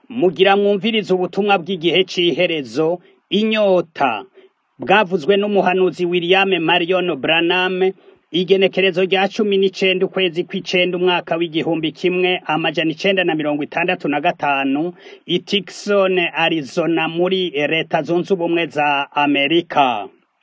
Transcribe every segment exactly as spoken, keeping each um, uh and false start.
Mugira mwumvirize ubutumwa bw'igihe c'iherezo, inyota, bwavuzwe n'umuhanuzi William Marion Branham, igenekerezo rya cumi n'icenda ukwezi kw'icenda umwaka w'igihumbi kimwe amajana icenda na mirongo itandatu na gatanu, i Tucson, Arizona muri leta zunze ubumwe za Amerika.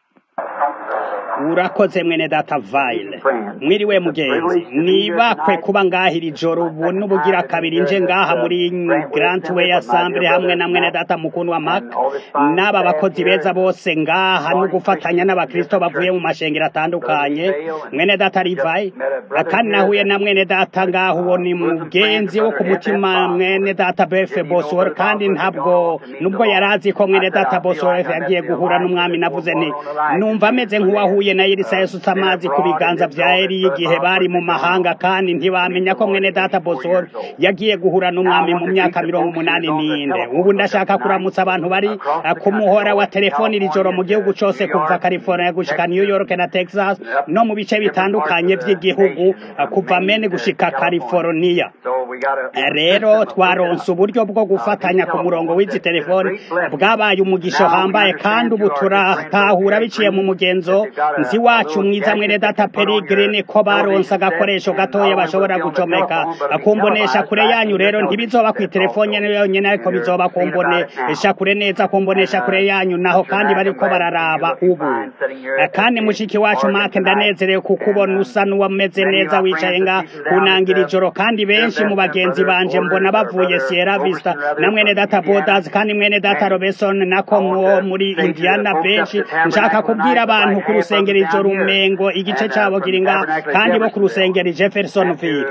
Urakoze mwene data Vaile, mwiriwe mugenzi, nibakwe kuba ngahira ijoro ubu n'ubugira kabiri nje ngaha muri Grantway Assembly hamwe na mwene data mukuru wa Mark n'aba bakozi beza bose ngaha no gufatanya n'abakristo bavuye mu mashengero atandukanye. Mwene data Rivai akandi nahuye na mwene data ngaho uwo ni mugenzi wo ku mutima mwene data Befe Bosworth, kandi ntabwo nubwo yarazi ko mwene data Bosworth yagiye guhura n'umwami, navuze nti numva ameze nk'uwahuye na Elisa yasutse amazi ku biganza vya Eliya igihe bari mu mahanga, kandi ntibamenya ko mwene data Bosworth yagiye guhura n'umwami mu myaka mirongo umunani n'inde. Ubu ndashaka kuramutsa abantu bari ku muhora wa telefoni rijoro mu gihugu cose kuva California gushika New York na Texas no mu bice bitandukanye vy'igihugu kuva Maine gushika California. Rero twaronse uburyo bwo gufatanya ku murongo w'izi telefoni bwabaye umugisha hambaye, kandi ubu turatahura biciye mu mugenzo nzi wacu mwiza mwene data Peregrine ko baronse agakoresho gatoya bashobora gucomeka akumbonesha kure yanyu. Rero ntibizoba ku telefone yonyene ariko bizoba kumbonesha kure neza, kumbonesha kure yanyu naho kandi bariko bararaba ubu. Kandi mushiki wacu Mark ndanezerewe kukubona usa n'uwameze neza wicaye nga kunangira ijoro, kandi benshi mu bagenzi banje mbona bavuye Sierra Vista na mwene data Borders, kandi mwene data Robertson nako muri Indiana. Benshi nshaka kubwira abantu ku rusengero ijoro umengo igice cabo kiringa, kandi bo ku rusengero Jeffersonville.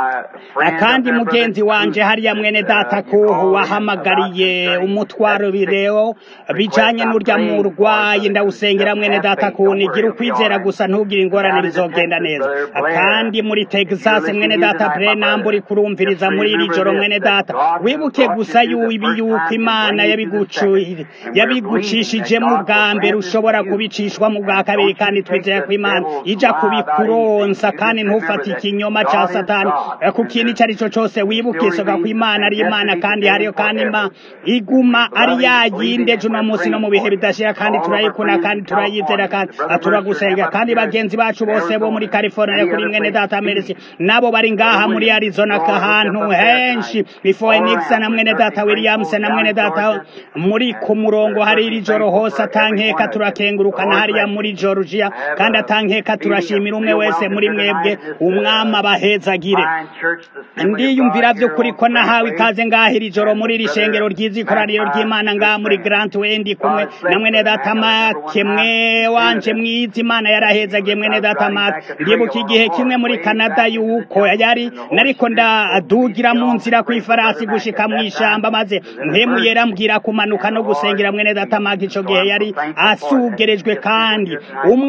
Kandi mugenzi wanje hariya mwene data ko wahamagariye umutwaro bireo bijanye n'urya murwayi, ndawusengera mwene data ko nigira ukwizera gusa ntugire ingorane bizogenda neza. Kandi muri Texas mwene data Brenham uri kurumviriza muri iri joro mwene data, wibuke gusa yuko yuko Imana yabigucuye yabigucishije mu bwa mbere ushobora kubicishwa mu bwa kabiri, kandi twizeye ko Imana ija kubikuronsa, kandi ntufate ikinyoma ca Satani ku kintu icyo ari cyo cyose. Wibuke soga ko Imana ari Imana, kandi hariyo kandi Imana iguma ari yayinde juno munsi no mu bihe bidashira, kandi turayikuna kandi turayizera kandi turagusenga. Kandi bagenzi bacu bose bo muri California kuri mwene data Mercy nabo bari ngaha muri Arizona kahantu henshi before Phoenix na mwene data Williams na mwene data muri ku murongo hari iri joro hose atankeka turakengurukana hariya muri Georgia, kandi atankeka turashimira umwe wese muri mwebwe umwama bahezagire. Ndiyumvira vyo kuri ko nahawe ikaze ngahira ijoro muri iri shengero ry'izikoraniro ry'Imana ngaha muri Grantway, ndi kumwe na mwene data Mark mwe wanje mwiza. Imana yarahezagiye mwene data Mark. Ndibuka igihe kimwe muri Canada yuko yari nariko ndadugira mu nzira ku ifarasi gushika mu ishamba, maze mpemu yerambwira kumanuka no gusengera mwene data Mark. Ico gihe yari asugerejwe, kandi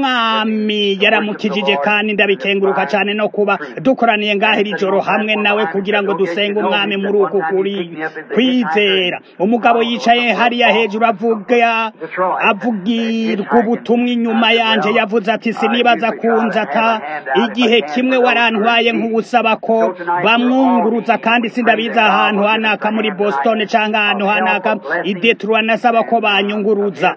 umwami yaramukijije, kandi ndabikenguruka cyane no kuba dukoraniye ngahira ijoro hamwe nawe kugira ngo dusenge umwami muri uku kuri kwizera. Umugabo yicaye hariya hejuru avuga avugirwa ubutumwa inyuma yanje yavuze ati, sinibaza kunzata igihe kimwe warantwaye nk'ubusaba ko bamwunguruza, kandi sindabiza ahantu hanaka muri Boston cyangwa ahantu hanaka i Detroit nasaba ko banyunguruza.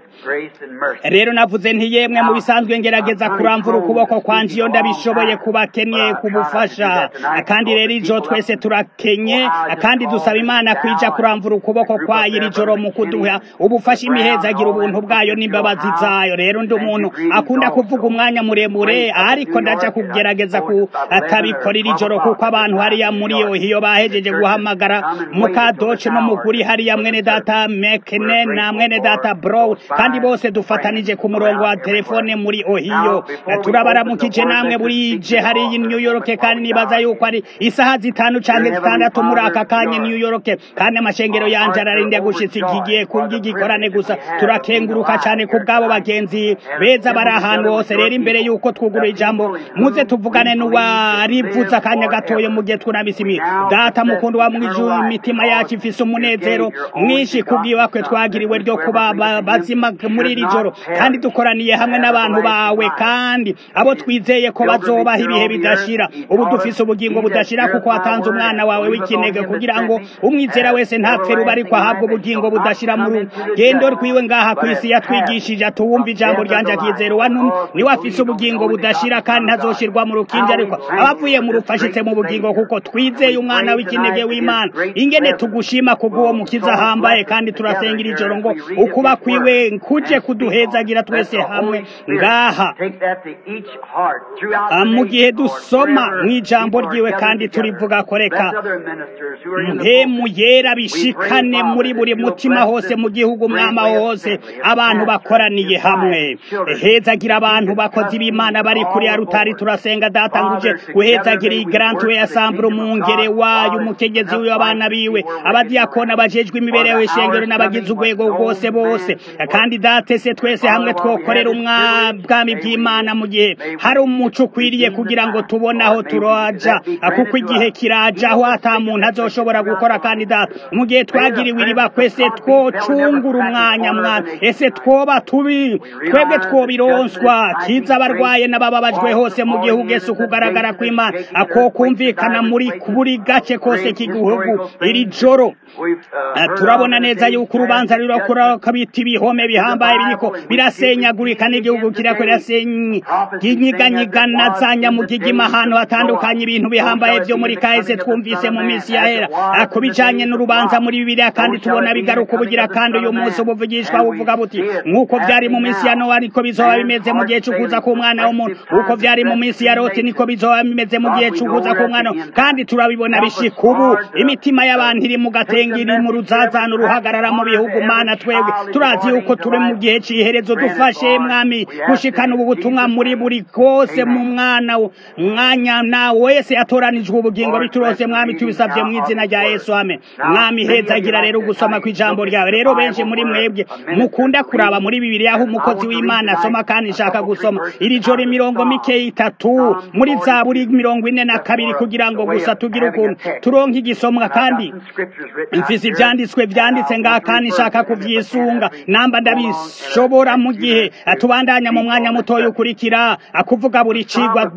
Rero navuze nti yemwe mu bisanzwe ngerageza kuramvura ukuboko kwanje iyo ndabishoboye kubakenye kubufasha, kandi rero ijo twese turakenye, kandi dusaba Imana kwija kuramvura ukuboko kwayo iri joro mu kuduha ubufasha imihezagira ubuntu bwayo n'imbabazi zayo. Rero ndi umuntu akunda kuvuga umwanya muremure, ariko ndaja kugerageza ku atabikora iri joro, kuko abantu hariya muri Ohio bahejeje guhamagara mukadoce no muguri hariya mwene data Mekene na mwene data Brown, kandi bose dufatanije ku murongo wa telefone muri Ohio. Turabaramukije namwe burije hari i New York, kandi nibaza yuko ari isaha zitanu canke zitandatu muri aka kanya New York, kandi amashengero yanje ararinde gushitsa igigiye kubw'igikorane gusa. Turakenguruka cyane ku bwabo bagenzi beza bari ahantu hose. Rero imbere yuko twugura ijambo muze tuvugane n'uwarivuza akanya gatoye mu gihe tunabisimiye. Data mukundu wa mwijuru, imitima yacu ifise umunezero mwinshi kubw'iwakwe twagiriwe ryo kuba bazima muri iri joro, kandi dukoraniye hamwe n'abantu abantu bawe kandi abo twizeye ko bazobaha ibihe bidashira. Ubu dufise ubugingo budashira kuko watanze umwana wawe w'ikinege kugira ngo umwizera wese ntapfe ruba ariko ahabwe ubugingo budashira mu rugendo rwiwe ngaha ku isi. Yatwigishije atuwumva ijambo ryanje akizera uwantumye niwe afise ubugingo budashira kandi ntazoshirwa mu rukinja, ariko abavuye mu rufashitse mu bugingo kuko twizeye umwana w'ikinege w'Imana. Ingene tugushima kubw'uwo mukiza ahambaye, kandi turasengera ijoro ngo ukuba kwiwe kuje kuduhezagira twese hamwe ngaha mu gihe dusoma mw'ijambo ryiwe kandi turivuga ko reka mpemu yera bishikane muri buri mutima hose mu gihugu mwama hose abantu bakoraniye hamwe. Hezagira abantu bakozi b'Imana bari kuri arutari. Turasenga data nguje guhezagira iyi Grand Way Assembly umwungere wayo, umukenyezi w'abana biwe, abadiyakona bajejwe imibereho y'ishengero n'abagize urwego rwose bose. Kandi date se twese hamwe twokorera umwabwami bw'Imana mu gihe hari umuco ukwiriye kugira ngo tubone aho turaja, kuko igihe kiraja aho ata muntu azoshobora gukora. Kandi data mu gihe twagiriwe iriba kwese twocungura umwanya mwana, ese twoba tubi twebwe twobironswa kiza abarwaye n'abababajwe hose mu gihugu. Ese ukugaragara kw'Imana ako kumvikana muri buri gace kose k'igihugu iri joro. Turabona neza yuko urubanza rurakura kabita ibihome bihambaye biriko birasenyagurika n'igihugu kirako irasenyiganyigana za nyamugigima ahantu hatandukanye. Ibintu bihambaye vyo muri kahise twumvise mu minsi yahera kubijanye n'urubanza muri Bibiliya, kandi tubona bigaruka ubugira. Kandi uyu munsi ubuvugishwa buvuga buti nk'uko vyari mu minsi ya Nowa niko bizoba bimeze mu gihe c'ukuza k'umwana w'umuntu, uko vyari mu minsi ya Loti niko bizoba bimeze mu gihe c'ukuza k'umwana. Kandi turabibona bishika ubu imitima y'abantu iri mu gatenge, iri mu ruzazana uruhagarara mu bihugu. Mana twebwe turazi yuko turi mu gihe c'iherezo. Dufashe mwami gushikana ubu butumwa muri buri kose mu mwana mwanya na wese atoranijwe ubugingo biturose mwami, tubisavye mu izina rya Yesu, amen. Mwami hezagira rero gusoma kw'ijambo ryawe. Rero benshi muri mwebwe mukunda kuraba muri Bibiliya aho umukozi w'Imana asoma, kandi nshaka gusoma iri joro imirongo mike itatu muri Zaburi mirongo ine na kabiri kugira ngo gusa tugire ukuntu turonka igisomwa. Kandi mfise ivyanditswe vyanditse ngaha kandi nshaka kuvyisunga namba ndabishobora mu gihe tubandanya mu mwanya mutoya ukurikira akuvuga buri cigwa.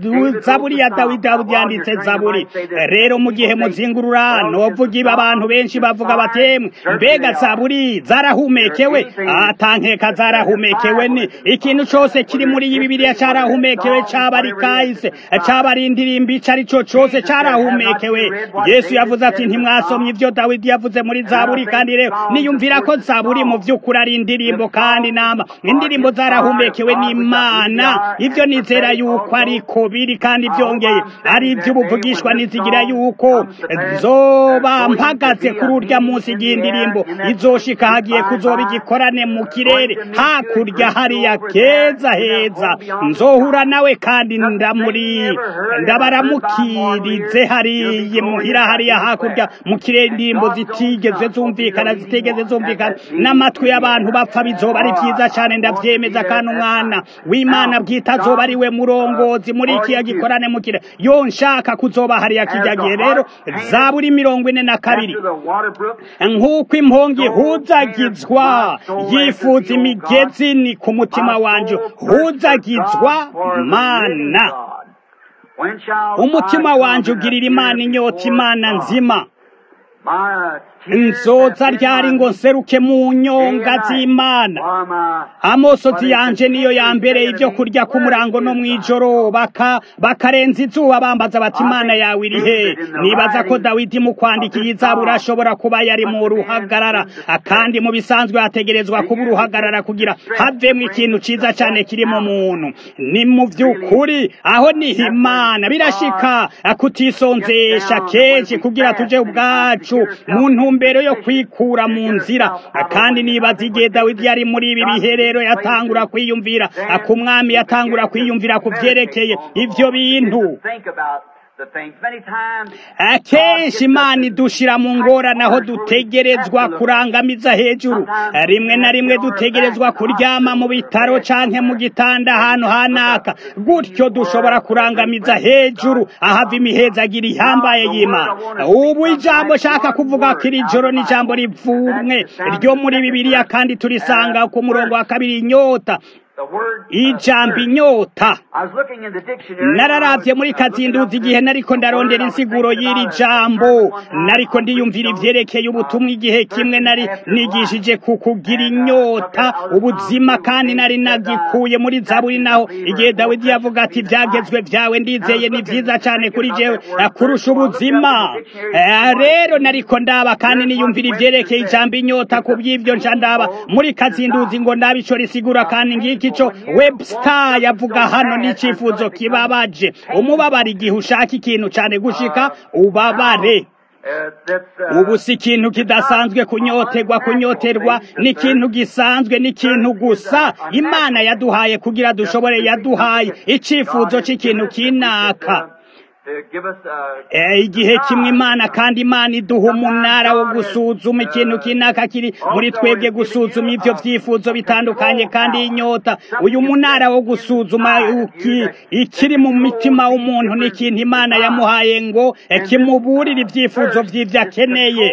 Zaburi ya Dawidi, Dawidi yanditse Zaburi. Rero mu gihe muzingurura novuga iba abantu benshi bavuga bati mbega Zaburi zarahumekewe? Atankeka zarahumekewe. Ni ikintu cose kiri muri iyi Bibiliya carahumekewe, caba ari kahise, caba ari indirimbo, ico arico cose carahumekewe. Yesu yavuze ati ntimwasomye ivyo Dawidi yavuze muri Zaburi? Kandi rero niyumvira ko Zaburi mu vy'ukuri ari indirimbo, kandi namba indirimbo zarahumekewe n'Imana. Ivyo nizera yuko ariko biri, kandi vyongeye ari ivy'ubuvugishwa. Nizigira yuko zoba mpagaze kuri urya munsi igihe indirimbo izoshika, hagiye kuzoba igikorane mu kirere hakurya hariya keza heza. Nzohura nawe kandi ndamuri ndabaramukirize hariye muhira hariya hakurya mu kirere. Indirimbo zitigeze zumvikana, zitigeze zumvikana n'amatwi y'abantu bapfa. Bizoba ari vyiza cane ndavyemeza, kandi umwana w'Imana bwita azoba ari we murongozi muri iki gikorane mu kirere. Yo nshaka kuzoba hariya kijya gihe. Rero Zaburi mirongo ine na kabiri nk'uko impongi huzagizwa yifuza imigezi, ni ku mutima wanje huzagizwa Mana. Umutima wanje ugirira Imana inyota, Imana nzima. Nzoza ryari ngo nseruke mu nyonga z'Imana. Amosozi yanje niyo yambereye ibyo kurya ku murango no mwijoro, baka bakarenza izuba bambaza bati Imana yawe iri he? Nibaza ko Dawidi mu kwandika iyi Zaburi ashobora kuba yari mu ruhagarara, kandi mu bisanzwe hategerezwa kuba uruhagarara kugira havemwe ikintu ciza cyane kiri mu muntu. Ni mu vy'ukuri aho ni Imana. Birashika kutisonzesha kenshi kugira tuje ubwacu mu ntumbero yo kwikura mu nzira. Kandi nibaza igihe Dawidi yari muri ibi bihe rero yatangura kwiyumvira ku mwami, yatangura kwiyumvira ku vyerekeye ivyo bintu. Akenshi Imana idushira mu ngorane aho dutegerezwa kurangamiza hejuru. Rimwe na rimwe dutegerezwa kuryama mu bitaro canke mu gitanda ahantu hanaka, gutyo dushobora kurangamiza hejuru ahava imihezagiri ihambaye y'Imana. Ubu ijambo shaka kuvuga ko iri joro ni ijambo rivumwe ryo muri Bibiliya, kandi turisanga ku murongo wa kabiri. Inyota ijambo inyota nararavye muri kazinduzi igihe nariko ndarondera insiguro y'iri jambo nariko ndiyumvira ivyerekeye ubutumwa igihe kimwe nari nigishije ku kugira inyota ubuzima kandi nari nagikuye muri zaburi naho igihe Dawidi yavuga ati ivyagezwe vyawe ndizeye ni vyiza cane kuri jewe kurusha ubuzima rero nariko ndaba kandi niyumvira ivyerekeye ijambo inyota ku bw'ivyo nca ndaba muri kazinduzi ngo ndabico risigura kandi ngiki ico Webster yavuga hano n'icifuzo kibabaje umubabara igihe ushaka ikintu cane gushika ubabare ubu si ikintu kidasanzwe kunyoterwa kunyoterwa ni ikintu gisanzwe ni ikintu gusa Imana yaduhaye kugira dushobore yaduhaye icifuzo c'ikintu kinaka igihe kimwe Imana kandi Imana iduha umunara wo gusuzuma ikintu kinaka kiri muri twebwe gusuzuma ivyo vyifuzo bitandukanye kandi inyota uyu munara wo gusuzuma ikiri mu mitima w'umuntu ni ikintu Imana yamuhaye ngo kimuburira ivyifuzo vy'ivyo akeneye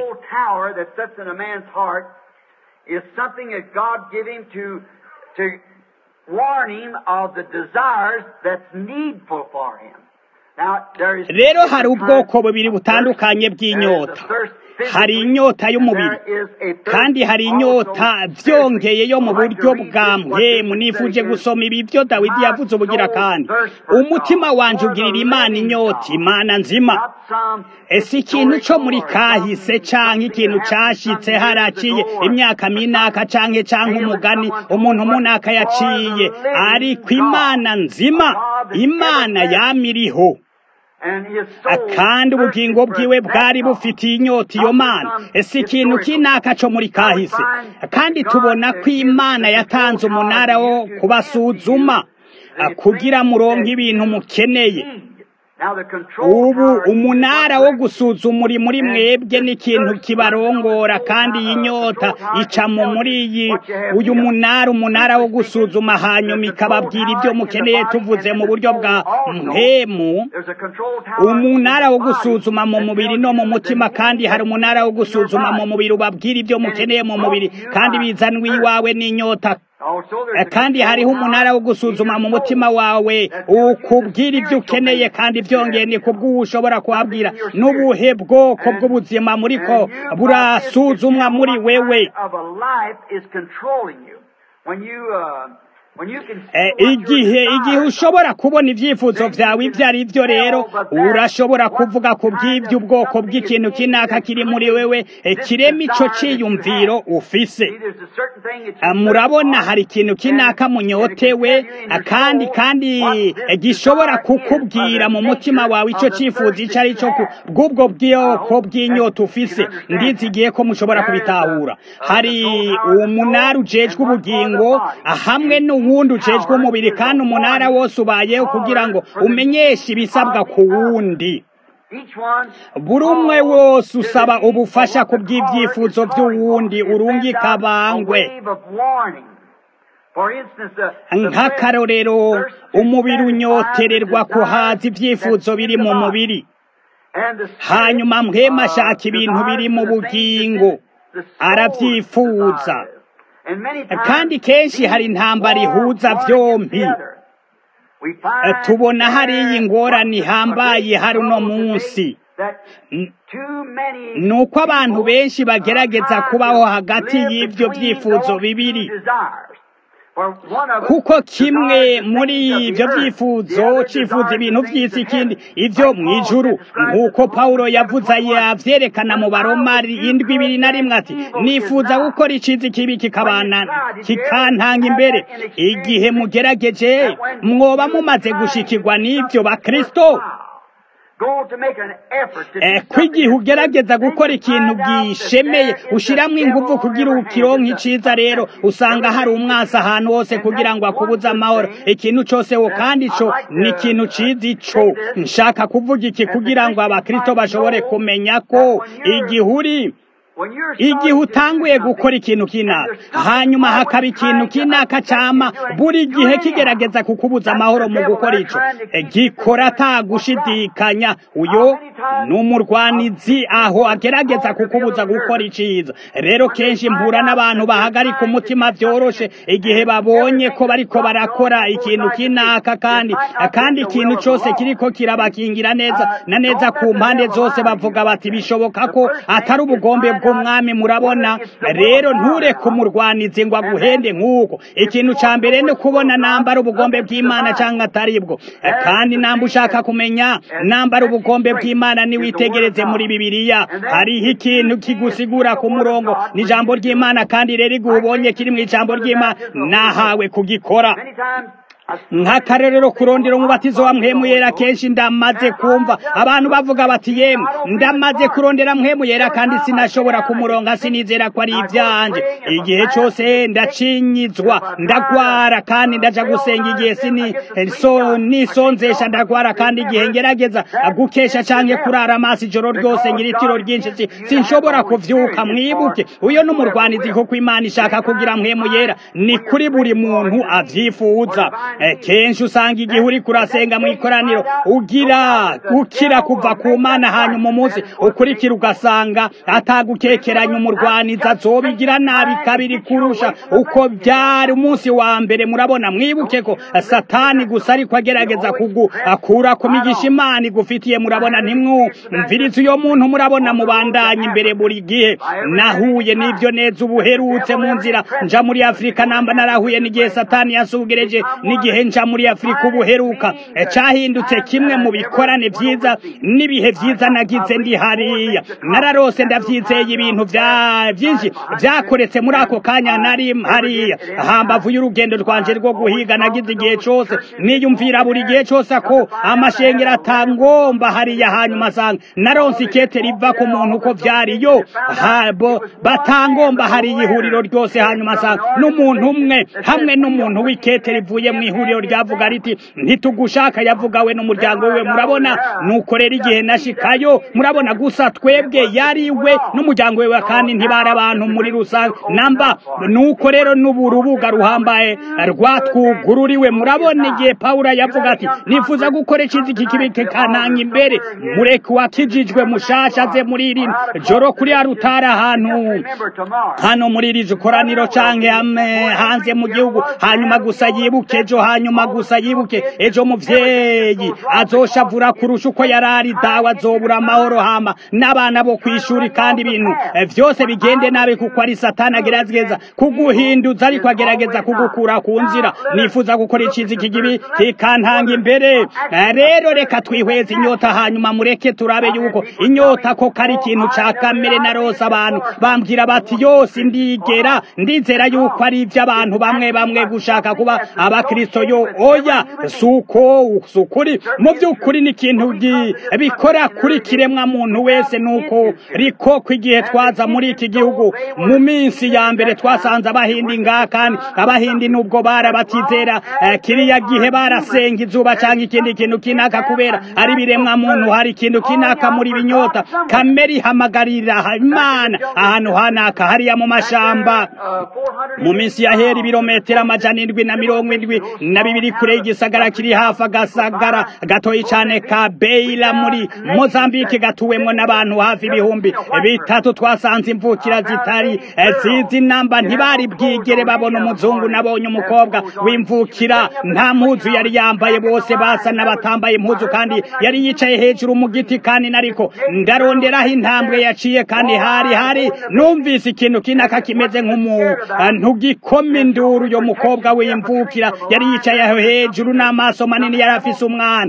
rero hari ubwoko bubiri butandukanye bw'inyota hari inyota y'umubiri kandi hari inyota vyongeye yo mu buryo bwa mpwemu nifuje gusoma ibi byo Dawidi yavuze ubugira kandi umutima wanje ugirira Imana inyota Imana nzima ese ikintu co muri kahise canke ikintu cashitse haraciye imyaka minaka canke canke umugani umuntu munaka yaciye ariko Imana nzima Imana yamiriho kandi ubugingo bwiwe bwari bufitiye inyota iyo Mana ese ikintu kinaka co muri kahise kandi tubona ko Imana yatanze umunara wo kubasuzuma kugira muronke ibintu mukeneye ubu umunara wo gusuzuma uri muri mwebwe n'ikintu kibarongora kandi iyi nyota ica mu muri iyi uyu munara umunara wo gusuzuma hanyuma ikababwira ibyo mukeneye tuvuze mu buryo bwa mpemu umunara wo gusuzuma mu mubiri no mu mutima kandi hari umunara wo gusuzuma mu mubiri ubabwira ibyo mukeneye mu mubiri kandi bizanwa iwawe n'inyota kandi hariho umunara wo gusuzuma mu mutima wawe ukubwira ibyo ukeneye kandi byongeye ni kubwo ushobora kuhabwira n'ubuhe bwoko bw'ubuzima muriko burasuzumwa muri wewe igihe igihe ushobora kubona ivyifuzo vyawe ivyo ari vyo rero urashobora kuvuga ku bw'ivyo ubwoko bw'ikintu kinaka kiri muri wewe kirema ico ciyumviro ufise murabona hari ikintu kinaka munyotewe kandi kandi gishobora kukubwira mu mutima wawe ico cifuzo ico ari cyo bw'ubwo bwoko bw'inyota ufise ndizigiye ko mushobora kubitahura hari umunara ujejwe ubugingo hamwe no wundi ujejwe umubiri kandi umunara wose ubayeho kugira ngo umenyeshe ibisabwa ku wundi buri umwe wose usaba ubufasha ku bw'ivyifuzo vy'uwundi urungika bangwe nk'akarorero umubiri unyotererwa kuhaza ivyifuzo biri mu mubiri hanyuma mpwema ashaka ibintu biri mu bugingo aravyifuza kandi kenshi hari intambara ihuza vyompi tubona hari ingorane ihambaye hari uno munsi nuko abantu benshi bagerageza kubaho hagati y'ivyo vyifuzo bibiri kuko kimwe muri ivyo vyifuzo cifuza ibintu vy'isi ikindi ivyo mw'ijuru nk'uko Pawulo yavuze yavyerekana mu Baroma indwi ibiri na rimwe ati nifuza gukora iciza ikibi kikabana kikantanga imbere igihe mugerageje mwoba mumaze gushikirwa n'ivyo bakristo kwigihe ugerageza gukora ikintu gishemeye ushiramwo inguvu kugira ukironke iciza rero usanga hari umwasi ahantu hose kugira ngo akubuze amahoro ikintu cose wo kandi co ni ikintu ciza ico nshaka kuvuga iki kugira ngo abakristo bashobore kumenya ko igihuri igihe utanguye gukora ikintu kinaka hanyuma hakaba ikintu kinaka cama buri gihe kigerageza kukubuza amahoro mu gukora ico gikora atagushidikanya uyo n'umurwanizi aho agerageza kukubuza gukora iciza rero kenshi mpura n'abantu bahagarika umutima vyoroshe igihe babonye ko bariko barakora ikintu kinaka kandi kandi ikintu cose kiriko kirabakingira neza na neza ku mpande zose bavuga bati bishoboka ko atari ubugombe bw'umwami murabona rero nture kumurwanize ngo aguhende nk'uko ikintu ca mbere no kubona nambara ubugombe bw'Imana canke ataribwo kandi namba ushaka kumenya nambara ubugombe bw'Imana ni witegereze muri Bibiliya hariho ikintu kigusigura ku murongo ni ijambo ry'Imana kandi rero igubonye kiri mu ijambo ry'Imana nahawe kugikora nk'akarerero kurondera umubatizo wa mpwemu yera kenshi ndamaze kumva abantu bavuga bati yemwe ndamaze kurondera mpwemu yera kandi sinashobora kumuronka sinizera ko ari ivyanje igihe cyose ndacinyizwa ndagwara kandi ndaja gusenga igihe sini so nisonzesha ndagwara kandi igihe ngerageza gukesha canke kurara amaso ijoro ryose ngiritiro ryinshi sinshobora kuvyuka mwibuke uyo n'umurwanizi kuko Imana ishaka kugira mpwemu yera ni kuri buri muntu avyifuza kenshi usanga igihe uri kurasenga mu ikoraniro ugira ukira kuva ku Mana hanyuma umunsi ukurikira ugasanga atagukekeranya umurwaniza azobigira nabi kabiri kurusha uko byari umunsi wa mbere murabona mwibuke ko satani gusa ariko agerageza kugu akura ku migisha Imana igufitiye murabona ntimwumvirize uyo muntu murabona mubandanye imbere buri gihe nahuye n'ivyo neza ubuherutse mu nzira nja muri Afrika namba narahuye n'igihe satani yasugereje n'igihe nja muri Afrika ubuheruka cyahindutse kimwe mu bikorane vyiza nibihe vyiza nagize ndi hariya nararose ndavyizeye ibintu vya byinshi vyakoretse muri ako kanya nari hariya hambavu y'urugendo rwanje rwo guhiga nagize igihe cyose niyumvira buri gihe cyose ko amashengera atangomba hariya hanyuma sanga naronse ikete riva ku muntu ko vyari yo habo batangomba hari ihuriro ryose hanyuma sanga n'umuntu umwe hamwe n'umuntu w'ikete rivuye mu ihuriro ryavuga riti ntitugushaka yavugawe n'umuryango we murabona nuko rero igihe nashikayo murabona gusa twebwe yari we n'umuryango we kandi ntibara abantu muri rusange namba nuko rero n'uburubuga ruhambaye rwatwugururiwe murabona igihe Paulo yavuga ati nifuza gukora ikizi kikibike kananga imbere mureke wakijijwe mushasha ze muri iri joro kuri arutara ahantu hano muri iri koraniro canke hanze mu gihugu hanyuma gusa yibuke ejo hanyuma gusa yibuke ejo muvyeyi azoshavura kurusha uko yarari dawa azobura amahoro hama n'abana bo kwishuri kandi ibintu vyose bigende nabe kuko ari satani agerageza kuguhinduza ariko agerageza kugukura ku nzira nifuza gukora ikizi kigibi kikantanga imbere rero reka twihweze inyota hanyuma mureke turabe yuko inyota ko kari ikintu ca kamere na rose abantu bambwira bati yose ndigera ndizera yuko ari ivy'abantu bamwe bamwe gushaka kuba abakristo yo oya suko sukuri mu by'ukuri ni ikintu bikora kuri kiremwa muntu wese nuko riko kwigihe twaza muri iki gihugu mu minsi ya mbere twasanze abahindi ngakani abahindi nubwo barabatizera eh, kiriya gihe barasenga izuba cyangwa ikindi kintu kinaka kubera ari biremwa muntu hari ikintu kinaka muri binyota kameri hamagarira Imana ahantu hanaka hariya mu mashamba mu minsi ya heri birometera amajana indwi na mirongo indwi na bibiri kure y'igisagara kiri hafi agasagara gatoyi cyane ka Beira muri Mozambique gatuwemwo n'abantu hafi ibihumbi bitatu twasanze imvukira zitari zizi namba ntibari bwigere babona umuzungu nabonye umukobwa w'imvukira nta mpuzu yari yambaye bose basa n'abatambaye impuzu kandi yari yicaye hejuru mu giti kandi nariko ndaronderaho intambwe yaciye kandi hari hari numvise ikintu kinaka kimeze nk'umuntu gikoma induru yo mukobwa w'imvukira yari yicaye hejuru n'amaso manini yari afise umwana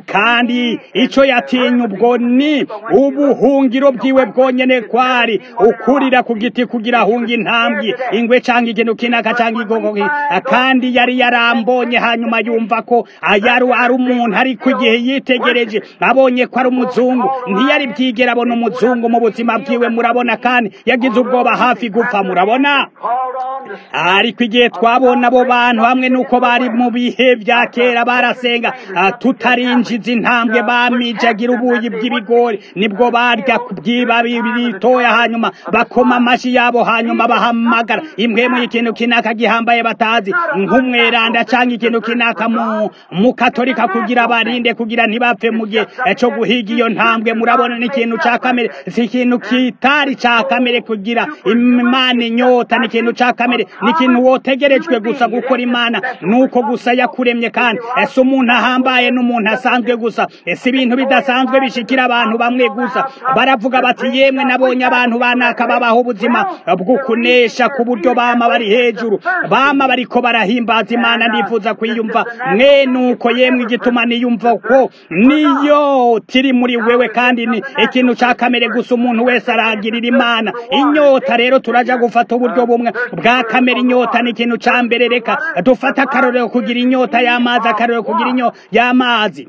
kandi ico yatinya ubwo ni ubuhungiro bwiwe bwonyene kwari ukurira ku giti kugira hunga intambwe ingwe canke ikintu kinaka canke igoko kandi yari yarambonye hanyuma yumva ko ayaru ari umuntu ariko igihe yitegereje abonye ko ari umuzungu ntiyari bwigera abona umuzungu mu buzima bwiwe murabona kandi yagize ubwoba hafi gupfa murabona ariko igihe twabona abo bantu hamwe nuko bari mu bihe vya kera barasenga tutarinjiza intambwe bamijagira ubuyi bw'ibigori nibwo barya kubwibabi bitoya hanyuma bakoma amashi yabo hanyuma bahamagara impwemu y'ikintu kinaka gihambaye batazi nk'umweranda canke ikintu kinaka mu mu katolika kugira barinde kugira ntibapfe mu gihe cyo guhiga iyo ntambwe. Murabona n'ikintu ca kamere, si ikintu kitari ca kamere kugira imana inyota, ni ikintu ca kamere, ni ikintu wotegerejwe gusa gukora. Imana nuko gusa yakuremye kandi ese umuntu ahambaye n'umuntu asanzwe gusa, ese ibintu bidasanzwe bishikira abantu bamwe gusa. Baravuga bati yemwe nabonye abantu banaka babaho ubuzima bwo kunesha ku buryo bama bari hejuru, bama bariko barahimbaza Imana. Ndifuza kwiyumva mwe nuko yemwe igituma niyumva ko niyo tiri muri wewe kandi ni ikintu ca kamere gusa. Umuntu wese aragirira Imana inyota. Rero turaja gufata uburyo bumwe bwa kamere. Inyota ni ikintu ca mbere. Reka dufata akarorero kugira inyota y'amazi, akarorero kugira inyota y'amazi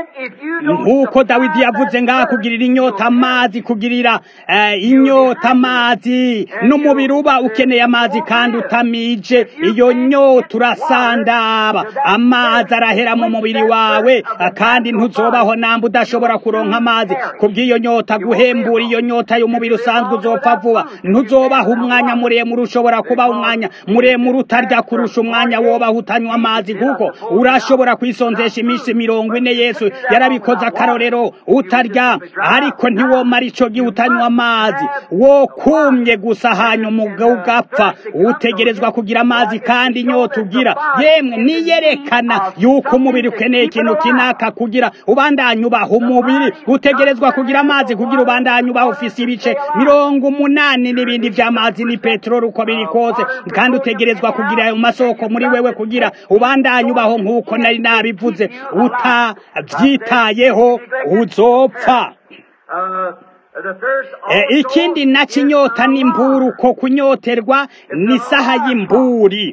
nk'uko Dawidi yavuze ngaha, kugirira inyota amazi, kugirira uh, inyota amazi n'umubiri uba ukeneye amazi kandi utamije iyo nyota urasandaba. Amazi arahera mu mubiri wawe kandi ntuzobaho namba udashobora kuronka amazi kubw'iyo nyota. Guhembura iyo nyota y'umubiri usanzwe uzopfa vuba. Ntuzobaho umwanya muremure, ushobora kuba umwanya muremure utarya kurusha umwanya woba utanywa amazi, kuko urashobora kwisonzesha iminsi mirongo ine. Yesu yarabikoze akarorero, utarya ariko ntiwomara ico gihe utanywa amazi, wo kumye gusa hanyuma ugapfa. Utegerezwa kugira amazi kandi inyota ugira yemwe niyerekana yuko umubiri ukeneye ikintu kinaka kugira ubandanye ubaho. Umubiri utegerezwa kugira amazi kugira ubandanye ubaho. Ufise ibice mirongo umunani n'ibindi vy'amazi ni peteroli uko biri kose, kandi utegerezwa kugira ayo masoko muri wewe kugira ubandanye ubaho. Nk'uko nari nabivuze, uta vyitayeho uzopfa. E, ikindi naco inyota n'imburu, ko kunyoterwa ni saha y'imburi.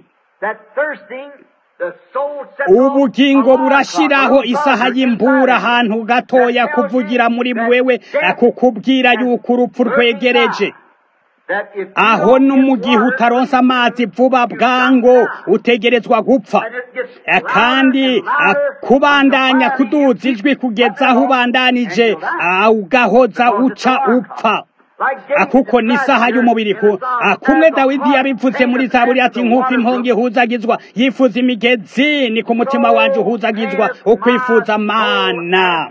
Ubugingo burashiraho isaha y'imbura ahantu gatoya kuvugira muri wewe, kukubwira yuko urupfu rwegereje. Aho n'umugihe utaronsa amazi vuba bwango utegerezwa gupfa, kandi kubandanya kuduza ijwi kugeza aho ubandanije ugahoza uca upfa, kuko ni saha y'umubiri. Kumwe Dawidi yabivuze muri Zaburi ati nk'uko impongo ihuzagizwa yifuza imigezi, ni ku mutima wanje uhuzagizwa ukwifuza Mana.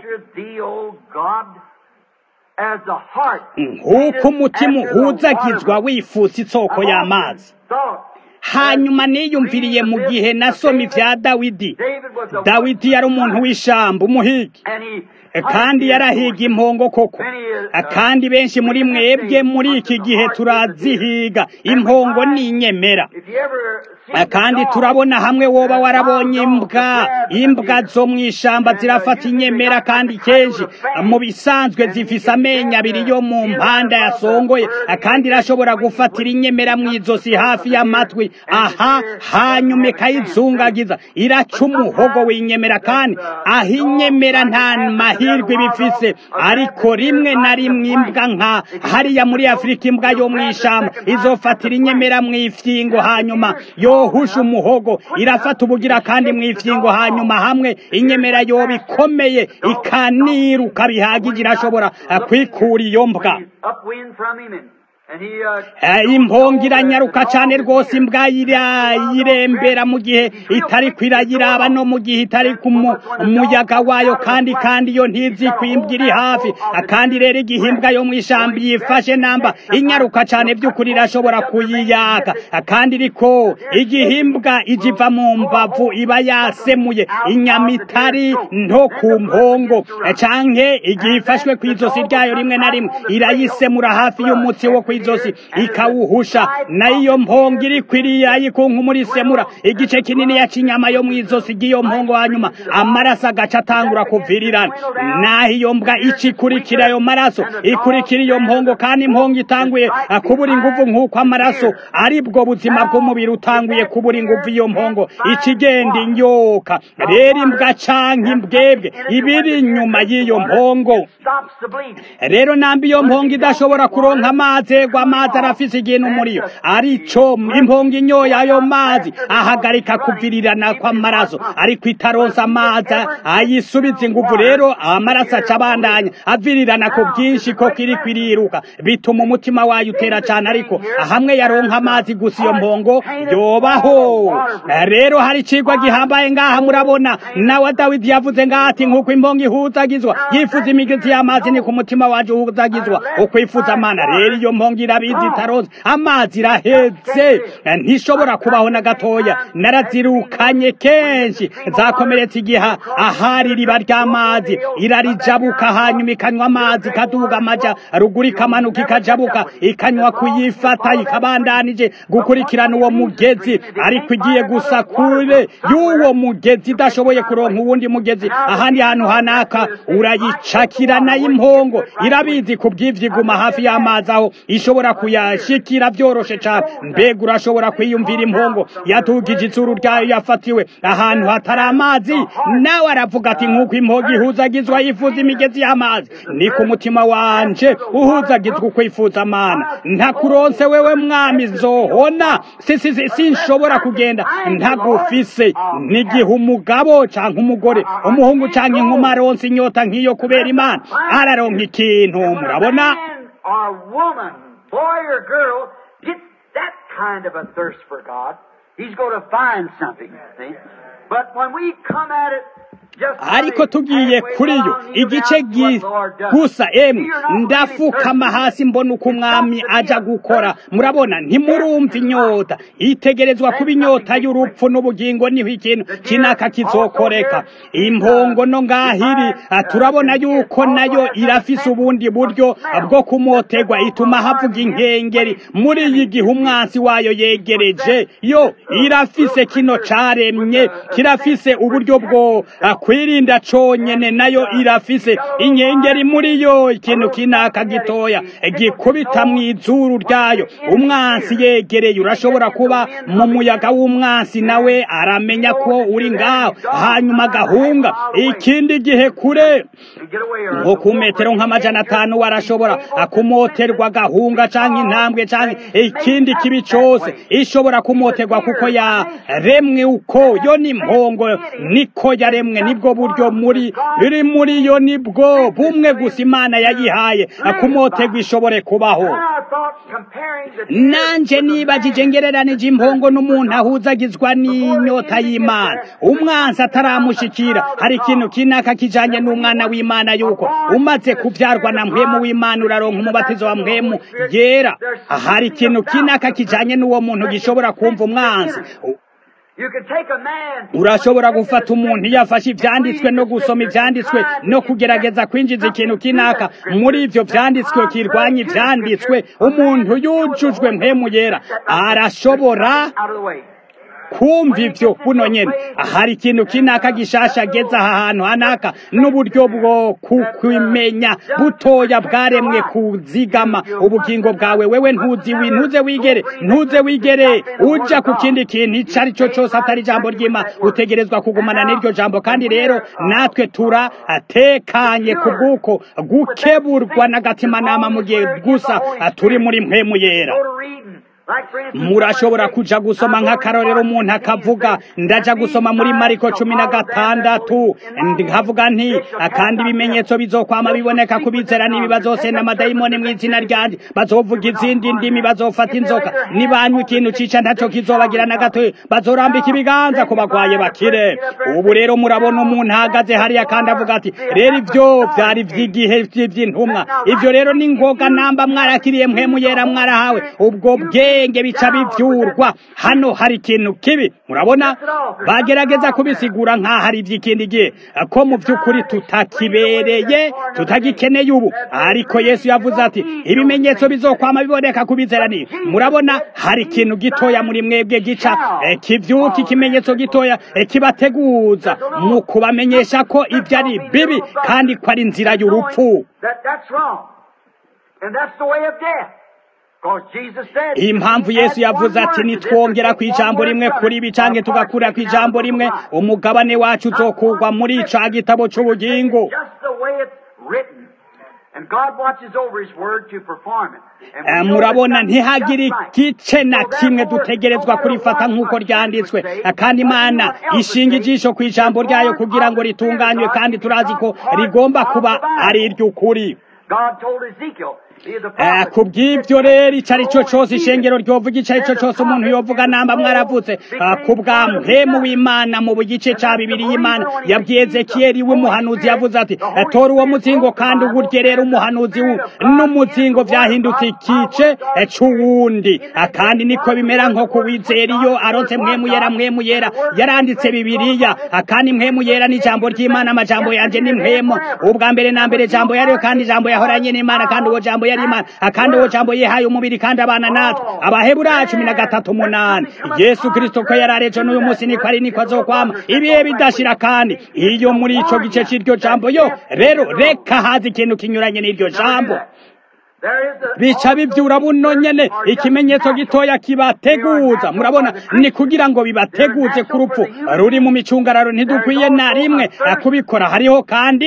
Nk'uko umutima uhuzagizwa wifuza isoko y'amazi. Hanyuma niyumviriye mu gihe nasoma ivya Dawidi. Dawidi yari umuntu w'ishamba, umuhigi, kandi yarahiga impongo koko, kandi benshi muri mwebwe muri iki gihe turazihiga impongo n'inyemera. Kandi turabona hamwe woba warabonye imbwa, imbwa zo mw'ishamba zirafata inyemera, kandi kenshi mu bisanzwe zifise amenyo abiri yo mu mpanda yasongoye, kandi irashobora gufatira inyemera mw'izosi hafi y'amatwi. Aha hanyuma ikayizungagiza, iraca umuhogo w'inyemera, kandi aho inyemera nta mahirwe bifise. Ariko rimwe na rimwe imbwa nka hariya muri Afrika, imbwa yo mw'ishamba izofatira inyemera mw'ifyingo, hanyuma yohusha umuhogo irafata ubugira kandi mw'ifyingo, hanyuma hamwe inyemera yoba ikomeye ikaniruka bihagije, irashobora kwikura iyo mbwa. Impongo iranyaruka cane rwose. Imbwa irembera mu gihe itari kwirayiraba no mu gihe itari ku muyaga wayo, kandi kandi yo ntizi kwimbwa iri hafi. Kandi rero igihe imbwa yo mw'ishamba yifashe namba inyaruka cane by'ukuri irashobora kuyiyaka. Kandi riko igihe imbwa ijiva mu mbavu iba yasemuye inyama itari nto ku mpongo, canke igihe ifashwe kw'izosi ryayo rimwe na rimwe irayisemura hafi y'umutsi wo izosi ikawuhusha. Na iyo mpongo iri kwiriya yikunku muri semura igice kinini ya cinyama yo mwizosi giyo mpongo, hanyuma amaraso agaca atangura kuvirirana. Naho iyo mbwa ikikurikira ayo maraso ikurikira iyo mpongo, kandi impongo itanguye kubura inguvu nk'uko amaraso ari bwo buzima bw'umubiri utanguye kubura inguvu, iyo mpongo ikigenda inyoka. Rero imbwa canke imbwebwe ibiri inyuma y'iyo mpongo. Rero nambi iyo mpongo idashobora kuronka amazi ego amazi arafise ikintu muri yo arico impongo inyoye ayo mazi ahagarika kuvirirana kw'amaraso ariko itaronsa amazi ayisubiza inguvu rero amaraso acabandanya avirirana ku bwinshi ko kiri kwiriruka bituma umutima wayo utera cyane ariko hamwe yaronka amazi gusa iyo mpongo yobaho rero hari cigwa gihambaye ngaha murabona nawe Dawidi yavuze ngaha ati nkuko impongo ihuzagizwa yifuza imigezi y'amazi ni ku mutima waje uhuzagizwa ukwifuza amana rero iyo mpongo irabizi itaronse amazi iraheze ntishobora kubaho na gatoya narazirukanye kenshi zakomeretse igiha ahari riba ry'amazi irarijabuka hanyuma ikanywa amazi ikaduga amaja ruguru ikamanuka ikajabuka ikanywa kuyifata ikabandanije gukurikirana uwo mugezi ariko igiye gusa kure y'uwo mugezi idashoboye kuronka uwundi mugezi ahandi hantu hanaka urayicakirana y'impongo irabizi kubw'ivyiguma hafi y'amazi aho ishobora kuyashikira vyoroshe cyane mbega urashobora kwiyumvira impongo yatugije itsuru ryayo yafatiwe ahantu hatari amazi nawe aravuga ati nkuko impongo ihuzagizwa yifuza imigezi y'amazi ni ku mutima wanje uhuzagizwa ukwifuza amana ntakuronse wewe mwami zohona sinshobora kugenda ntagufise n'igihe umugabo canke umugore umuhungu canke inkumi aronse inyota nk'iyo kubera imana araronka ikintu murabona kind of a thirst for God, he's going to find something, see? But when we come at it ariko tugiye kuri yo igice gusa emwe ndafukama hasi mbona uko umwami aja gukora murabona ntimurumva inyota itegerezwa kuba inyota y'urupfu n'ubugingo niho ikintu kinaka kizokoreka impongo no ngahiri turabona yuko nayo irafise ubundi buryo bwo kumotegwa ituma havuga inkengeri muri iyi gihe umwansi wayo yegereje yo irafise kino caremye kirafise uburyo bwo kwirinda conyene nayo irafise inkengeri muri yo ikintu kinaka gitoya gikubita mw'izuru ryayo umwansi yegereye urashobora kuba mu muyaga w'umwansi nawe aramenya ko uri ngaho hanyuma gahunga ikindi gihe kure nko ku metero nk'amajana atanu warashobora kumoterwa gahunga canke intambwe canke ikindi kibi cose ishobora kumoterwa kuko yaremwe uko yo ni mpongo niko yaremwe nibwo buryo muri biri muri yo nibwo bumwe gusa Imana yayihaye akumotegwa ishobore kubaho nanje nibajije ngereranije impongo n'umuntu ahuzagizwa n'inyota y'Imana umwansi ataramushikira hari ikintu kinaka kijanye n'umwana w'Imana yuko umaze kuvyarwa na mpwemu w'Imana uraronka umubatizo wa mpwemu yera hari ikintu kinaka kijanye n'uwo muntu gishobora kumva umwansi urashobora gufata umuntu yafashe ivyanditswe no gusoma ivyanditswe no kugerageza kwinjiza ikintu kinaka muri ivyo vyanditswe kirwanya ivyanditswe umuntu yujujwe mpemu yera arashobora kumva ivyo buno nyene hari ikintu kinaka gishasha ageze aha hantu hanaka n'uburyo bwo kukwimenya butoya bwaremwe kuzigama ubugingo bwawe wewe ntuzi ntuze wigere ntuze wigere uja ku kindi kintu ico ari cyo cose atari ijambo ry'Imana utegerezwa kugumana n'iryo jambo kandi rero natwe tura atekanye kubwuko gukeburwa n'agatima nama mu gihe gusa turi muri mpemu yera murashobora kuja gusoma nk'akarorero umuntu akavuga ndaja gusoma muri Mariko cumi na gatandatu nkavuga nti kandi ibimenyetso bizokwama biboneka kubizera nibi bazosenda amadayimoni mu izina ryanje bazovuga izindi ndimi bazofata inzoka nibanywa ikintu cica ntaco kizobagira na gato bazorambika ibiganza ku bagwaye bakire ubu rero murabona umuntu ahagaze hariya kandi avuga ati rero ivyo vyari vy'igihe vy'intumwa ivyo rero ni ngoga namba mwarakiriye mpemu yera mwarahawe ubwo bwe ngenge bica bivyurwa hano hari ikintu kibi murabona bagerageza kubisigura nka hari ivy'ikindi gihe ko mu vy'ukuri tutakibereye tutagikeneye ubu ariko Yesu yavuze ati ibimenyetso bizokwama biboneka kubizera ni murabona hari ikintu gitoya muri mwebwe gica e, kivyuka ikimenyetso gitoya e, kibateguza mu kubamenyesha ko ivyo ari bibi kandi ko ari inzira y'urupfu. Impamvu Yesu yavuze ati nitwongera ku ijambo rimwe kuri ibi canke tugakura ku ijambo rimwe umugabane wacu uzokugwa muri ico gitabo c'ubugingo. murabona ntihagire igice na kimwe dutegerezwa kurifata nk'uko ryanditswe, kandi Imana ishinga ijisho ku ijambo ryayo kugira ngo ritunganywe, kandi turazi ko rigomba kuba ari iry'ukuri. ku bw'ibyo rero icyo ari cyo cyose ishengero ryovuga icyo ari cyo cyose umuntu yovuga namba mwaravutse ku bwa mpemu w'Imana mu gice cya bibiri y'Imana yabwiye Ezekiyeli w'umuhanuzi yavuze ati tora uwo muzingo kandi uburye rero umuhanuzi n'umuzingo byahindutse ikice cy'uwundi, kandi niko bimera nko kuwizera iyo aronse mpemu yera mpemu yera yaranditse Bibiliya, kandi mpemu yera ni ijambo ry'Imana, amajambo yanje ni mpemu ubwa mbere na mbere jambo yariyo kandi ijambo yahoranye n'Imana kandi uwo jambo yari Imana kandi uwo jambo yehaye umubiri kandi abana natwe. Abaheburayo cumi na gatatu umunani. Yesu Kristo ko yararejo n'uyu munsi niko ari niko azokwama ibihe bidashira, kandi iyo muri ico gice c'iryo jambo yo rero reka hazi ikintu kinyuranye n'iryo jambo bica bivyura buno nyene ikimenyetso gitoya kibateguza. Murabona ni kugira ngo bibateguze ku rupfu ruri mu micungararo. Ntidukwiye na rimwe kubikora. Hariho kandi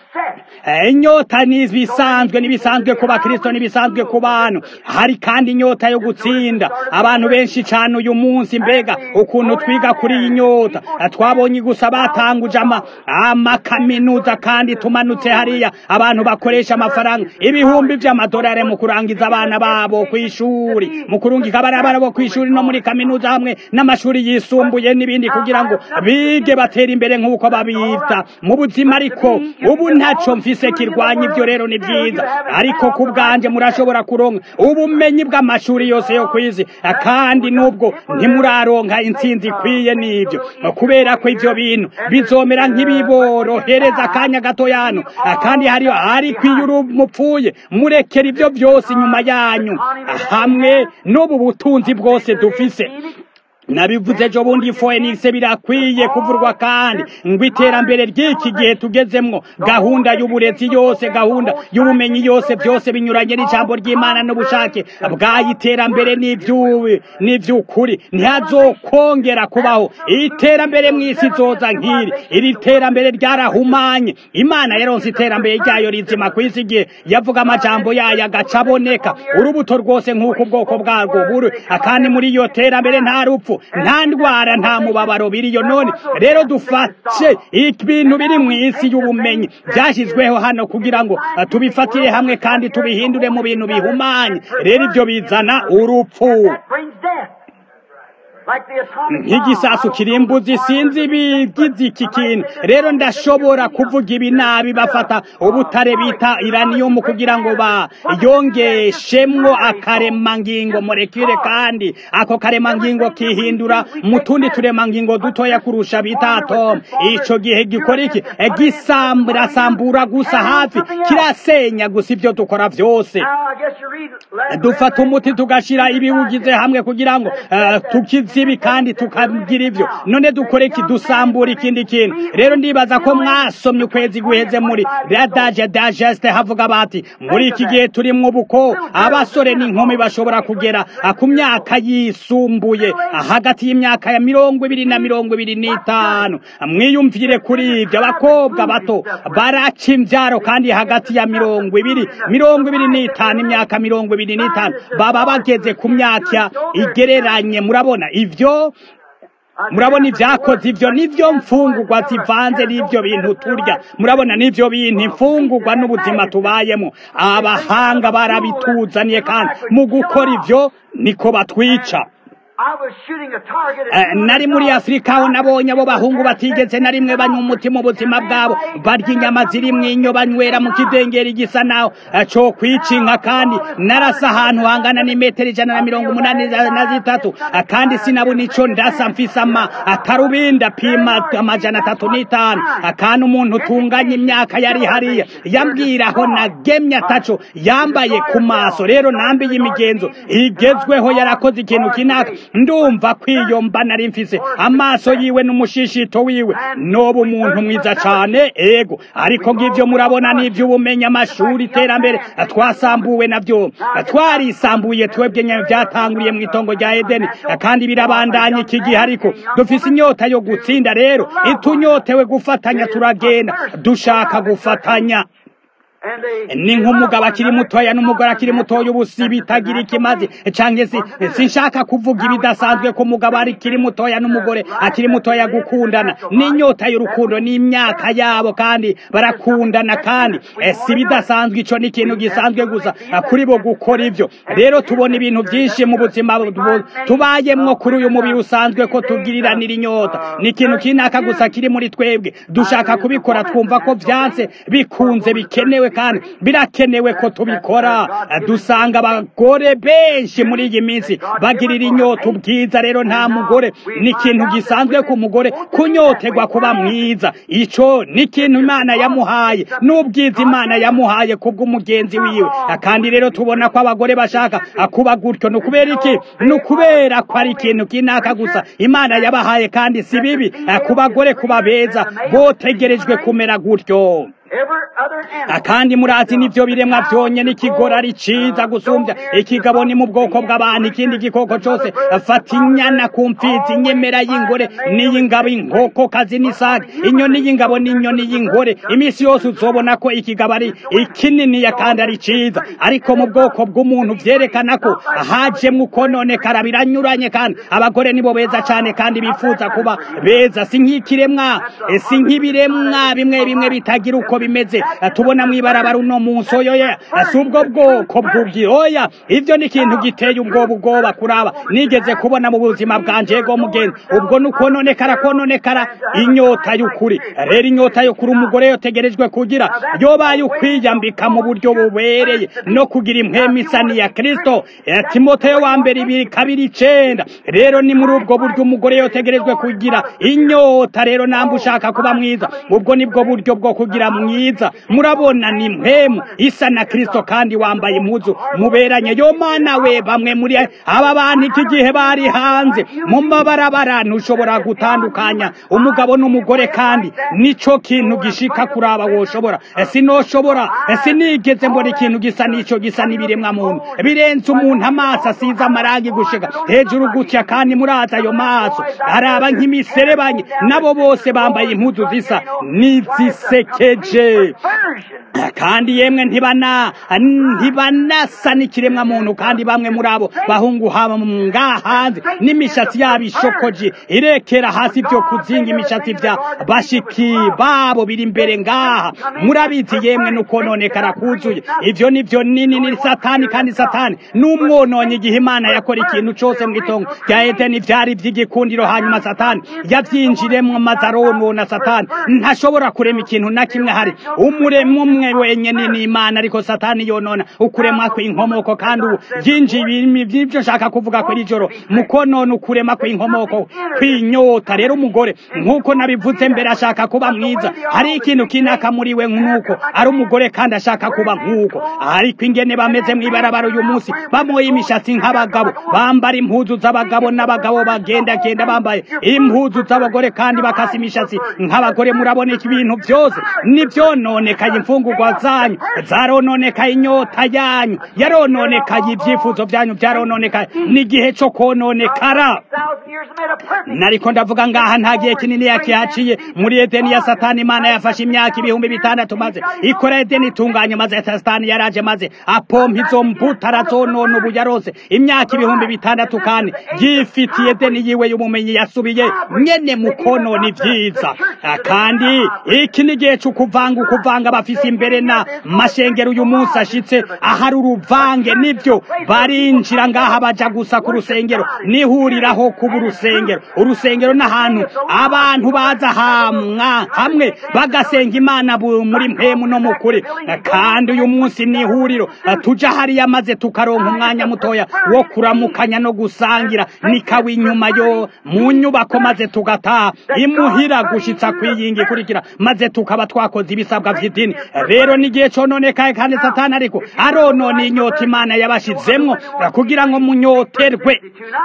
inyota n'ibisanzwe n'ibisanzwe ku bakristo n'ibisanzwe ku bantu. Hari kandi inyota yo gutsinda. Abantu benshi cyane uyu munsi, mbega ukuntu twiga kuri iyi nyota. Twabonye gusa batanguje ama amakaminuza kandi tumanutse hariya abantu bakoresha amafaranga ibihumbi by'amadolari mu kurangiza abana babo ku ishuri, mu kurungika abana babo ku ishuri no muri kaminuza hamwe n'amashuri yisumbuye n'ibindi kugira ngo bige batera imbere nk'uko babita mu buzima. Ariko ubu ntaco mfise kirwanya ibyo, rero ni byiza. Ariko ku bwanje murashobora kuronka ubumenyi bw'amashuri yose yo kwizi, kandi nubwo ntimuraronka intsinzi ikwiye n'ibyo, kubera ko ibyo bintu bizomera nk'ibiborohereza akanya gato yano, kandi hariyo ari kwiyuru mupfuye murekera ibyo byose inyuma yanyu hamwe n'ubu butunzi bwose dufise. Nabivuze ejo bundi Phoenix birakwiye kuvurwa, kandi ngo iterambere ry'iki gihe tugezemwo, gahunda y'uburezi yose, gahunda y'ubumenyi yose, byose binyuranye n'ijambo ry'Imana n'ubushake bw'iterambere n'ivyuwe n'ivyukuri. Ntihazokongera kubaho iterambere mw'isi zoza nk'iri. Iri terambere ryarahumanye. Imana yaronse iterambere ryayo rizima kw'isi igihe yavuga amajambo yayo agacaboneka urubuto rwose nk'uko ubwoko bwarwo buri, kandi muri iyo terambere nta rupfu, nta ndwara, nta mubabaro biriyo. None rero dufashe ibintu biri mu isi y'ubumenyi byashyizweho hano kugira ngo tubifatire hamwe kandi tubihindure mu bintu bihumanye. Rero ibyo bizana urupfu nk'igisasu kirimbuzi. sinzi bigize iki kintu. Rero ndashobora kuvuga ibi nabi, bafata ubutare bita uranium kugira ngo bayongeshemwo akaremangingo molekule, kandi ako karemangingo kihindura mu tundi turemangingo dutoya kurusha bita atom. Ico gihe gikora iki? Gisambura sambura gusa, hafi kirasenya gusa ibyo dukora byose. Dufata umuti tugashira ibiwugize hamwe kugira ngo uh, tukize ibi kandi tukagira ibyo. None dukore iki? Dusambura ikindi kintu. Rero ndibaza ko mwasomye ukwezi guheze muri Radage Digest havuga bati muri iki gihe turi mu buko abasore n'inkumi bashobora kugera ku myaka yisumbuye hagati y'imyaka ya mirongo ibiri na mirongo ibiri n'itanu. Mwiyumvire kuri ibyo. Abakobwa bato baraca imbyaro kandi hagati ya mirongo ibiri mirongo ibiri n'itanu imyaka mirongo ibiri n'itanu baba bageze ku myaka igereranye. Murabona ivyo murabona ibyakoze ibyo nivyo mfungurwa zivanze n'ibyo bintu turya. Murabona nivyo bintu imfungurwa n'ubuzima tubayemo. Abahanga barabituzaniye, kandi mu gukora ivyo niko batwica. Uh, nari muri Afrika aho nabonye abo bahungu batigeze na rimwe banywa umuti mu buzima bwabo, barya inyama ziri mwinyo, banywera mu kidengeri gisa naho uh, cyo kwicinka, kandi narasa ahantu hangana n'imetero ijana na mirongo umunani na zitatu, uh, kandi sinabona ico ndasa mfise ama atarubinda pima amajana atatu n'itanu, uh, kandi umuntu utunganya imyaka yari hariya yambwira aho nagemye ataco yambaye ku maso. Rero nambiye imigenzo igezweho, yarakoze ikintu kinaka. Ndumva kwiyomba nari mfise amaso yiwe n'umushishito wiwe, noba umuntu mwiza cyane ego. Ariko ngivyo murabona n'ivyo ubumenyi, amashuri, iterambere twasambuwe navyo. Twarisambuye twebwe nyene, byatanguriye mu itongo rya Edeni kandi birabandanya iki gihe. Ariko dufise inyota yo gutsinda. Rero itunyotewe gufatanya turagenda dushaka gufatanya. ni nk'umugabo akiri mutoya n'umugore akiri mutoya, ubu si bitagira ikimazi canke si sinshaka kuvuga ibidasanzwe ku mugabo akiri mutoya n'umugore akiri mutoya gukundana n'inyota y'urukundo n'imyaka yabo kandi barakundana kandi si bidasanzwe. Ico ni ikintu gisanzwe gusa kuri bo gukora ivyo. Rero tubona ibintu byinshi mu buzima tubayemwo kuri uyu mubiri usanzwe ko tugiriranira inyota, ni ikintu kinaka gusa kiri muri twebwe. Dushaka kubikora twumva ko vyanse bikunze bikenewe kandi birakenewe ko tubikora. Dusanga abagore benshi muri iyi minsi bagirira inyota ubwiza. Rero nta mugore, ni ikintu gisanzwe ku mugore kunyotegwa kuba mwiza. Ico ni ikintu Imana yamuhaye, n'ubwiza Imana yamuhaye kubw'umugenzi wiwe. Kandi rero tubona ko abagore bashaka kuba gutyo. Ni ukubera iki? Ni ukubera ko ari ikintu kinaka gusa Imana yabahaye, kandi si bibi ku bagore kuba beza, botegerejwe kumera gutyo. Akandi murazi nivyo biremwa vyonye n'ikigora ari ciza gusumbya ikigabo ni mu bwoko bw'abantu. Ikindi gikoko cose afata inyana ku mfizi, inyemera y'ingore n'iy'ingabo, inkoko kazi n'isake, inyoni y'ingabo n'inyoni y'ingore. Imisi yose uzobona ko ikigabo ari ikinini ya kandi ari ciza, ariko mu bwoko bw'umuntu vyerekana ko hajemwo ukononekara. Biranyuranye kandi abagore nibo beza cane kandi bifuza kuba beza, si nk'ikiremwa si nk'ibiremwa bimwe bimwe bitagira uko bimeze tubona mwibarabara uno munsi. Oya, si ubwo bwoko bw'ubwiroya. Ivyo ni ikintu giteye ubwoba ubwoba kuraba nigeze kubona mu buzima bwanje. Ego mugenzi, ubwo nukononekara kononekara inyota y'ukuri. Rero inyota yo kuri umugore yotegerejwe kugira yobaye ukwiyambika mu buryo bubereye no kugira impwemu isa n'iya Kristo. Timoteyo wa mbere ibiri kabiri icenda. Rero ni muri ubwo buryo umugore yotegerejwe kugira inyota. Rero namba ushaka kuba mwiza, ubwo nibwo buryo bwo kugira mwiza. Murabona ni mpemu isa na Kristo kandi wambaye impuzu muberanye. Yo mana we, bamwe muri aba bantu iki gihe bari hanze mu mabarabara, ntushobora gutandukanya umugabo n'umugore, kandi nico kintu gishika kuraba woshobora. Sinoshobora, sinigeze mbona ikintu gisa nico gisa n'ibiremwa muntu birenze umuntu amaso asize amarangi gushika hejuru gutya. Kandi muraza ayo maso araba nk'imiserebanye, nabo bose bambaye impuzu zisa nizisekeje kandi yemwe ntibana ntibanasa n'ikiremwa muntu. Kandi bamwe muri abo bahungu haba ngahanze n'imishatsi yabo ishokoje irekera hasi, byo kuzinga imishatsi vya bashiki babo biri imbere ngaha. Murabizi yemwe nukononekara kuzuye. Ivyo nivyo nini ni Satani, kandi Satani n'umwononye. Igihe Imana yakora ikintu cose mu gitongo rya Edeni vyari vy'igikundiro, hanyuma Satani yavyinjiremwo mazarono. Na Satani ntashobora kurema ikintu na kimwe, hari umuremwa umwe wenyene ni Imana, ariko Satani yonona ukurema kw'inkomoko. kandi ubu yinjiye ibyo nshaka kuvuga ko iri joro mukonona ukurema kw'inkomoko kw'inyota. Rero umugore nk'uko nabivuze mbere ashaka kuba mwiza, hari ikintu kinaka muri we nk'uko ari umugore kandi ashaka kuba nk'uko. Ariko ingene bameze mw'ibarabara uyu munsi, bamoye imishatsi nk'abagabo, bambara impuzu z'abagabo, n'abagabo bagenda genda bambaye impuzu z'abagore kandi bakasa imishatsi nk'abagore. Murabona ibintu byose nivyononekaye, imfungurwa zanyu zarononekaye, inyota yanyu yarononekaye, ibyifuzo byanyu byarononekaye. n'igihe cyo kononekara. Nariko ndavuga ngaha nta gihe kinini yakihaciye muri Edeni ya Satani. Imana yafashe imyaka ibihumbi bitandatu maze ikora Edeni itunganye, maze Satani yaraje maze apompa izo mbuto arazonona. Ubu yarose imyaka ibihumbi bitandatu kandi yifitiye Edeni yiwe y'ubumenyi, yasubiye nyene mu konona ivyiza. Kandi iki ni gihe cyo kuvanga ukuvanga bafise imbere na mashengero uyu munsi ashitse ahari uruvange. Nivyo barinjira ngaha baja gusa ku rusengero, nihuriraho kuba urusengero. Urusengero n'ahantu abantu baza hamwa hamwe bagasenga Imana muri mpemu no mukuri. Kandi uyu munsi nihuriro tuja hariya maze tukaronka umwanya mutoya wo kuramukanya no gusangira nikawe inyuma yo mu nyubako, maze tugataha imuhira gushitsa kwiyingi kurikira, maze tukaba twakoze ibisabwa vy'idini. Rero nigihe cononekaye kandi Satani ariko aronona inyota Imana yabashizemwo kugira ngo munyoterwe.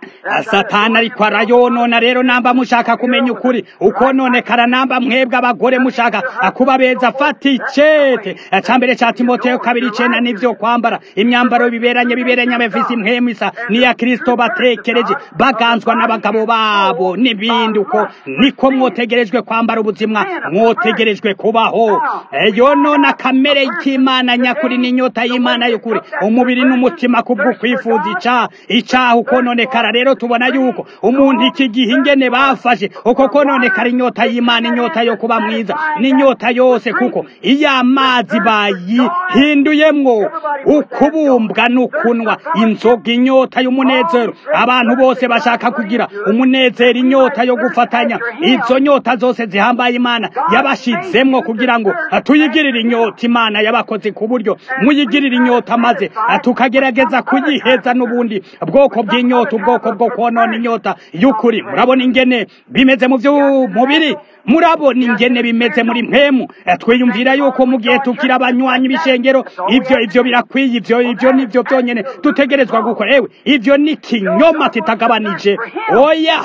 Satani ariko arayonona rero namba mushaka kumenya ukuri ukononekara namba mwebwe abagore mushaka kuba beza fata icete cambere ca Timoteyo kabiri icenda nivyo kwambara imyambaro biberanye biberanye abafise impwemisa niya Kristo batekereje baganzwa n'abagabo babo n'ibindi uko niko mwotegerejwe kwambara ubuzima mwotegerejwe kubaho yonona kamere y'Imana nyakuri n'inyota y'Imana y'ukuri umubiri n'umutima kubwo kwifuza ica ica ukononekara rero tubona yuko umuntu iki gihe ingene bafashe uko kononekara inyota y'Imana inyota yo kuba mwiza n'inyota yose kuko iyo amazi bayihinduyemwo ukubumbwa n'ukunwa inzoga inyota y'umunezero abantu bose bashaka kugira umunezero inyota yo gufatanya izo nyota zose zihambaye Imana yabashizemwo kugira ngo tuyigirire inyota Imana yabakoze ku buryo muyigirire inyota maze tukagerageza kuyiheza n'ubundi bwoko bw'inyota ubwoko bwo konona inyota y'ukuri murabona ingene bimeze mu by'umubiri murabona ingene bimeze muri mpemu twiyumvira yuko mu gihe tukira abanywanyi bishengero ivyo ivyo birakwiye ivyo ivyo nivyo byonyene dutegerezwa gukora ewe ivyo ni kinyoma kitagabanije oya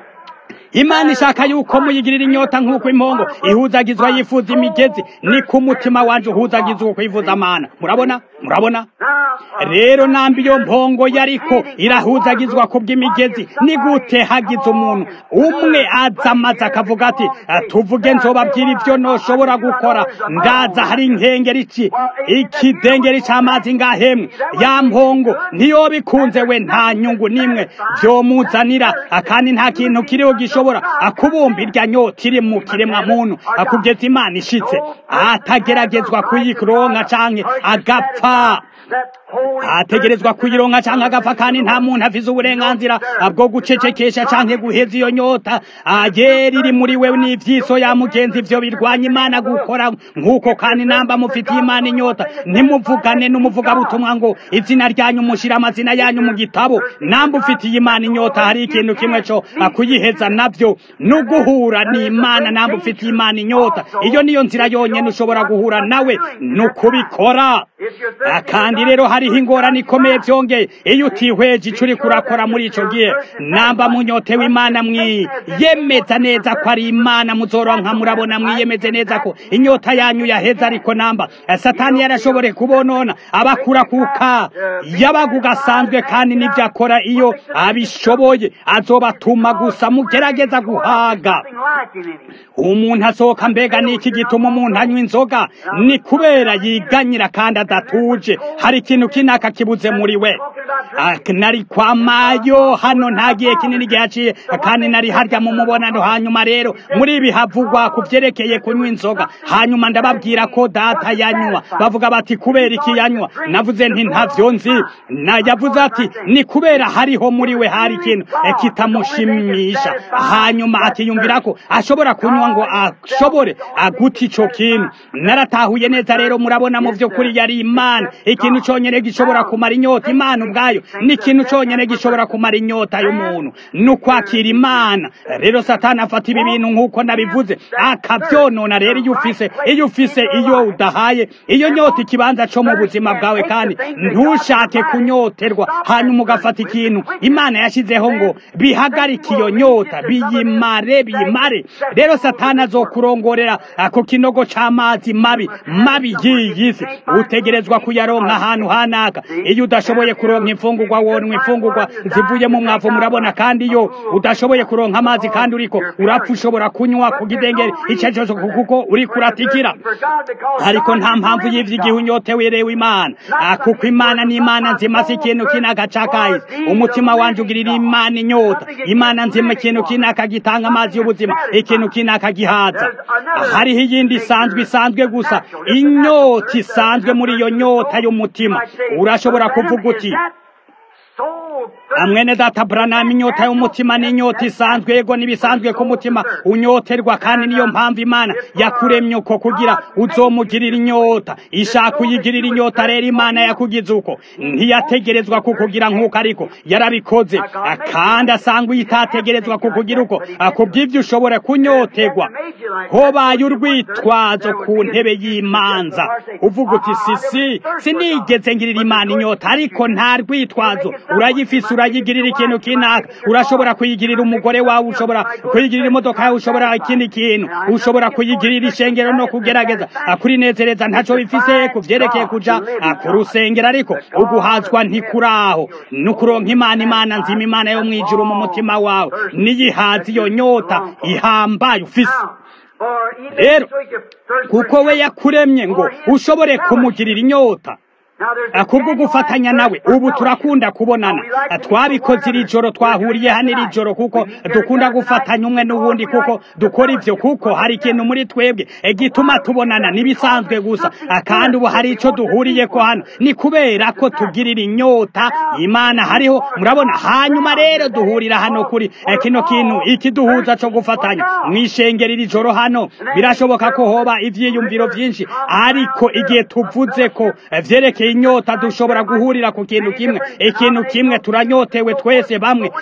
Imana ishaka yuko muyigirira inyota nk'uko impongo ihuzagizwa yifuza imigezi ni ku mutima wanje uhuzagizwa uko yifuza amana murabona murabona rero nambi yo mpongo yariko irahuzagizwa kubw'imigezi ni gute hagize umuntu umwe aza maze akavuga ati tuvuge nzobabwira ivyo noshobora gukora ndaza hari inkengeri iki ikidengeri c'amazi ngahemwe ya mpongo niyo bikunze we nta nyungu nimwe vyomuzanira akandi nta kintu kiriho gishobora akubumba irya nyota iri mu kiremwa muntu akugeza Imana ishitse atageragezwa kuyironka canke agapfa ategerezwa kuyironka canke agapfa kandi nta muntu afize uburenganzira bwo gucecekesha canke guheza iyo nyota agera iri muri wewe n'ivyiso ya mugenzi ivyo birwanya Imana gukora nk'uko kandi namba mufitiye Imana inyota ntimuvugane n'umuvuga butumwa ngo izina ryanyu mushira amazina yanyu mu gitabo namba ufitiye Imana inyota hari ikintu kimwe co akuyiheza navyo no guhura n'Imana namba ufitiye Imana inyota iyo niyo nzira yonyene ushobora guhura nawe no kubikora kandi rero hariho ingorane ikomeye vyongeye iyo utihweje ico uri kurakora muri ico gihe namba munyotewe Imana mwiyemeza neza ko ari Imana muzoronka murabona mwiyemeze neza ko inyota yanyu yaheza ariko namba Satani yarashobore kubonona abakura kuka yabagugasanzwe kandi nivyo akora iyo abishoboye azobatuma gusa mugerageza guhaga umuntu asohoka mbega niki gituma umuntu anywa inzoga ni kubera yiganyira kandi adatuje hari ikintu kinaka kibuze muri we nari kwa mayo hano ntagiye kinini gihaciye kandi nari harya mu mubonano hanyuma rero muri ibi havugwa kuvyerekeye kunywa inzoga hanyuma ndababwira ko data yanywa bavuga bati kubera iki yanywa navuze nti ntavyo nzi na yavuze ati ni kubera hariho muri we hari ikintu kitamushimisha hanyuma akiyumvira ko ashobora kunywa ngo ashobore aguti ico kintu naratahuye neza rero murabona mu vyo kuri yari Imana ikintu conyene gishobora kumara inyota Imana ubwayo ni ikintu conyene gishobora kumara inyota y'umuntu nukwakira Imana rero Satani afata ibi bintu nk'uko nabivuze akavyonona rero iyo ufise iyo ufise iyo udahaye iyo nyota ikibanza co mu buzima bwawe kandi ntushake kunyoterwa hanyuma ugafata ikintu Imana yashizeho ngo bihagarike iyo nyota biyimare biyimare rero Satani azokurongorera ako kinogo c'amazi mabi mabi yiyisi utegerezwa kuyaronka ahantu hanaka iyo udashoboye kuronka imfungurwa wonwa imfungurwa zivuye mu mwavu murabona kandi iyo udashoboye kuronka amazi kandi uriko urapfa ushobora kunywa ku gidengeri ico cyose kuko uri kuratikira ariko nta mpamvu y'ivyigihe unyotewe rewe Imana kuko Imana ni Imana nzima si ikintu kinaka cakaye umutima wanje ugirira Imana inyota Imana nzima ikintu kinaka gitanga amazi y'ubuzima ikintu kinaka gihaza hariho iyindi isanzwe isanzwe gusa inyota isanzwe muri iyo nyota y'umutima urashobora kuvuga uti amwene data Branham inyota y'umutima n'inyota isanzwe yego nibisanzwe ku mutima unyoterwa kandi niyo mpamvu Imana yakuremye uko kugira uzomugirira inyota ishaka uyigirira inyota rero Imana yakugize uko ntiyategerezwa kukugira nk'uko ariko yarabikoze kandi asanga uyitategerezwa kukugira uko akubwivyo ushobora kunyoterwa hobaye urwitwazo ku ntebe y'imanza uvuga uti sisi sinigeze ngirira Imana inyota ariko nta rwitwazo urayifite uyifise urayigirira ikintu kinaka urashobora kuyigirira umugore wawe ushobora kuyigirira imodoka yawe ushobora ikindi kintu ushobora kuyigirira ishengero no kugerageza kurinezereza ntaco bifise kuvyerekeye kuja ku rusengero ariko uguhazwa ntikuraho nukuronka imana imana nzima imana yo mwijuru mu mutima wawe niyihaza iyo nyota ihambaye ufise rero kuko we yakuremye ngo ushobore kumugirira inyota kubwo gufatanya nawe ubu turakunda kubonana twabikoze iri joro twahuriye hano iri joro kuko dukunda gufatanya umwe n'uwundi kuko dukora ivyo kuko hari ikintu muri twebwe gituma tubonana nibisanzwe gusa kandi ubu hari ico duhuriye ko hano ni kubera ko tugirira inyota imana hariho murabona hanyuma rero duhurira hano kuri kino kintu ikiduhuza co gufatanya mwishengera iri joro hano birashoboka ko hoba ivyiyumviro vyinshi ariko igihe tuvuze ko vyerekeye inyota dushobora guhurira ku kintu kimwe ikintu kimwe turanyotewe twese bamwe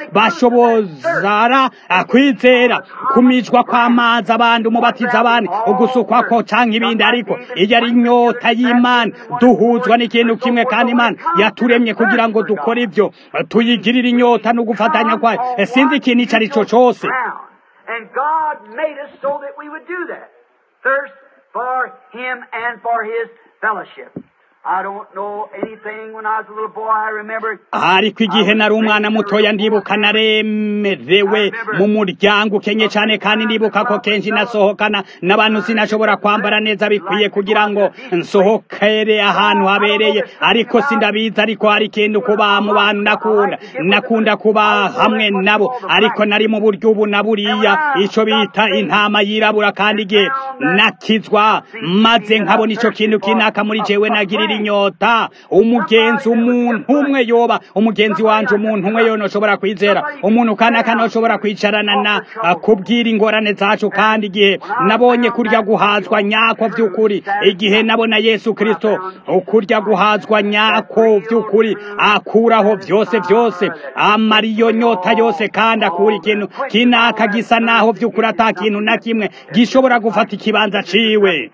bashobozara kwizera kumijwa kw'amazi abandi umubatiza abandi ugusukwa ko canke ibindi ariko iyo ari inyota y'Imana duhuzwa n'ikintu kimwe kandi Imana yaturemye kugira ngo dukore ivyo tuyigirira inyota no gufatanya kwayo sinzi ikintu ico ari co cose and God made us so that we would do that thirst for him and for his fellowship. I don't know anything when I was a little boy. I remember ariko igihe nari umwana mutoya ndibuka naremerewe mu muryango ukenye cyane kandi ndibuka ko kenshi nasohokana n'abantu sinashobora kwambara neza bikwiye kugira ngo nsohokere ahantu habereye ariko sindabiza ariko hari ikintu kuba mu bantu nakunda nakunda kuba hamwe nabo ariko nari mu buryo ubu na buriya ico bita intama yirabura kandi igihe nakizwa maze nkabona ico kintu kinaka muri jewe nagirira inyota umugenzi umuntu umwe yoba umugenzi wanje umuntu umwe yo noshobora kwizera umuntu kana kanoshobora kwicarana na kubwira ingorane zacu kandi igihe nabonye kurya guhazwa nyako vy'ukuri igihe nabona Yesu Kristo ukurya guhazwa nyako vy'ukuri akuraho vyose vyose amariyo nyota yose kandi akura ikintu kinaka gisa naho vy'ukuri atakintu na kimwe gishobora gufata ikibanza ciwe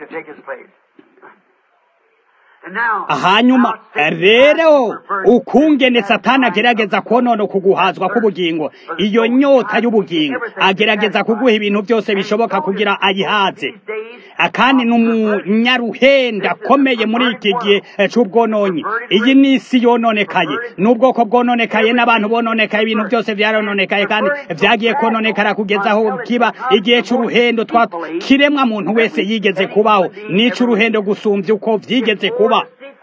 hanyuma rero ukungene satani agerageza konona kuguhazwa k'ubugingo iyo nyota y'ubugingo agerageza kuguha ibintu byose bishoboka kugira ayihaze kandi n'umunyaruhenda akomeye muri iki gihe c'ubwononyi iyi nisi yononekaye n'ubwoko bwononekaye n'abantu bononekaye ibintu byose byarononekaye kandi vyagiye kononekara kugeza aho kiba igihe c'uruhendo twa kiremwa muntu wese yigeze kubaho n'ico uruhendo gusumbya uko vyigeze kuba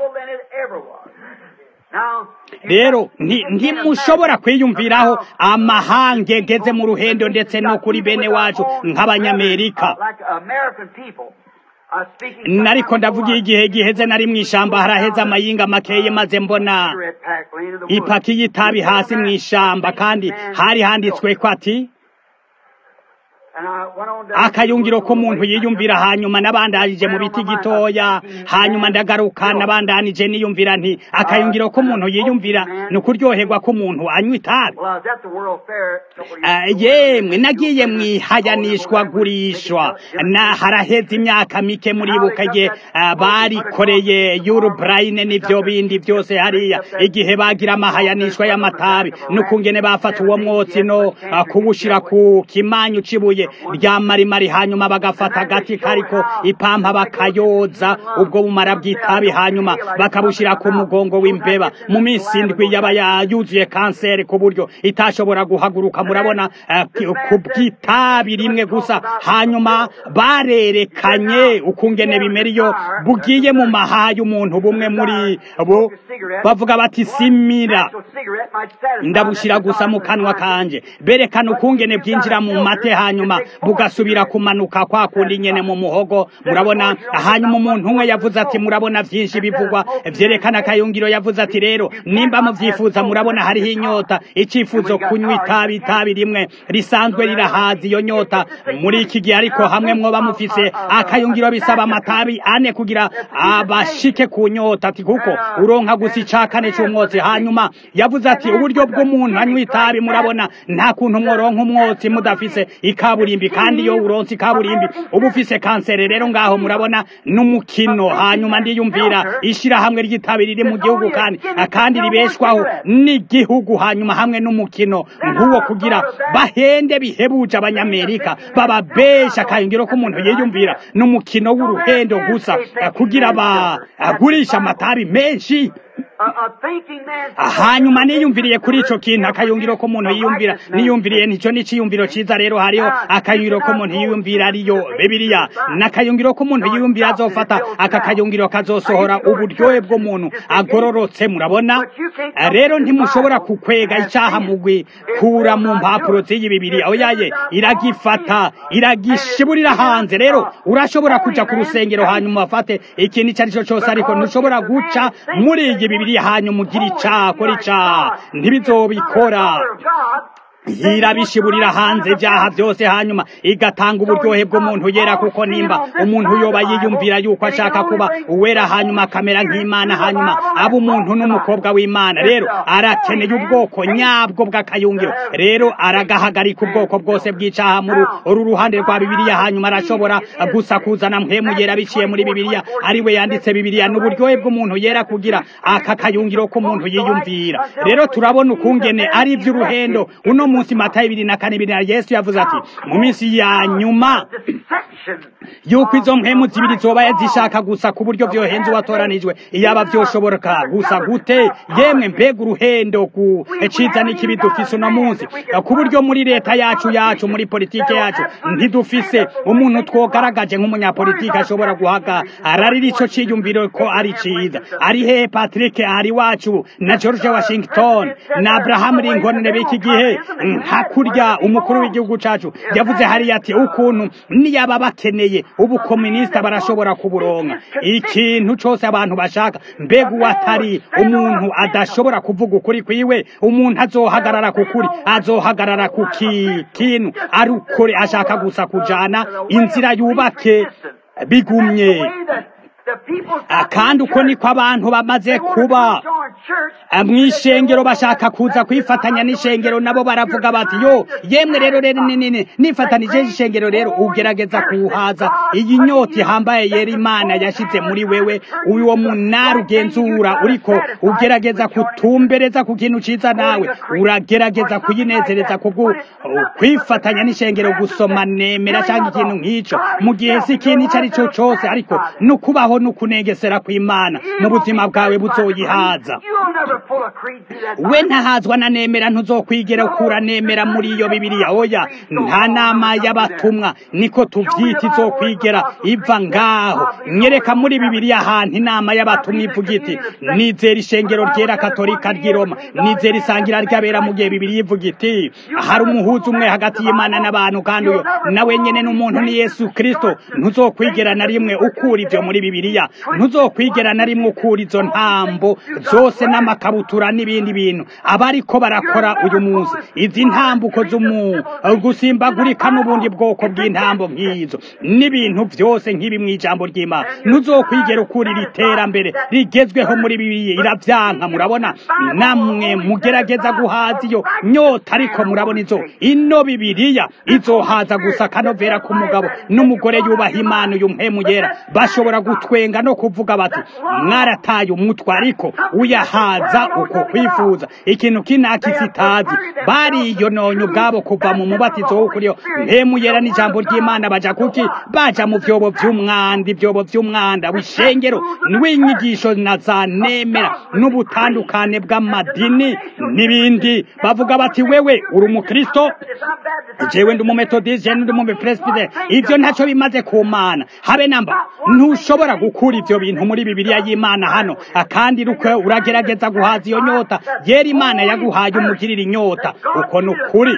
rero ntimushobora kwiyumviraho amahanga egeze mu ruhendo ndetse no kuri bene wacu nk'abanyamerika nariko ndavuga igihe giheze nari mw'ishamba haraheze amayinga makeye maze mbona ipaki y'itabi hasi mw'ishamba kandi hari handitswe ko ati akayungiro ko muntu yiyumvira hanyuma nabandanije mu biti gitoya hanyuma ndagaruka nabandanije niyumvira nti akayungiro ko muntu yiyumvira no kuryoherwa ko muntu anywa itabi yemwe nagiye mwihayanishwa gurishwa na haraheze imyaka mike muri bukaye barikoreye Eurobraine n'ivyo bindi byose hariya igihe bagira amahayanishwa y'amatabi n'ukungene bafata uwo mwotsi no kubushira ku kimanyu cibuye rya marimari hanyuma bagafata agati kariko ipampa bakayoza ubwo bumara bw'itabi hanyuma bakabushira ku mugongo w'imbeba mu minsi indwi yaba yuzuye kanseri ku buryo itashobora guhaguruka murabona ku bw'itabi rimwe gusa hanyuma barerekanye ukungene bimeriyo bugiye mu mahaye umuntu bumwe muri bo bavuga bati simira ndabushira gusa mu kanwa kanje berekana ukungene bwinjira mu mate hanyuma bugasubira kumanuka kwa kundi nyene mu muhogo murabona hanyuma umuntu umwe yavuze ati murabona vyinshi bivugwa vyerekana kayungiro yavuze ati rero nimba muvyifuza murabona hariho inyota icifuzo kunywa itabi itabi rimwe risanzwe rirahaza iyo nyota muri iki gihe ariko hamwe mwoba mufise akayungiro bisaba amatabi ane kugira abashike ku nyota ati kuko uronka gusa icakane c'umwotsi hanyuma yavuze ati uburyo bw'umuntu anywa itabi murabona nta kuntu mworonka umwotsi mudafise ikabu ikaburimbi, kandi iyo uronse ikaburimbi uba ufise kanseri. Rero ngaho murabona n'umukino. Hanyuma ndiyumvira ishirahamwe ry'itabi riri mu gihugu kandi kandi ribeshwaho n'igihugu, hanyuma hamwe n'umukino nk'uwo kugira bahende bihebuje abanyamerika bababesha akayungiro ko umuntu yiyumvira n'umukino w'uruhendo gusa kugira bagurisha amatabi menshi. Hanyuma niyumviriye kuri ico kintu akayungiro ko umuntu yiyumvira niyumviriye nico n'iciyumviro ciza. Rero hariho akayungiro ko umuntu yiyumvira ariyo Bibiliya, n'akayungiro ko umuntu yiyumvira azofata aka kayungiro kazosohora uburyohe bw'umuntu agororotse. Murabona rero ntimushobora kukwega icaha mugwi kura mu mpapuro z'iyi Bibiliya. Oyaye iragifata iragishiburira hanze. Rero urashobora kuja ku rusengero hanyuma afate ikintu icyo ari cyo cyose, ariko ntushobora guca muri iyi Bibiliya hanyuma ugira icaha kora icaha ntibizobikora. Irabishiburira hanze ibyaha byose hanyuma igatanga uburyohe bw'umuntu yera, kuko nimba umuntu yoba yiyumvira yuko ashaka kuba uwera hanyuma akamera nk'Imana hanyuma aba umuntu n'umukobwa w'Imana, rero arakeneye ubwoko nyabwo bw'akayungiro. Rero aragahagarika ubwoko bwose bw'icaha muri uru ruhande rwa Bibiliya, hanyuma arashobora gusa kuzana mpemu yera biciye muri Bibiliya. Ariwe yanditse Bibiliya n'uburyohe bw'umuntu yera kugira aka kayungiro ko umuntu yiyumvira. Rero turabona ukungene ari iby'uruhendo. Uno munsi Matayo ibiri na kane ibiri, Yesu yavuze ati mu minsi ya nyuma yuko izo mpemu zibiri zoba zishaka gusa ku buryo byohenze watoranijwe. Iyaba byoshoboka gusa gute yemwe, mbega uruhendo ku ciza n'ikibi dufise uno munsi, ku buryo muri leta yacu yacu muri politike yacu ntidufise umuntu twogaragaje nk'umunyapolitike ashobora guhaga ararira ico ciyumviro ko ari ciza. Ari he Patrick ari wacu na George Washington na Abraham Lincoln b'iki gihe? Hakurya umukuru w'igihugu cacu yavuze hari ati ukuntu niyaba bakeneye ubu komunista barashobora kuburonka ikintu cyose abantu bashaka. Mbega watari umuntu adashobora kuvuga ukuri kwiwe, umuntu azohagarara ku kuri, azohagarara ku kintu ari ukuri, ashaka gusa kujana inzira yubake bigumye. Kandi uko niko abantu bamaze kuba mw'ishengero bashaka kuza kwifatanya n'ishengero, nabo baravuga bati yo yemwe rero rero nini nifatanije ishengero. Rero ugerageza kuhaza iyi nyoti ihambaye yera Imana yashize muri wewe, uwo munara ugenzura uriko ugerageza kutumbereza ku kintu ciza, nawe uragerageza kuyinezereza kubwo kwifatanya n'ishengero, gusoma nemera cyangwa ikintu nk'ico, mu gihe si ikintu icyo ari cyo cyose, ariko nukubaho nukunegesera kw'Imana mu buzima bwawe buzoyihaza. We ntahazwa na nemera, ntuzokwigera ukura nemera muri iyo Bibiliya. Oya, nta nama y'abatumwa niko tuvyita izokwigera iva ngaho. Nyereka muri Bibiliya ahantu inama y'abatumwa ivuga iti nizera ishengero ryera katolika ry'i Roma, nizera isangira ry'abera, mu gihe Bibiliya ivuga iti hari umuhuza umwe hagati y'Imana n'abantu, kandi uyo nawe nyene n'umuntu ni Yesu Kristo. Ntuzokwigera na rimwe ukura ivyo muri Bibiliya, ntuzokwigera na rimwe ukura izo ntambo zose n'amakabutura n'ibindi bintu abariko barakora uyu munsi. Izi ntambuko z'umu gusimbagurika n'ubundi bwoko bw'intambo nk'izo n'ibintu byose nk'ibi mu ijambo ry'Imana, ntuzokwigera ukura iri terambere rigezweho muri Bibiliya. Iravyanka. Murabona namwe mugerageza guhaza iyo nyota, ariko murabona izo ino Bibiliya izohaza gusa kanovera k'umugabo n'umugore yubaha Imana, uyu mpemu yera bashobora gutwenga no kuvuga bati mwarataye umutwe, ariko uyahaza uko kwifuza ikintu kinakisitazi. Bariyononye ubwabo kuva mu mubatizo wo kuriyo mpemu yera n'ijambo ry'Imana, baja kuki baja mu vyobo vy'umwanda, ibyobo vy'umwanda w'ishengero n'inyigisho na za nemera n'ubutandukane bw'amadini n'ibindi. Bavuga bati wewe uri umukristo, jewe ndi umumetodiste, jewe ndi umupresbyter. Ivyo ntaco bimaze ku Mana habe namba. Ntushobora gukura ivyo bintu muri Bibiliya y'Imana hano, kandi ruko uragerageza guhaza iyo nyota yera Imana yaguhaye umugirira inyota. Uko nukuri.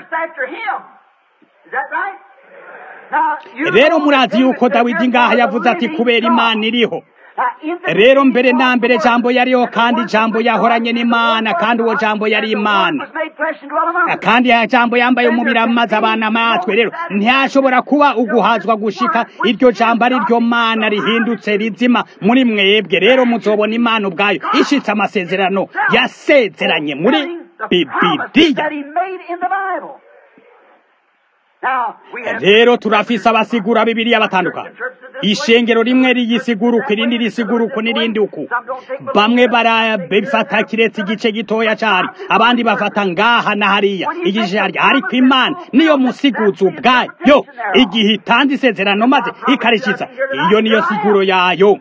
Rero murazi yuko Dawidi ngaha yavuze ati kubera Imana iriho. Rero mbere na mbere jambo yariho, kandi jambo yahoranye n'Imana, kandi uwo jambo yari Imana, kandi ya jambo yambaye umubiri amaze abana matwe. Rero ntiyashobora kuba uguhazwa gushika iryo jambo ari ryo Mana rihindutse rizima muri mwebwe. Rero muzobona Imana ubwayo ishitse amasezerano yasezeranye muri Bibiliya. rero turafise abasigura Bibiliya batandukanye. Ishengero rimwe riyisiguruka irindi risiguruka n'irindi uku. Bamwe barabifata kiretse igice gitoya cyari, abandi bafata ngaha na hariya igice hari, ariko Imana niyo musiguzi ubwayo igihe itanze isezerano maze ikarishiza. Iyo niyo siguro yayo.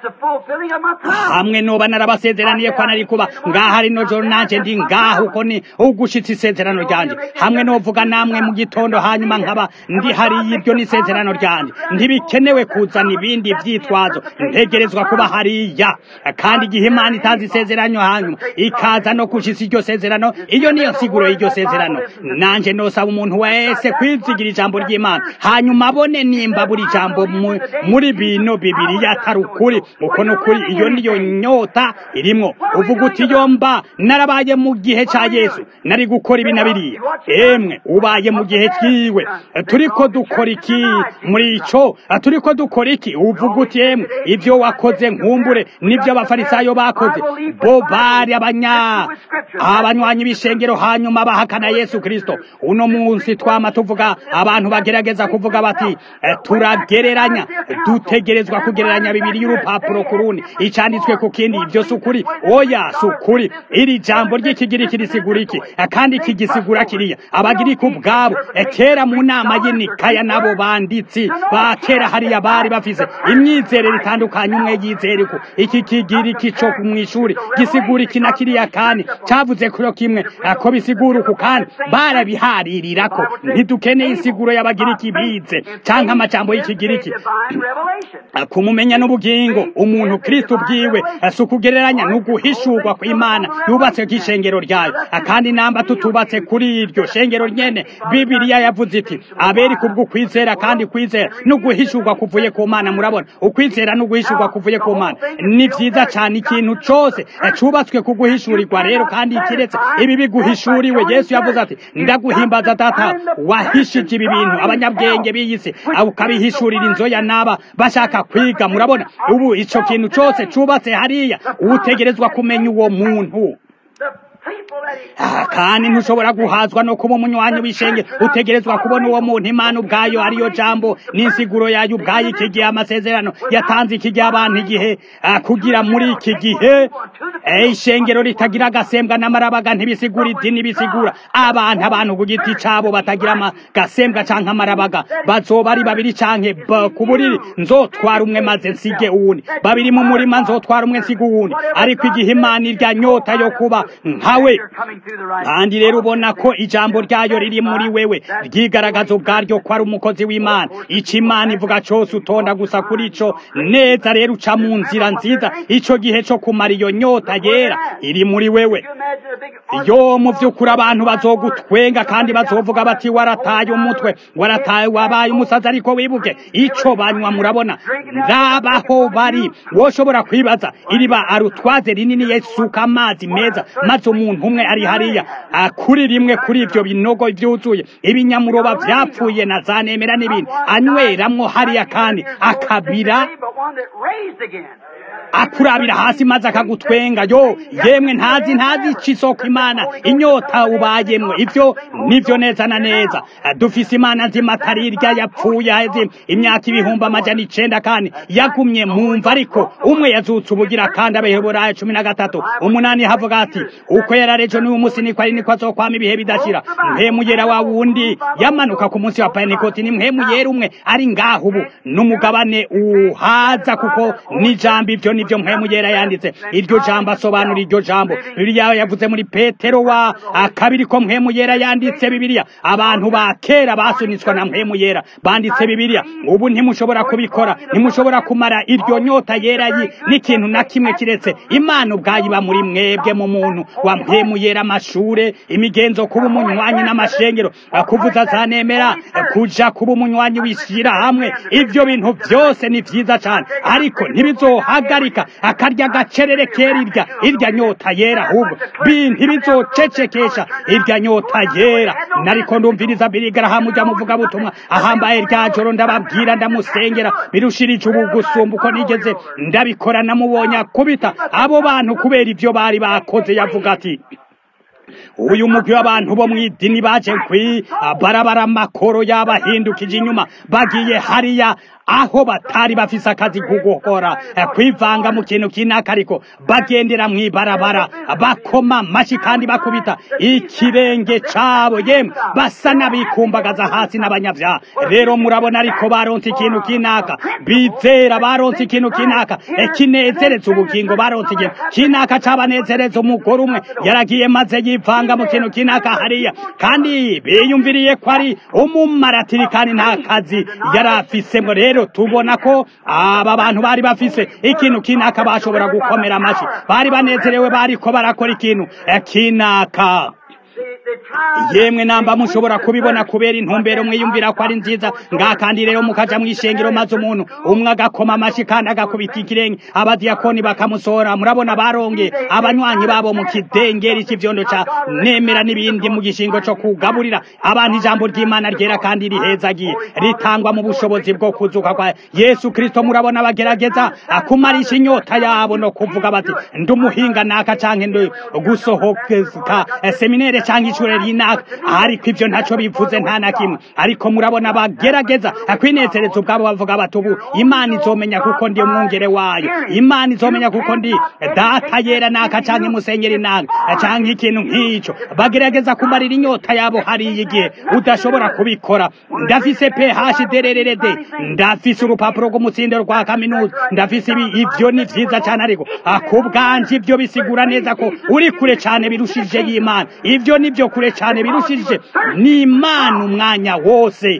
Hamwe noba narabasezeraniye ko nari kuba ngaha rino joro nanje ndi ngaha uko ni ugushitsa isezerano ryanje. Hamwe novuga namwe mu gitondo hanyuma nkaba ndi hari ibyo ni isezerano ryanje. Ntibikenewe kuzana ibindi vyitwazo, ntegerezwa kuba hariya. Kandi igihe Imana itanze isezerano hanyuma ikaza no gushitsa iryo sezerano, iyo niyo siguro y'iryo sezerano. Nanje nosaba umuntu wese kwizigira ijambo ry'Imana hanyuma abone nimba buri jambo muri bino Bibiliya atarukuri uko nukuri. Iyo niyo nyota irimwo. Uvuga uti yomba narabaye mu gihe ca Yesu nari gukora ibi na biriya. Emwe ubaye mu gihe cyiwe turiko dukora iki muri ico? Turiko dukora iki? Uvuga uti emwe ivyo wakoze nkumbure nivyo abafarisayo bakoze. Bo bari abanya abanywanyi b'ishengero hanyuma bahakana Yesu Kristo. Uno munsi twama tuvuga abantu bagerageza kuvuga bati turagereranya, dutegerezwa kugereranya Bibiliya y'urupapuro kurundi icanditswe ku kindi. Ibyo sukuri oya sukuri. Iri jambo ry'ikigiriki risigura iki kandi kigisigura kiriya. Abagiriki ubwabo kera mu nama y'Nikaya nabo banditsi ba kera hariya bari bafise imyizerere itandukanye. Umwe yizere ko iki kigiriki cyo mw'ishuri gisigura iki na kiriya kandi cavuze kuro kimwe ko bisigura uku kandi barabiharirira ko ntidukeneye insiguro y'abagiriki bize canke amajambo y'ikigiriki kumumenya n'ubugingo. Umuntu Kristo bwiwe asukugereranya n'uguhishurwa kw'Imana yubatse k'ishengero ryayo. Kandi namba tutubatse kuri iryo shengero nyene Bibiliya yavuze iti aberi kubwo kwizera, kandi kwizera n'uguhishurwa kuvuye ku Mana. Murabona ukwizera n'uguhishurwa kuvuye ku Mana ni vyiza cyane. Ikintu cyose cubatswe kuguhishurirwa rero, kandi kiretse ibi biguhishuriwe. Yesu yavuze ati ndaguhimbaza data wahishije ibi bintu abanyabwenge biyise ukabihishurira inzoya naba bashaka kwiga. Murabona ubu ico kintu cyose cubatse hariya utegerezwa kumenya uwo muntu. Kandi ntushobora guhazwa no kuba umunywanyi w'ishenge, utegerezwa kubona uwo muntu Imana ubwayo ariyo jambo n'insiguro yayo ubwayo. Iki gihe amasezerano yatanze iki gihe abantu igihe kugira muri iki gihe ishengero ritagira agasembwa n'amarabaga ntibisigura idini, bisigura abantu abantu ku giti cabo batagira agasembwa canke amarabaga. Bazoba ari babiri canke ku buriri nzotwara umwe maze nsige uwundi, babiri mu murima nzotwara umwe nsige uwundi. Ariko igihe Imana irya nyota yo kuba nkawe, kandi rero ubona ko ijambo ryayo riri muri wewe ryigaragaza ubwaryo ko ari umukozi w'Imana. Ico Imana ivuga cyose utonda gusa kuri ico neza, rero uca mu nzira nziza. Ico gihe cyo kumara iyo nyota yera iri muri wewe. Yo mu vy'ukuri abantu bazogutwenga kandi bazovuga bati warataye umutwe, warataye wabaye umusaza. Ariko wibuke ico banywa. Murabona ndabaho bari woshobora kwibaza iriba arutwaze rinini yesuka amazi meza maze umuntu umwe ari hariya kuri rimwe kuri ivyo binogo vyuzuye ibinyamuroba vyapfuye na zanemera n'ibindi anyweramwo hariya, kandi akabira akurabira hasi maze akagutwenga. Yo yemwe ntazi ntazi cisoko Imana inyota ubayemwo. Ivyo nivyo neza na neza. Dufise Imana nzima atari irya yapfuye heze imyaka ibihumbi amajana icenda kandi yagumye mumva. Ariko umwe yazutse ubugira kandi Abaheburayo cumi na gatatu umunani havuga ati uko yararejo n'uyu munsi niko ari niko azokwama ibihe bidashira. Mpemu yera wa wundi yamanuka ku munsi wa Pentekote ni mpemu yera umwe ari ngaho ubu n'umugabane uhaza, kuko ni jambo ivyo nivyo mpemu yera yanditse. Iryo jambo asobanura iryo jambo Bibiliya yavuze muri Petero wa kabiri ko mpemu yera yanditse Bibiliya. Abantu ba kera basunitswa na mpemu yera banditse Bibiliya. Ubu ntimushobora kubikora, ntimushobora kumara iryo nyota yera n'ikintu na kimwe kiretse Imana ubwayo iba muri mwebwe mu muntu wa mpemu yera. Amashure, imigenzo, kuba umunywanyi n'amashengero, kuvuza zanemera, kuja kuba umunywanyi wishira hamwe, ivyo bintu byose ni vyiza cyane, ariko ntibizohagarika akarya gacerere kerirya irya nyota yera. Ahubwo ntibizocecekesha irya nyota yera. Nariko ndumviriza Birigarahamu ujya muvuga butumwa ahambaye rya joro, ndababwira ndamusengera birushirije ubu gusumba uko nigeze ndabikora. Namubonye akubita abo bantu kubera ivyo bari bakoze. Yavuga ati uyu mugwi w'abantu bo mw'idini baje kwibarabara amakoro y'abahindukije inyuma bagiye hariya aho batari bafise akazi kugukora kwivanga mu kintu kinaka ariko bagendera mw'ibarabara bakoma mashi kandi bakubita ikirenge cabo yemwe basa n'abikumbagaza hasi n'abanyavyaha rero murabona ariko baronse ikintu kinaka bizera baronse ikintu kinaka kinezereza ubugingo baronse ikintu kinaka cabanezereza umugore umwe yaragiye maze yivanga mu kintu kinaka hariya kandi biyumviriye ko ari umumaratiri kandi nta kazi yarafisemwo rero tubona ko aba bantu bari bafise ikintu kinaka bashobora gukomera amashi bari banezerewe bariko barakora ikintu kinaka yemwe namba mushobora kubibona kubera intumbero mwiyumvira ko ari nziza nga kandi rero mukaja mwishengero maze umuntu umwe agakoma amashi kandi agakubita ikirenge abadiyakoni bakamusora murabona baronge abanywanyi babo mu kidengeri c'ivyondo ca nemera n'ibindi mu gishingo co kugaburira abantu ijambo ry'Imana ryera kandi rihezagiye ritangwa mu bushobozi bwo kuzuka kwa Yesu Kristo murabona bagerageza akumarisha inyota yabo no kuvuga bati ndumuhinga naka canke ndo gusohoka seminere canke ishure rinaka ariko ivyo ntaco bivuze nta na kimwe ariko murabona bagerageza akwinezereza ubwabo bavuga bati ubu Imana izomenya kuko ndi umwungere wayo Imana izomenya kuko ndi data yera naka canke musenyeri naka canke ikintu nk'ico bagerageza kumarira inyota yabo hari igihe udashobora kubikora ndafise P H D R R D ndafise urupapuro rw'umutsindo rwa kaminuza ndafise ivyo ni vyiza cyane ariko akubwanje ivyo bisigura neza ko uri kure cyane birushije y'Imana ivyo nivyo kure cyane birushije ni Imana umwanya wose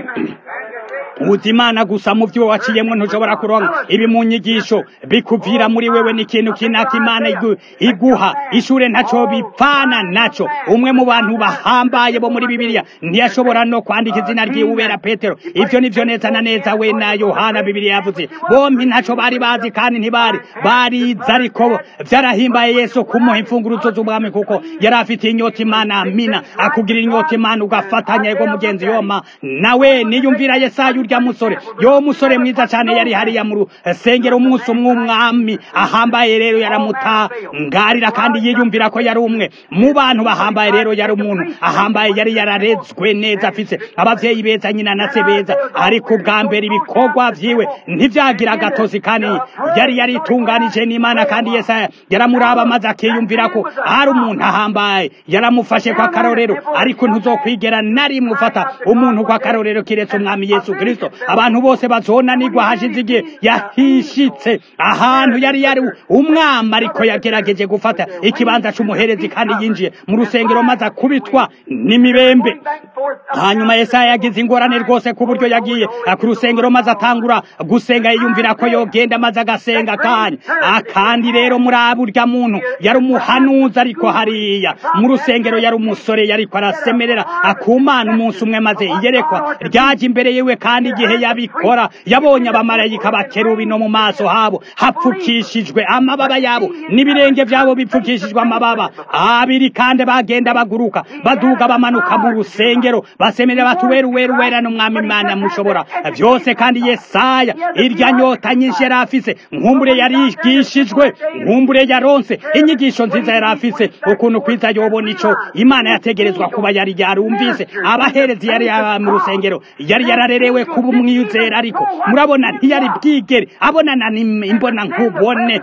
Uzimana gusa mu byo waciyemwe ntushobora kuronka ibi mu nyigisho bikuvira muri wewe n'ikintu kinaka Imana igu, iguha ishure ntaco bipfana naco umwe mu bantu bahambaye bo muri Bibiliya ntiyashobora no kwandika izina ry'ubera Petero ivyo nivyo neza na neza we na Yohana Bibiliya yavuze bompi ntaco bari bazi kandi ntibari bariza ariko vyarahimbaye Yesu kumuha imfunguruzo z'ubwami kuko yari afite inyota Imana amina akugira inyota Imana ugafatanya yego mugenzi yoma nawe niyumvira Yesaya urya musore yo musore mwiza cyane yari hariya mu rusengero umunsi umwe umwami ahambaye rero yaramuta ngarira kandi yiyumvira ko yari umwe mu bantu bahambaye rero yari umuntu ahambaye yari yararezwe neza afise abavyeyi beza nyina na se beza ariko ubwa mbere ibikorwa vyiwe ntivyagira gatozi kandi yari yaritunganije n'Imana kandi Yesaya yaramuraba maze akiyumvira ko ari umuntu ahambaye yaramufashe kwa karorero ariko ntuzokwigera nari mufata umuntu kwa karorero kiretse umwami Yesu Kristo abantu bose bazonanirwa hashize igihe yahishitse ahantu yari yari umwami ariko yagerageje gufata ikibanza c'umuherezi kandi yinjiye mu rusengero maze kubitwa n'imibembe hanyuma Yesaya yagize ingorane rwose ku buryo yagiye ku rusengero maze atangura gusenga yiyumvira ko yogenda maze agasenga kanya akandi rero muri aburya muntu yari umuhanuzi ariko hariya mu rusengero yari umusore yariko arasemerera akumana umunsi umwe maze iyerekwa ryaje imbere yewe kandi igihe yabikora yabonye abamarayika bakerubi no mu maso habo hapfukishijwe amababa yabo n'ibirenge vyabo bipfukishijwe amababa abiri kandi bagenda baguruka baduga bamanuka mu rusengero basemerera bati weru weru wera n'umwami Imana mushobora vyose kandi Yesaya irya nyota nyinshi yari afise nkumbure yarigishijwe nkumbure yaronse inyigisho nziza yari afise ukuntu kwiza yobona ico Imana yategerezwa kuba yari yarumvise abaherezi yari mu rusengero yari yararerewe kuba umwizera ariko murabona ntiyari bwigere abonana imbona nkubone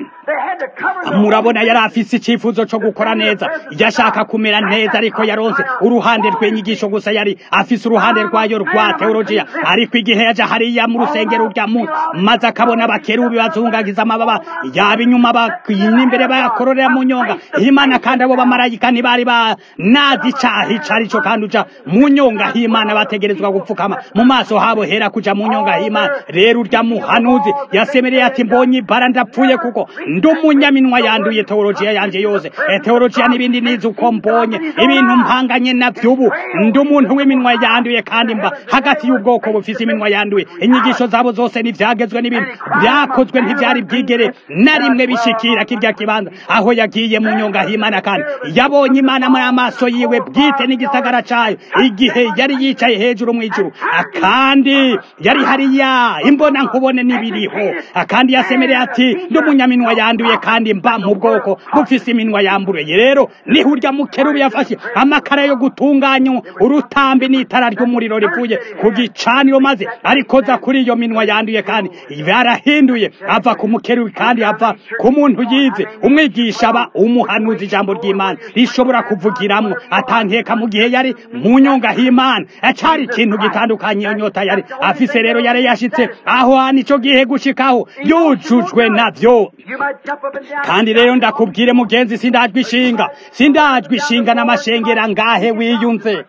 murabona yari afise icifuzo co gukora neza yashaka kumera neza ariko yaronse uruhande rw'inyigisho gusa yari afise uruhande rwayo rwa teologiya ariko igihe yaje hariya mu rusengero rya mu maze akabona abakerubi bazungagiza amababa yaba inyuma n'imbere bayakororera mu nyonga Imana kandi abo bamarayika ntibari ba nazi icaha ico arico kandi uja mu nyonga y'Imana bategerezwa gupfukama mu maso habo hera kuja mu nyonga y'Imana rero urya muhanuzi yasemereye ati mbonye bara ndapfuye kuko ndumunyamintwa yanduye teologiya yanje yose e teologiya n'ibindi nizo uko mbonye ibintu mpanganye navyo ubu ndumuntu w'iminwa yanduye kandi mba hagati y'ubwoko bufise iminwa yanduye inyigisho zabo zose n'ivyagezwe n'ibintu byakozwe ntivyari bwigere na rimwe bishikira kirya kibanza aho yagiye mu nyonga y'Imana kandi yabonye Imana mu amaso yiwe bwite n'igisagara cayo igihe yari yicaye hejuru mu ijuru kandi yari hariya imbona nkubone n'ibiriho kandi yasemereye ati ndi umunyaminwa yanduye kandi mba mu bwoko bufise iminwa yambuye. Rero niho urya mukerubi yafashe amakara yo gutunganya urutambi n'itara ry'umuriro rivuye ku gicaniro maze arikoza kuri iyo minwa yanduye kandi yarahinduye ava ku mukerubi kandi ava ku muntu yize umwigisha aba umuhanuzi ijambo ry'Imana rishobora kuvugiramwo atankeka mu gihe yari mu nyonga h'Imana acari ikintu gitandukanye iyo nyota yari afise. Rero yari yashitse aho hani ico gihe gushikaho yujujwe navyo. Kandi rero ndakubwire mugenzi, sindajwe ishinga sindajwe ishinga n'amashengera ngahe wiyunze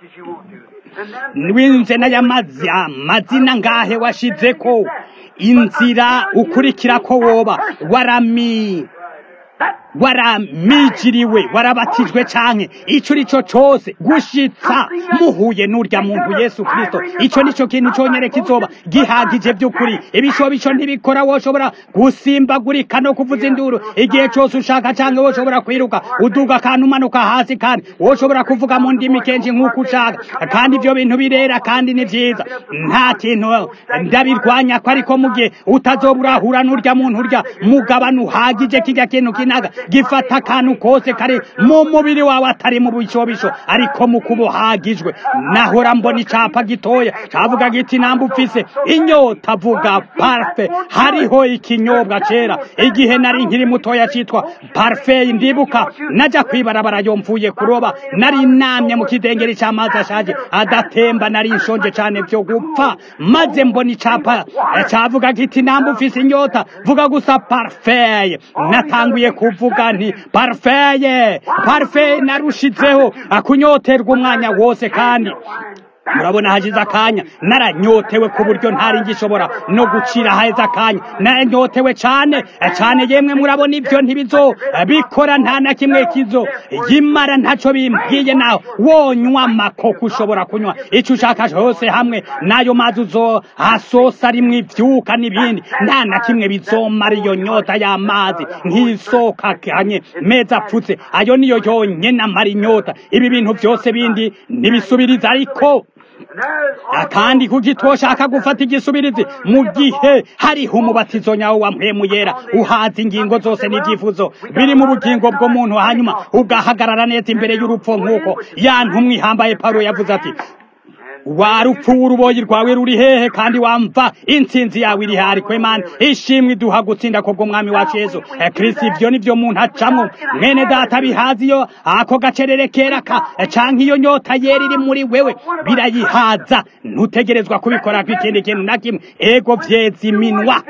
winze n'ayamazi amazina ngahe washizeko inzira ukurikira ko woba warami waramijiriwe warabatijwe canke ico rico cose gushitsa muhuye n'urya muntu Yesu Kristo. Ico nico kintu conyere kizoba gihagije by'ukuri. Ibisho bico ntibikora woshobora gusimbagurika no kuvuza induru igihe cose ushaka canke woshobora kwiruka uduga kandi umanuka hasi kandi woshobora kuvuga mu ndimi kenshi nk'uko ushaka kandi ivyo bintu birera kandi ni vyiza nta kintu ndabirwanya ko ariko mu gihe utazoburahura n'urya muntu urya mugabano uhagije kirya kintu kinaga gifata akantu kose kare mu mubiri wawe atari mu bishobisho ariko mu kubuhagijwe. Nahora mbona icapa gitoya cavuga giti namba ufise inyota vuga parfait. Hariho ikinyobwa cera igihe nari nkiri mutoya citwa parfait. Ndibuka naja kwibarabara yo mvuye kuroba nari namye mu kidengeri c'amazi ashaje adatemba nari nshonje cane byo gupfa maze mbona icapa cavuga giti namba ufise inyota vuga gusa parfait. Natanguye kuvuga nti parfait parfait narushizeho akunyoterwa umwanya wose kandi murabona hajiza akanya naranyotewe ku buryo ntari ngishobora no gucira haheza akanya naranyotewe cane cane yemwe murabona ivyo ntibizo bikora nta na kimwe kizo yimara ntaco bimbwiye naho wonywa amakoko ushobora kunywa ico ushaka hose hamwe nayo mazi uzo asosa rimwe ivyuka n'ibindi nta na kimwe bizomara iyo nyota y'amazi nk'isoka kanye meza apfutse ayo niyo yonyene amara inyota. Ibi bintu vyose bindi nibisubiriza ariko akandi kuki twoshaka gufata igisubirizi mu gihe hariho umubatizo nyawo wa mpwemu yera uhaza ingingo zose n'ivyifuzo biri mu bugingo bw'umuntu hanyuma ugahagarara neza imbere y'urupfu nk'uko yantumwe ihambaye Paulo yavuze ati warupfu uruboyi rwawe ruri hehe kandi wamva intsinzi yawe iri hari ko Imana ishimwe duha gutsinda ko bw'umwami wacu Yesu Kristo. Ivyo nivyo muntu acamwo mwene data bihazi yo ako gacerere kera ka canke iyo nyota yera iri muri wewe birayihaza ntutegerezwa kubikora kw'ikindi kintu na kimwe ego vyeza iminwa.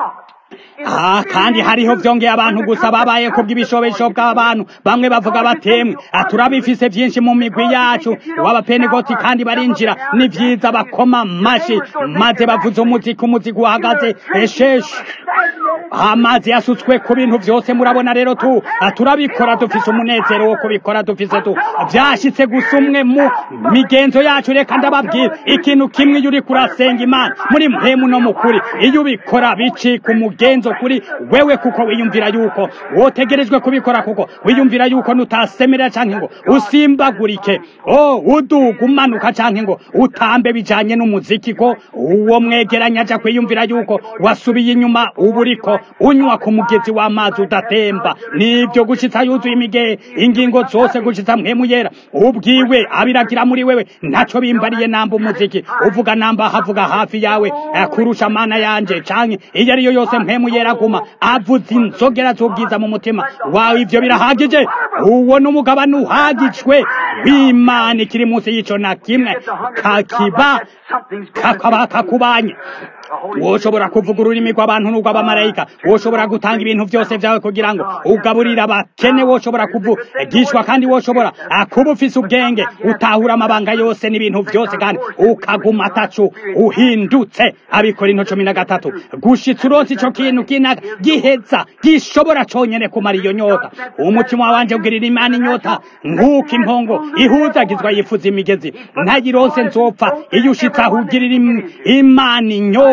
Ah, kandi hariho vyongeye abantu gusa babaye ko bw'ibishobesho bw'abantu bamwe bavuga batemwe aturabifise vyinshi mu migwi yacu w'abapenegoti kandi barinjira ni vyiza bakoma mashi maze bavuza umuziki umuziki uhagaze esheshe amazi yasutswe ku bintu vyose. Murabona rero tu turabikora dufise umunezero wo kubikora dufise tu vyashitse gusa umwe mu migenzo yacu. Reka ndababwira ikintu kimwe yuri kurasenga Imana muri mpemu no mukuri iyo ubikora bici ku mugenzo kuri wewe kuko wiyumvira yuko wotegerejwe kubikora kuko wiyumvira yuko nutasemera canke ngo usimbagurike oh uduga umanuka canke ngo utambe bijanye n'umuziki ko uwo mwegeranya aja kwiyumvira yuko wasubiye inyuma uburiko unywa ku mugezi w'amazi udatemba. Nivyo gushitsa yuzuye imige ingingo zose gushitsa mpemu yera ubwiwe abiragira muri wewe ntaco bimbariye namba umuziki uvuga namba havuga hafi yawe kurusha mana yanje canke iyo ariyo yose mpemu yera guma avuza inzogera z'ubwiza mu mutima wawe. Ivyo birahagije. Uwo n'umugabane uhagijwe w'Imana kiri munsi y'ico na kimwe kakiba kakaba kakubanye. woshobora kuvuga ururimi rw'abantu n'urw'abamarayika, woshobora gutanga ibintu byose vyawe kugira ngo ugaburira abakene, woshobora kuvugishwa kandi woshobora kuba ufise ubwenge utahura amabanga yose n'ibintu byose kandi ukaguma atacu uhindutse. Abikorinto cumi na gatatu. Gushitsa uronse ico kintu kinaga giheza gishobora conyene kumara iyo nyota. Umutima wanje ugirira Imana inyota nk'uko impongo ihuzagizwa yifuza imigezi, ntayironse nzopfa. Iyo ushitse aho ugirira Imana inyota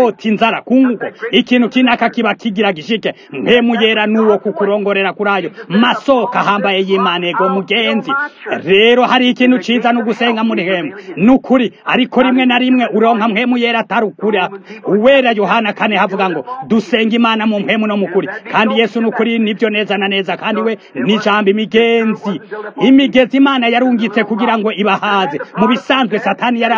inyota inzara kunguko ikintu kinaka kiba kigira gishike mpemu yera nuwo kukurongorera kurayo masoko ahambaye y'Imana ego mugenzi rero hari ikintu ciza no gusenga muri hemu nukuri ariko rimwe na rimwe uronka mpemu yera atarukura uwera Yohana kane havuga ngo dusenga Imana mu mpemu no mukuri kandi Yesu nukuri nivyo neza na neza kandi we n'ijambo imigenzi imigezi Imana yarungitse kugira ngo ibahaze mu bisanzwe Satani yara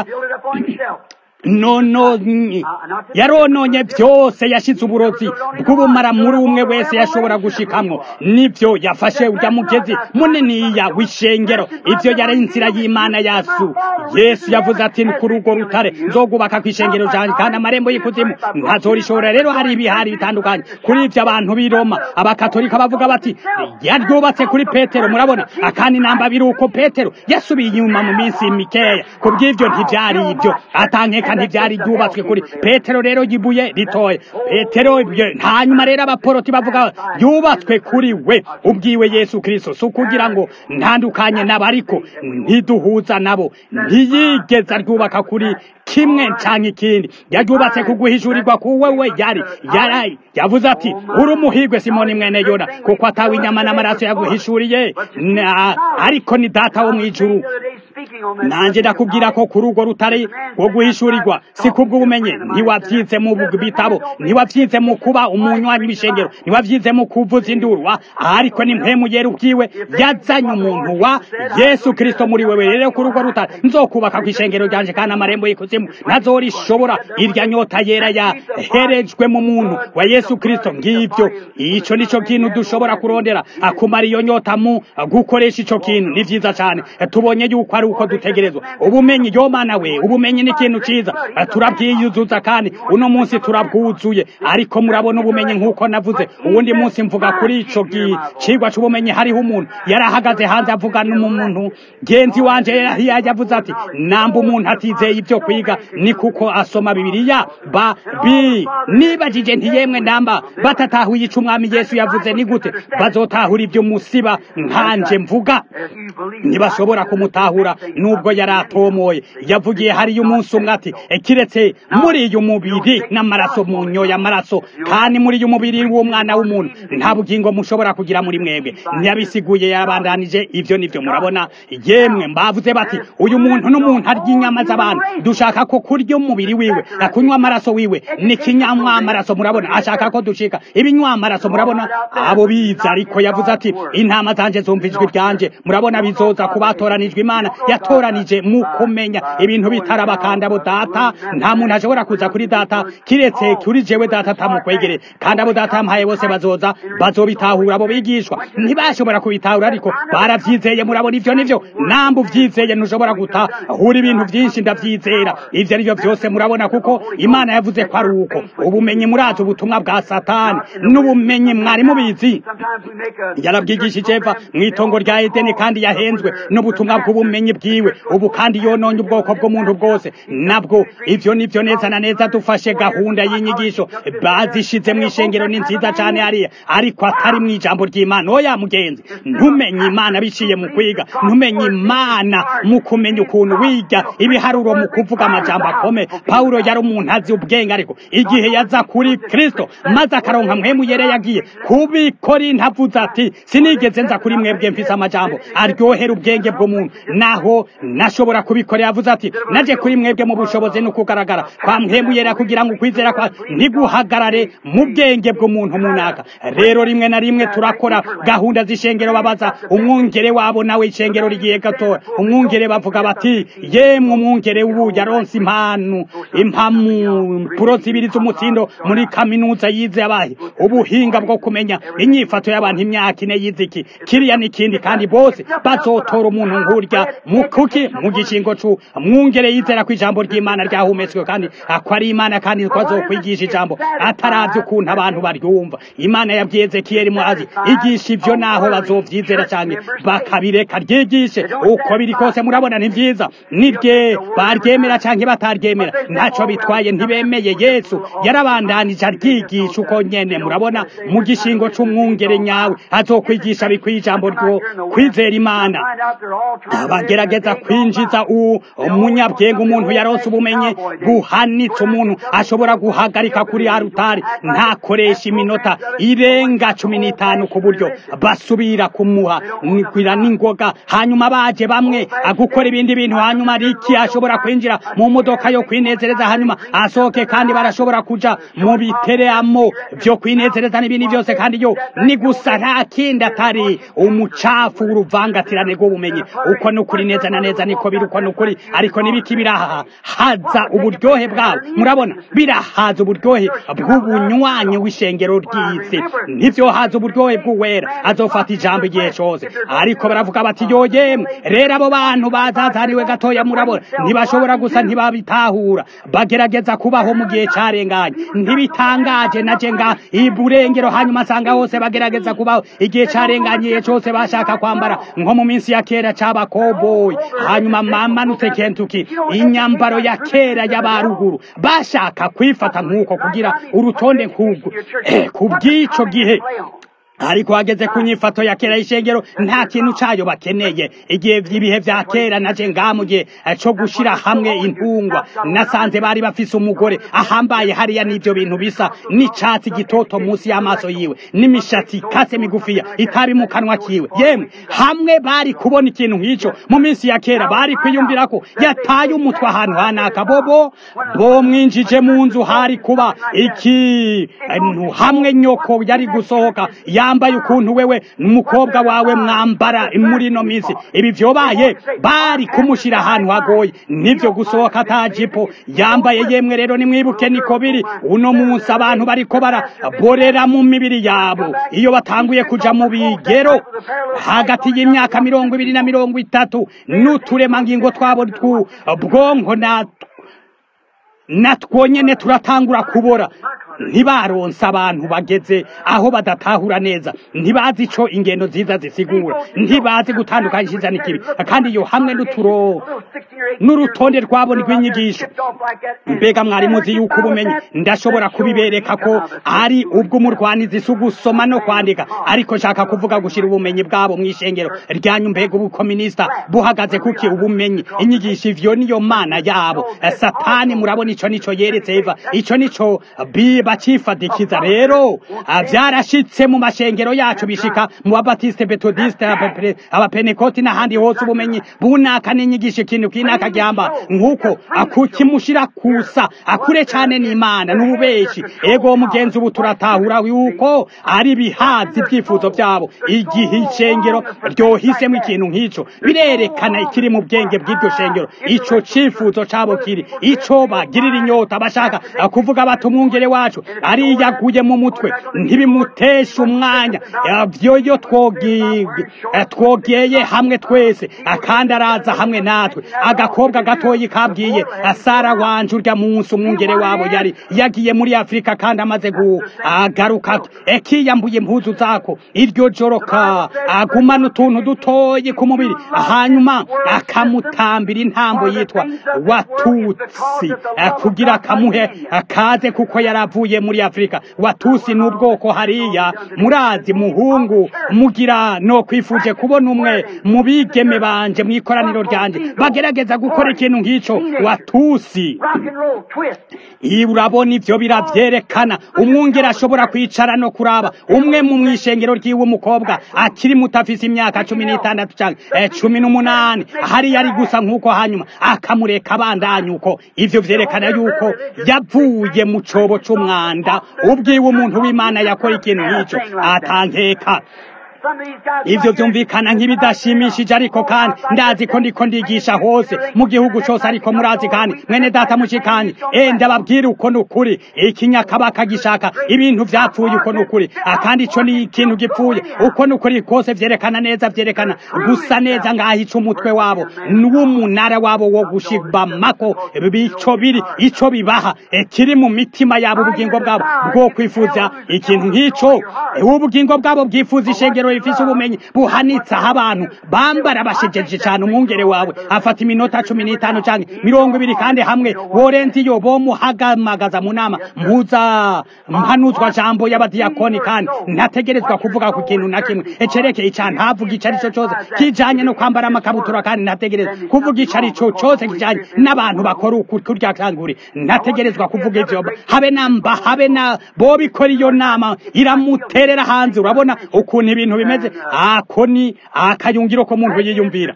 no no yarononye byose yashize uburozi bw'ubumara muri umwe wese yashobora gushikamwo nivyo yafashe urya mugezi munini ya wishengero ivyo yari inzira y'Imana yasu Yesu yavuze ati kuri urwo rutare nzogubaka kwishengero cyane kandi amarembo y'ikuzimu ntazorishobora rero hari ibihari bitandukanye kuri ivyo abantu b'i Roma abakatolika bavuga bati yaryubatse kuri Petero murabona akandi namba biruko Petero yasubiye inyuma mu minsi mikeya kubw'ivyo ntivyari ivyo atankeka ntivyari ryubatswe kuri Petero rero yibuye ritoye Petero hanyuma rero abaporoti bavuga yubatswe kuri we ubwiwe Yesu Kristo so kugira ngo ntandukanye n'abariko ntiduhuza nabo ntiyigeza ryubaka kuri kimwe canke ikindi yaryubatse kuguhishurirwa kuwewe yari yari yavuze ati uri umuhigwe Simoni mwene Yona kuko atawe inyama n'amaraso yaguhishuriye ariko ni data wo mwijuru nanje ndakubwira ko kuri urwo rutare wo guhishurirwa si kubw'ubumenye ntiwavyize mu bitabo ntiwavyize mu kuba umunywanyi w'ishengero ntiwavyize mu kuvuza induru ariko ni mpemu yera ubwiwe yazanye umuntu wa Yesu Kristo muri wewe rero kuri urwo rutare nzokubaka kw'ishengero ryanje kandi amarembo y'ikuzimu ntazorishobora irya nyota yera yaherejwe mu muntu wa Yesu Kristo ngivyo ico nico kintu dushobora kurondera akumara iyo nyota mu gukoresha ico kintu ni vyiza cyane tubonye yuko ari uko dutegerezwa ubumenyi yo mana we ubumenyi ni ikintu ciza turabwiyuzuza kandi uno munsi turabwuzuye ariko murabona ubumenyi nkuko navuze uwundi munsi mvuga kuri ico gicigwa c'ubumenyi hariho umuntu yarahagaze hanze avuga n'umuntu genzi wanje yavuze ati namba umuntu atizeye ibyo kwiga ni kuko asoma Bibiliya ba bi nibajije ntiyemwe namba batatahuye ico umwami Yesu yavuze ni gute bazotahura ibyo musiba nkanje mvuga ntibashobora kumutahura nubwo yaratomoye yavugiye hari umunsi umwe ati kiretse muri uyu mubiri n'amaraso mu nyoya amaraso kandi muri uyu mubiri w'umwana w'umuntu nta bugingo mushobora kugira muri mwebwe ntiyabisiguye yabandanije ivyo nivyo murabona yemwe mbavuze bati uyu muntu n'umuntu arya inyama z'abantu dushaka ko kurya umubiri wiwe akunywa amaraso wiwe ni kinyamwa amaraso murabona ashaka ko dushika ibinywa amaraso murabona abo biza ariko yavuze ati intama zanje zumva ijwi ryanje murabona bizoza kubatoranijwe Imana yatoranije mu kumenya ibintu bitarabakanda bo data nta muntu ashobora kuza kuri data kiretse kuri jewe data tamukwegere kandi abo data mpaye bose bazoza bazobitahura abo bigishwa ntibashobora kubitahura ariko baravyizeye murabona ivyo nivyo nambu vyizeye ntushobora gutahura ibintu byinshi ndavyizera ivyo ari byo byose murabona kuko Imana yavuze ko ari uko ubumenyi murazi ubutumwa bwa Satani n'ubumenyi mwari mubizi yarabwigishije Eva mwitongo rya Edeni kandi yahenzwe n'ubutumwa bw'ubumenyi bwiwe ubu kandi yononye ubwoko bw'umuntu bwose nabwo ivyo nivyo neza na neza dufashe gahunda y'inyigisho bazishize mu ishengero ni nziza cyane hariya ariko atari mu ijambo ry'Imana oya mugenzi ntumenye Imana biciye mu kwiga ntumenye Imana mu kumenya ukuntu wiga ibiharuro mu kuvuga amajambo akome Paulo yari umuntu azi ubwenge ariko igihe yaza kuri Kristo maze akaronka mpemu yere yagiye kubikora ntavuze ati sinigeze nza kuri mwebwe mfise amajambo aryohera ubwenge bw'umuntu naho nashobora kubikora yavuze ati naje kuri mwebwe mu bushobozi no kugaragara kwa mpemu yera kugira ngo kwizera kwa ntiguhagarare mu bwenge bw'umuntu munaka rero rimwe na rimwe turakora gahunda z'ishengero babaza umwungere wabo nawe ishengero rigiye gatora umwungere bavuga bati yemwe umwungere ubu yaronse impanu impamu puro zibiri z'umutsindo muri kaminuza yize abahe ubuhinga bwo kumenya inyifato y'abantu imyaka ine yiziki kiriya nikindi kandi bose bazotora umuntu nkurya mukuki mu gishingo cu mwungere yizera ku ijambo ry'Imana ryahumetswe kandi akwari Imana kandi twazokwigisha ijambo ataravye ukuntu abantu baryumva Imana yabwiye Ezekiyeli muazi igisha ivyo naho bazovyizera cyane bakabireka ryigishe uko biri kose murabona ni vyiza nibye baryemera canke bataryemera ntaco bitwaye ntibemeye Yesu yarabandanije aryigisha uko nyene murabona mu gishingo c'umwungere nyawe azokwigisha bikwijambo ryo kwizera Imana abagera gerageza kwinjiza umunyabwenge umuntu yaronse ubumenyi buhanitse umuntu ashobora guhagarika kuri arutari ntakoresha iminota irenga cumi n'itanu ku buryo basubira kumuha nkwira n'ingoga hanyuma baje bamwe gukora ibindi bintu hanyuma riki ashobora kwinjira mu modoka yo kwinezereza hanyuma asohoke kandi barashobora kuja mu biteramo byo kwinezereza n'ibindi byose kandi yo ni gusa nta kindi atari umucafu w'uruvangatirane rw'ubumenyi uko nukuri neza na neza niko biri uko nukuri ariko nibiki biraha haza uburyohe bwabo murabona birahaza uburyohe bw'ubunywanyi w'ishengero ry'isi nivyo haza uburyohe bw'uwera azofata ijambo igihe cyose ariko baravuga bati yoye rero abo bantu bazazariwe gatoya murabona ntibashobora gusa ntibabitahura bagerageza kubaho mu gihe carenganye ntibitangaje naje nga iburengero hanyuma sanga hose bagerageza kubaho igihe carenganye cyose bashaka kwambara nko mu minsi ya kera caba cowboy hanyuma mamanutse Kentucky inyambaro ya kera y'abaruguru bashaka kwifata nkuko kugira urutonde nk'ubwo kubw'ico gihe ariko hageze ku nyifato ya kera y'ishengero nta kintu cayo bakeneye igihe vy'ibihe vya kera naje ngamugiye co gushira hamwe intungwa nasanze bari bafise umugore ahambaye hariya n'ivyo bintu bisa n'icatsi gitoto munsi y'amaso yiwe n'imishatsi kase migufiya itabi mu kanwa kiwe yemwe hamwe bari kubona ikintu nk'ico mu minsi ya kera bari kwiyumvira ko yataye umutwe ahantu hanaka bobo bo mwinjije mu nzu hari kuba iki hamwe nyoko yari gusohoka yambaye ukuntu wewe n'umukobwa wawe mwambara muri no minsi ibi vyobaye bari kumushira ahantu hagoye nivyo gusohoka atajipo yambaye yemwe rero nimwibuke niko biri uno munsi abantu bariko baraborera mu mibiri yabo iyo batanguye kuja mu bigero hagati y'imyaka mirongo ibiri na mirongo itatu n'uturemangingo twabo bwonko na natwo nyene turatangura kubora ntibaronsa abantu bageze aho badatahura neza ntibazi ico ingendo nziza zisigura ntibazi gutandukanya icyiza n'ikibi kandi iyo hamwe n'uturo n'urutonde rwabo rw'inyigisho mbega mwari muzi yuko ubumenyi ndashobora kubibereka ko ari ubw'umurwanizi si ugusoma no kwandika ariko nshaka kuvuga gushira ubumenyi bwabo mw'ishengero ryanyu mbega ubukominista buhagaze kuki ubumenyi inyigisho ivyo niyo mana yabo satani murabona ico nico yeretse Eva ico nico bacifadikiza rero vyarashitse mu mashengero yacu bishika mu babatiste betodiste abapenekoti n'ahandi hose ubumenyi bunaka n'inyigisho ikintu kinaka gyamba nkuko akukimushira kusa akure cyane n'Imana n'ububeshi ego mugenzi ubu turatahura yuko ari bihazi ibyifuzo byabo igihe ishengero ryohisemo ikintu nk'ico birerekana ikiri mu bwenge bw'iryo shengero ico cifuzo cabo kiri ico bagirira inyota bashaka kuvuga batumwungere wacu ari yaguye mu mutwe ntibimutesha umwanya byoyo twogeye hamwe twese akandi araza hamwe natwe agakobwa gatoyi kabwiye Sara wanje urya munsi umwungere wabo yari yagiye muri Afrika kandi amaze agaruka ekiyambuye impuzu zako iryo joroka agumana utuntu dutoyi ku mubiri hanyuma akamutambira intambo yitwa Watutsi kugira akamuhe akaze kuko yaravuye muri Afrika Watusi n'ubwoko hariya murazi muhungu mugira no kwifuje kubona umwe mu bigeme banje mwikoraniro ryanje bagerageza gukora ikintu nk'ico Watusi urabona ivyo biravyerekana umwungera ashobora kwicara no kuraba umwe mu mwishengero ry'iwe umukobwa akiri mutafise imyaka cumi n'itandatu canke cumi n'umunani hari yari gusa nkuko hanyuma akamureka abandanya uko ivyo vyerekana yuko yavuye mu cobo c'umwanda ubwiwe umuntu w'Imana yakora ikintu nk'ico atankeka ivyo vyumvikana nk'ibidashimishije ariko kandi ndazi ko ndiko ndigisha hose mu gihugu cyose ariko murazi kandi mwene data mushikanye eh ndababwira uko nukuri ikinyakabaka gishaka ibintu vyapfuye uko nukuri akandi ico ni ikintu gipfuye uko nukuri kose vyerekana neza vyerekana gusa neza ngahica umutwe wabo n'umunara wabo wo gushibamako bico biri ico bibaha kiri mu mitima yabo ubugingo bwabo bwo kwifuza ikintu nk'ico ubugingo bwabo bwifuza ishengero ishengero rifise ubumenyi buhanitse aho abantu bambara bashejeje cyane umwungere wawe afata iminota cumi n'itanu canke mirongo ibiri kandi hamwe worenze iyo bomuhagamagaza mu nama mpuza mpanuzwa jambo y'abadiyakoni kandi ntategerezwa kuvuga ku kintu na kimwe ecerekeye cyane ntavuga icari cyo cyose kijanye no kwambara amakabutura kandi ntategerezwa kuvuga icari cyo cyose kijanye n'abantu bakora kurya kanguri ntategerezwa kuvuga ivyo habe namba habe na bo bikora iyo nama iramuterera hanze urabona ukuntu ibintu bimeze ako ni akayungiro ko muntu yiyumvira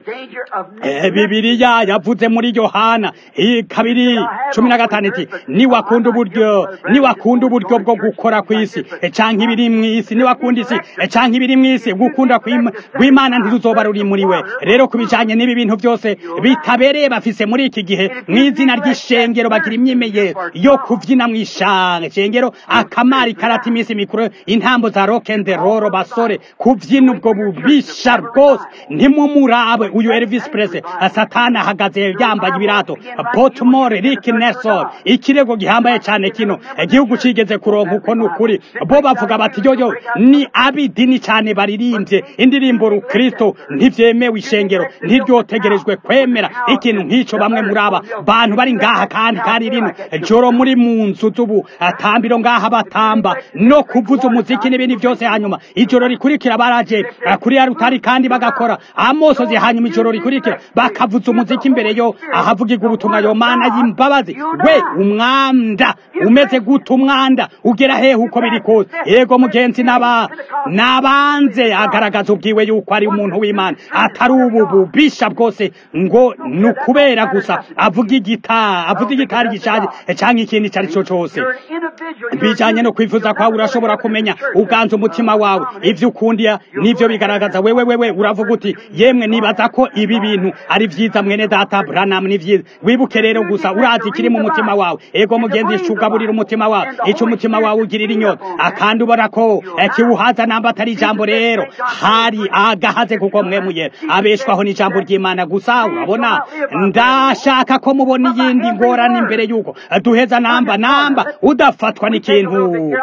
eh bibiliya yavuze muri Yohana kabiri cumi na gatanu iti ni wakunda uburyo ni wakunda uburyo bwo gukora kwisi canke ibiri mwisi ni wakunda isi canke ibiri mwisi gukunda kw'Imana ntiruzoba ruri muri we rero kubijanye n'ibi bintu byose bitabereye bafise muri iki gihe mw'izina ry'ishengero bagira imyimeye yo kuvyina mw'ishanga shengero akamari karata imisi mikuru intambo za rock and roll basore kuvyina ubwo bubisha rwose ntimumurabe uyu Elvis Presley satana ahagaze yambaye ibirato Baltimore Rick Nelson ikirego gihambaye cyane kino igihugu cigeze kuronka uko nukuri bo bavuga bati yoyo ni abidini cyane baririmbye indirimbo rukristo ntivyemewe ishengero ntiryotegerejwe kwemera ikintu nk'ico bamwe muraba bantu bari ngaha kandi kandi rino joro muri munzu zubu atambiro ngaha batamba no kuvuza umuziki n'ibindi byose hanyuma ijoro rikurikira baraje kuri ya rutari kandi bagakora amosozi hanyuma ijoro rikurikira bakavuza umuziki imbere yo ahavugirwa ubutumwa yo mana y'imbabazi we umwanda umeze gute umwanda ugera hehe uko biri kose yego mugenzi naba nabanze agaragaza ubwiwe yuko ari umuntu w'Imana atari ubu bubisha bwose ngo nukubera gusa avuga igita avuga igitari gishaje cyangwa ikindi cyari cyo cyose bijanye no kwifuza kwawe urashobora kumenya uganza umutima wawe ivyo ukundiya nivyo bigaragaza wewe wewe uravuga uti yemwe nibaza ko ibi bintu ari vyiza mwene data Branham ni vyiza wibuke rero gusa urazi kiri mu mutima wawe ego mugenzi shugaburira umutima wawe ico umutima wawe ugirira inyota akandi ubona ko kiwuhaza namba atari ijambo rero hari agahaze kuko mwemuye abeshwaho n'ijambo ry'Imana gusa urabona ndashaka ko mubona iyindi ngorane imbere yuko duheza namba namba udafatwa n'ikintu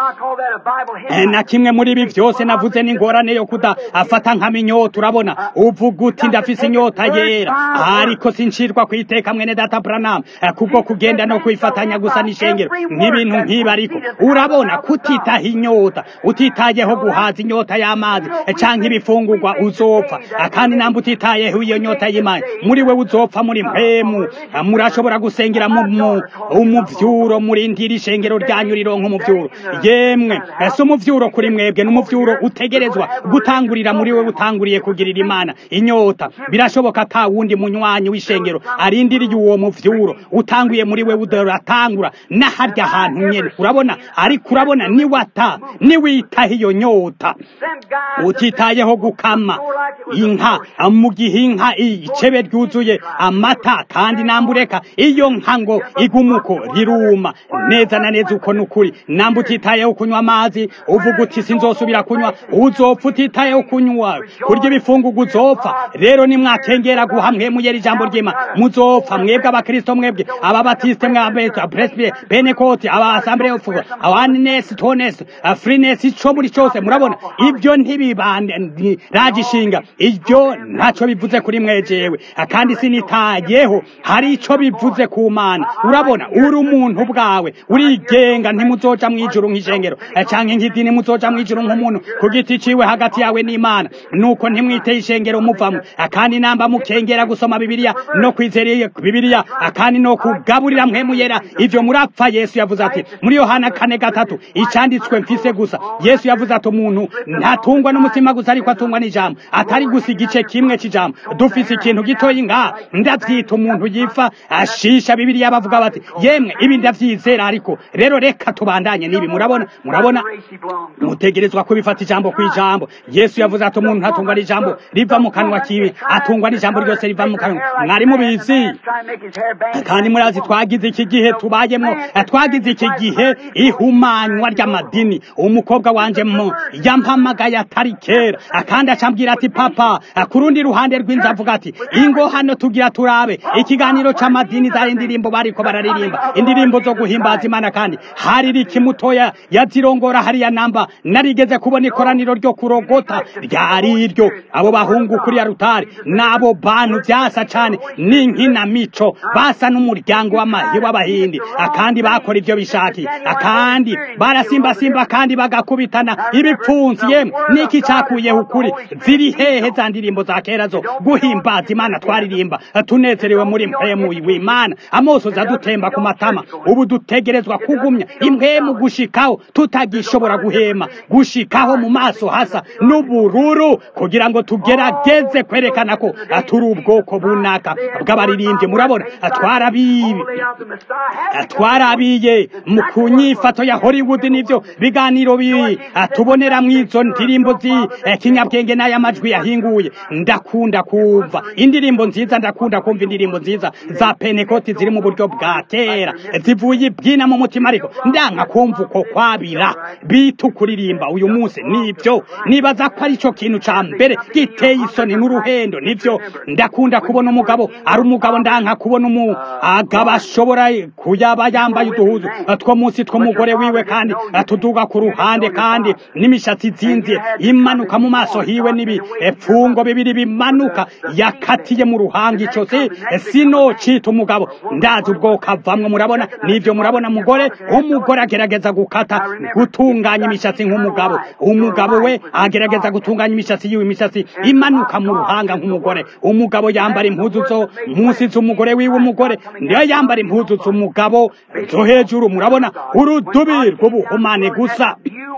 na kimwe muri ibi vyose navuze n'ingorane yo kuda afata nk'aminyota urabona uvuga uti ndafise inyota yera ariko sinshirwa kwiteka mwene data Branham kubwo kugenda no kwifatanya gusa n'ishengero n'ibintu nk'ibi ariko urabona kutitaha inyota utitayeho guhaza inyota y'amazi canke ibifungurwa uzopfa kandi namba utitayeho iyo nyota y'Imana muri we uzopfa muri mpemu murashobora gusengera mu umuvyuro muri ndiri ishengero ryanyu rironka umuvyuro yemwe ese umuvyuro kuri mwebwe n'umuvyuro utegerezwa gutangurira muri we utanguriye kugirira Imana inyota birashoboka ka wundi munywanyi w'ishengero arindiriye uwo muvyuro utanguye muri we udatangura naharya hantu nyene urabona ariko urabona ni wata ni witaha iyo nyota utitayeho gukama inka mu gihinka icebe ryuzuye amata kandi nambureka iyo nka ngo igumuko riruma neza na neza uko nukuri namba utitayeho kunywa amazi uvuga uti sinzosubira kunywa uzopfa utitayeho kunywa kurya ibifungurwa uzopfa rero nimwakengera guhamwe muyera ijambo ry'Imana muzopfa mwebwe abakristo mwebwe ababatiste mwabwe presbyter pentecote aba assembly of God awareness tones freeness ico muri cyose murabona ibyo ntibibande ragishinga ibyo ntaco bivuze kuri mwejewe kandi sinitayeho hari ico bivuze ku Mana urabona uri umuntu bwawe urigenga ntimuzoja mwijuru nk'ishengero canke nk'idini muzoja mwijuru nk'umuntu ku giti ciwe hagati yawe n'Imana nuko ntimwite ishengero muvamwe kandi namba mukengera gusoma Bibiliya no kwizera Bibiliya kandi no kugaburira mpemu yera ivyo murapfa Yesu yavuze ati muri Yohana kane gatatu icanditswe mfise gusa Yesu yavuze ati umuntu ntatungwa n'umutima gusa ariko atungwa n'ijambo atari gusa igice kimwe c'ijambo dufise ikintu gitoyi nga ndavyita umuntu yifa ashisha Bibiliya bavuga bati yemwe ibi ndavyizera ariko rero reka tubandanye nibi murabona murabona mutegerezwa kubifata ijambo kwijambo Yesu yavuze ati umuntu ntatungwa n'ijambo riva mu kanwa kiwe atungwa n'ijambo ryose riva mu kanwa mwari mubizi kandi murazi twagize iki gihe tubayemo twagize iki gihe ihumanywa ry'amadini umukobwa wanje mu yampamagaye atari kera akandi acambwira ati papa kurundi ruhande rw'inzu avuga ati ingo hano tugira turabe ikiganiro c'amadini za indirimbo bariko bararirimba indirimbo zo guhimbaza Imana kandi hari riki mutoya yazirongora hari ya namba narigeze kubona ikoraniro ryo kuro igorogota ryari iryo. Abo bahungu kuri ya rutari n'abo bantu vyasa cane n'inkinamico, basa n'umuryango w'amahi w'abahindi, akandi bakora ivyo bishakiye, akandi barasimbasimba kandi bagakubitana ibipfunsi. Yemwe niki cakuyeho ukuri? Ziri hehe za ndirimbo za kera zo guhimbaza Imana twaririmba tunezerewe muri mpemu w'Imana, amoso zadutemba ku matama? Ubu dutegerezwa kugumya impemu gushikaho tutagishobora guhema, gushikaho mu maso hasa n'ubururu, kugira ngo tugerageze kwerekana ko turi ubwoko bunaka bw'abaririmbye. Murabona, twarabiye twarabiye mu kunyifato ya Hollywood n'ivyo biganiro bibi tubonera mwizo ndirimbo zi kinyabwenge n'aya majwi yahinguye. Ndakunda kumva indirimbo nziza, ndakunda kumva indirimbo nziza za Pentecost ziri mu buryo bwa kera zivuye ibyina mu mutima, ariko ndanka kumva uko kwabira bitu kuririmba uyu munsi. Nivyo nibaza ko ari cyo kintu ca mbere giteye isoni n'uruhendo. Nivyo ndakunda kubona umugabo ari umugabo, ndanka kubona umugabo ashobora kuyaba yambaye uduhuzu two munsi tw'umugore wiwe kandi atuduga ku ruhande, kandi n'imishatsi zinze imanuka mu maso hiwe, nibi epfungo bibiri bimanuka yakatiye mu ruhanga. Ico si sino cita umugabo, ndazi ubwo kavamwe. Murabona nivyo, murabona mugore umugore agerageza gukata gutunganya imishatsi nk'umugabo, umugabo we agerageza gutunganya imishatsi yiwe, imishatsi imanuka mu ruhanga nk'umugore. Umugabo yambara impuzu zo munsi z'umugore wiwe, umugore niyo yambara impuzu z'umugabo zo hejuru. Murabona urudubi rw'ubuhumane gusa.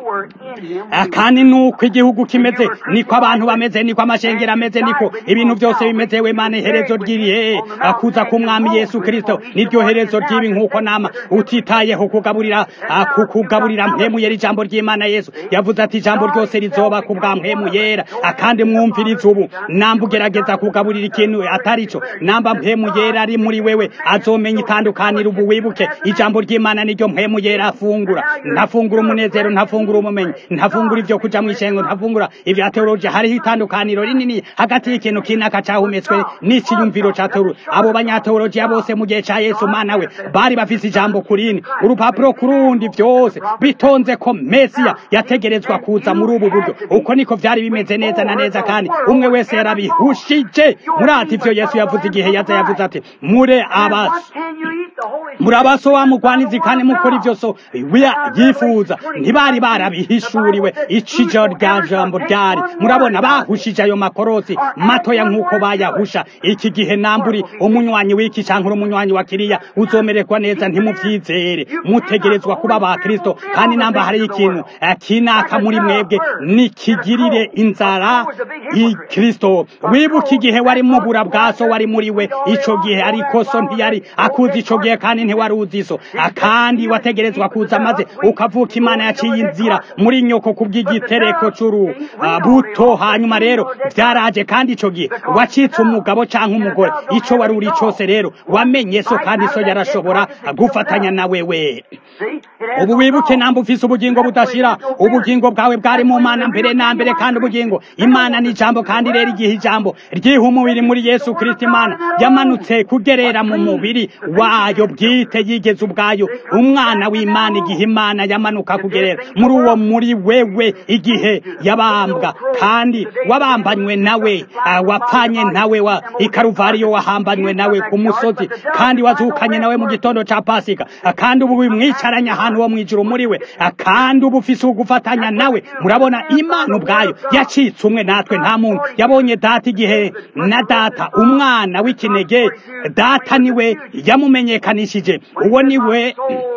Akandi nuko igihugu kimeze, niko abantu bameze, niko amashengero ameze, niko ibintu byose bimeze. We Mana, iherezo ryirihe? Akuza k'umwami Yesu Kristo niryo herezo ry'ibi, nkuko nama utitayeho kugaburira kukugaburira mpemu yera ijambo ry'Imana. Yesu yavuze ati ijambo ryose rizoba ku bwa mpemu yera, akandi mwumvirize ubu. Namba ugerageza kugaburira ikintu atari cyo, namba mpemu yera ari muri wewe, azomenya itandukaniro. Ubu wibuke ijambo ry'Imana niryo mpemu yera afungura. Ntafungura umunezero, ntafungura umumenyi, ntafungura ivyo kuja mwishengo, ntafungura ivya teologiya. Hariho itandukaniro rinini hagati y'ikintu kinaka cahumetswe n'ikiyumviro ca teologiya. Abo banyateologiya bose mu gihe ca Yesu, Mana we, bari bafise ijambo kurini, urupapuro kurundi, vyose bitonze ko Mesiya yategerezwa kuza muri ubu buryo. Uko niko vyari bimeze neza na neza, kandi umwe wese yarabihushije. Murati ivyo Yesu yavuze igihe yaza, yavuze ati mure abaso muri abaso wa mugwanizi, kandi mukora ivyo so yifuza. Ntibari barabihishuriwe icijo rya jambo ryari. Murabona bahushije ayo makorosi matoya nk'uko bayahusha iki gihe. Namburi umunywanyi w'iki canke umunywanyi wa kiriya uzomererwa neza, ntimuvyizere. Mutegerezwa kuba ba Kristo, kandi namba hari ikintu kinaka muri mwebwe nikigirire inzara i Kristo. Wibuka igihe wari mu bura bwaso wari muri we ico gihe, ariko so ntiyari akuzi ico gihe, kandi ntiwaruzi so, kandi wategerezwa kuza maze ukavuka. Imana yaciye inzira muri nyoko kubw'igitereko c'uru buto. Hanyuma rero vyaraje, kandi ico gihe wacitse umugabo canke umugore, ico wari uri cose rero wamenye so, kandi so yarashobora gufatanya na wewe. Ubu wibuke, namba ufise ubugingo budashira, ubugingo bwawe bwari mu Mana mbere na mbere, kandi ubugingo Imana ni ijambo. Kandi rero igihe ijambo ryiha umubiri muri Yesu Kristo, Imana yamanutse kugerera mu mubiri wayo bwite, yigeze ubwayo umwana w'Imana. Igihe Imana yamanuka kugerera muri uwo muri wewe, igihe yabambwa, kandi wabambanywe nawe, wapfanye nawe wa ikaruvariyo, wahambanywe nawe ku musozi, kandi wazukanye nawe mu gitondo ca Pasika, kandi ubu bimwicaranye ahantu wo mwijuru muri we, kandi ubu ufise ugufatanya nawe. Murabona Imana ubwayo yacitse umwe natwe. Nta muntu yabonye data igihe na data umwana w'ikinege, data niwe yamumenyekanishije. Uwo niwe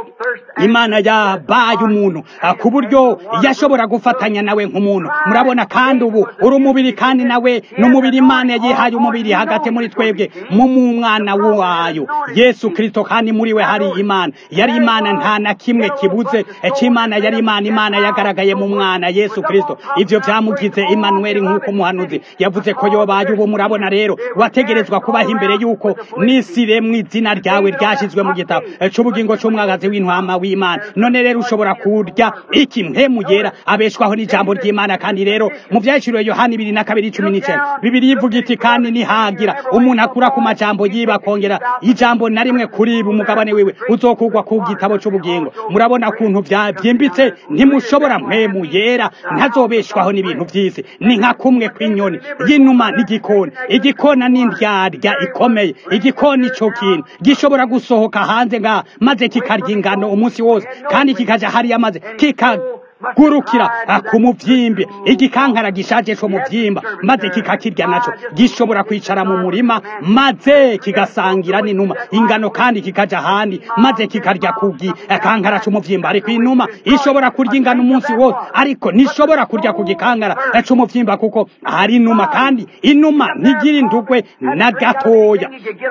Imana yabaye umuntu ku buryo yashobora gufatanya nawe nk'umuntu. Murabona, kandi ubu uri umubiri, kandi nawe n'umubiri. Imana yihaye umubiri hagati muri twebwe mu mwana wayo Yesu Kristo, kandi muri we hari Imana. Yari Imana, nta na kimwe kibuze c'Imana. Yari Imana. Imana yagaragaye mu mwana Yesu Kristo. Ivyo vyamugize Emmanuel, nk'uko umuhanuzi yavuze ko yobaye. Ubu murabona rero wategerezwa kubaho imbere y'uko nisire mu izina ryawe ryashizwe mu gitabo c'ubugingo c'umwagazi w'intwama w'Imana. None rero ushobora kurya iki? Mpemu yera abeshwaho n'ijambo ry'Imana. Kandi rero mu vyahishuriwe Yohana ibiri na kabiri cumi n'icenda Bibiri ivuga iti kandi nihagira umuntu akura ku majambo yiba kongera ijambo na rimwe kuriba umugabane wiwe uzokugwa ku gitabo c'ubugingo. Murabona kuntu vyimbitse, ntimushobora mpemu yera ntazobeshwaho n'ibintu vy'isi. Ni nka kumwe kw'inyoni y'inuma n'igikona. Igikona n'indyarya ikomeye. Igikona ico kintu gishobora gusohoka hanze nga maze kikarya ingano umunsi wose, kandi kikaja hariya maze kika gurukira ku muvyimbi. Igikankara gishaje co muvyimba maze kikakirya naco. Gishobora kwicara mu murima maze kigasangira n'inuma ingano, kandi kikaja handi maze kikarya kugi kankara co muvyimba. Ariko inuma ishobora kurya ingano umunsi wose, ariko nishobora kurya ku gikankara co muvyimba kuko ari inuma, kandi inuma ntigira indugwe na gatoya.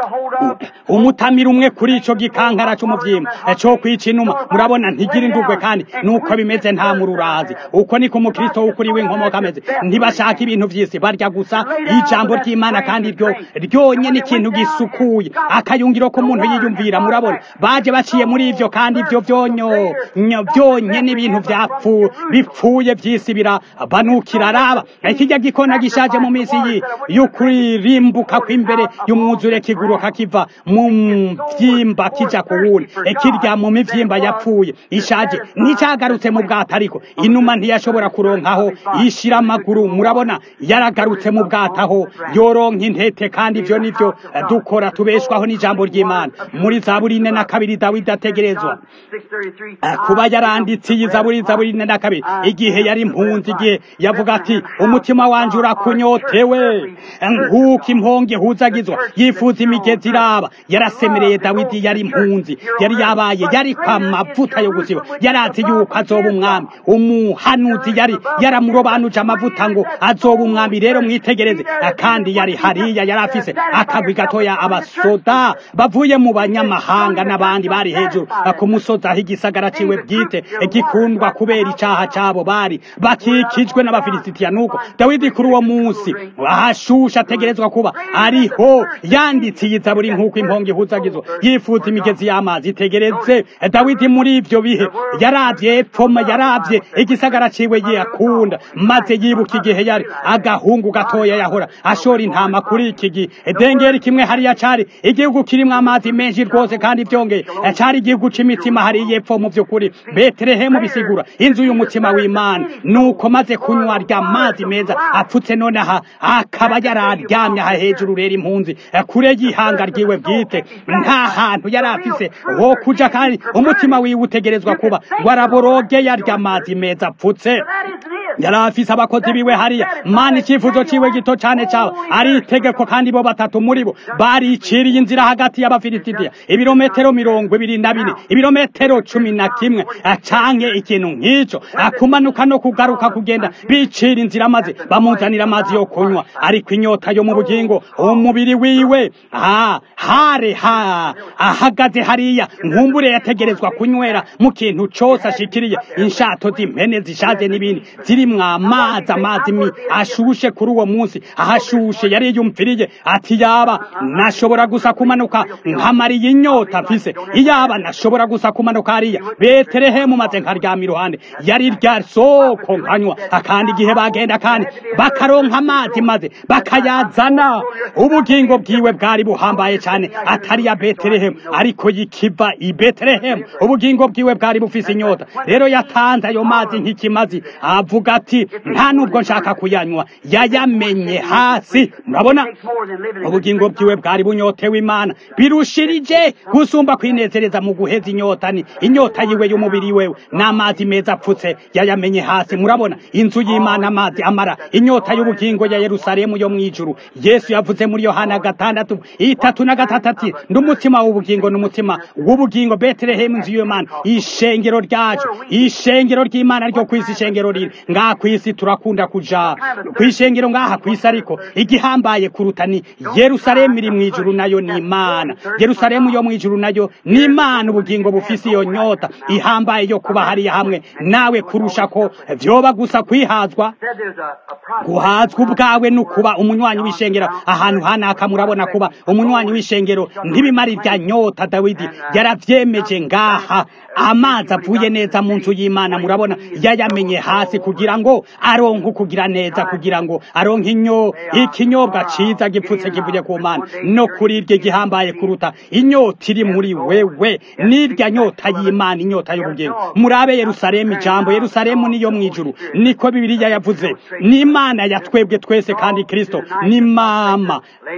Umutamira umwe kuri ico gikankara co muvyimba co kwica inuma, murabona ntigira indugwe, kandi nuko bimeze nta mururazi. Uko niko umukristo ukuri w'inkomoka ameze. Ntibashaka ibintu vy'isi, barya gusa ijambo ry'Imana, kandi ryo ryonye n'ikintu gisukuye akayungiro ko umuntu yiyumvira. Murabona baje baciye muri ivyo, kandi ivyo vyonyo vyonye n'ibintu vyapfu bipfuye vy'isi birabanukira. Araba ikijya gikona gishaje mu minsi yi y'ukuririmbuka kw'imbere y'umwuzure kiguruka kiva mu vyimba kija ku wundi, kirya mu mivyimba yapfuye ishaje nticagarutse mu bwato. Ariko inuma ntiyashobora kuronkaho ishira amaguru. Murabona yaragarutse mu bwataho yoronka intete, kandi ivyo nivyo dukora, tubeshwaho n'ijambo ry'Imana. Muri Zaburi ine na kabiri Dawidi ategerezwa kuba yaranditse iyi Zaburi, Zaburi ine na kabiri igihe yari impunzi, igihe yavuga ati umutima wanje urakunyotewe nk'uko imponge huzagizwa yifuza imigezi iraba. Yarasemereye Dawidi yari impunzi, yari yabaye yari kwa mavuta yo gusiba, yarazi yuko azoba umwami. Umuhanuzi yari yaramurobanuje amavuta ngo azoba umwami. Rero mwitegereze, kandi yari hariya yari afise akagwi gatoya abasoda bavuye mu banyamahanga n'abandi bari hejuru ku musozi aho igisagara ciwe bwite gikundwa kubera icaha cabo, bari bakikijwe n'abafilisitiya. Nuko Dawidi kuri uwo munsi ahashusha ategerezwa kuba ariho yanditse iyi Zaburi nk'uko imponge ihuzagizwa yifuza imigezi y'amazi. Itegereze Dawidi muri ivyo bihe yaravye epfo, yaravye igisagara ciwe yakunda, maze yibuka igihe yari agahungu gatoya yahora ashora intama kuri iki gidengeri kimwe hariya cari igihugu kirimwo amazi menshi rwose, kandi vyongeye cari igihugu c'imitima hariya epfo. Mu vy'ukuri Betelehemu bisigura inzu y'umutima w'Imana. Nuko maze kunywa rya mazi meza apfutse, none aha akaba yararyamye aha hejuru. Rero impunzi kure y'ihanga ryiwe bwite, nta hantu yari afise ho kuja, kandi umutima wiwe utegerezwa kuba waraboroge yarya amazi meza apfutse. Yari afise abakozi biwe hariya, mana icifuzo ciwe gito cane cabo ari itegeko, kandi bo batatu muri bo bariciriye inzira hagati y'abafilisitiya ibirometero mirongo ibiri na bine ibirometero cumi na kimwe canke ikintu nk'ico, kumanuka no kugaruka kugenda bicira inzira, maze bamuzanira amazi yo kunywa. Ariko inyota yo mu bugingo umubiri wiwe ah hare ha ahagaze hariya, nkumbure yategerezwa kunywera mu kintu cose ashikiriye, inshato z'impene zishaje n'ibindi zirimwo amazi amazi mi ashushe. Kuri uwo munsi ahashushe yari yumviriye ati yaba nashobora gusa kumanuka nkamariye inyota afise, iyaba nashobora gusa kumanuka hariya Betelehemu maze nkaryama iruhande yari rya soko nkanywa. Akandi igihe bagenda kandi bakaronka amazi maze bakayazana, ubugingo bwiwe bwari buhambaye cane, atari ya Betelehemu ariko yikiva i Betelehemu. Ubugingo bwiwe bwari bufise inyota. Rero yatanze ayo mazi nk'ikimazi, avuga ati nta nubwo nshaka kuyanywa, yayamenye hasi. Murabona ubugingo bwiwe bwari bunyotewe Imana birushirije gusumba kwinezereza mu guheza inyota. Ni inyota yiwe y'umubiri wewe n'amazi meza apfutse yayamenye hasi. Murabona inzu y'Imana amazi amara inyota y'ubugingo ya Yerusalemu yo mwijuru. Yesu yavuze muri Yohana gatandatu itatu na gatatu ndumutima w'ubugingo n'umutima w'ubugingo. Betelehemu inzu y'Imana ishengero ryacu, ishengero ry'Imana ryo kwisi, ishengero riri ngaha kw'isi turakunda kuja kw'ishengero ngaha kw'isi, ariko igihambaye kuruta ni Yerusalemu iri mw'ijuru, nayo ni Imana. Yerusalemu yo mw'ijuru nayo ni Imana, ubugingo bufise iyo nyota ihambaye yo kuba hariya hamwe nawe, kurusha ko vyoba gusa kwihazwa guhazwa ubwawe no kuba umunywanyi w'ishengero ahantu hanaka. Murabona, kuba umunywanyi w'ishengero ntibimara irya nyota. Dawidi yaravyemeje ngaha, amazi avuye neza mu nzu y'Imana, murabona, yayamenye hasi kugira ngo aronke kugira neza, kugira ngo aronke inyo ikinyobwa ciza gipfutse kivuye ku Mana. No kuri iryo gihambaye kuruta inyota iri muri wewe, n'irya nyota y'Imana, inyota y'ubugingo. Murabe Yerusalemu, ijambo Yerusalemu niyo mw'ijuru, niko Bibiliya yavuze. Ni Imana yatwebwe twese, kandi Kristo ni mama.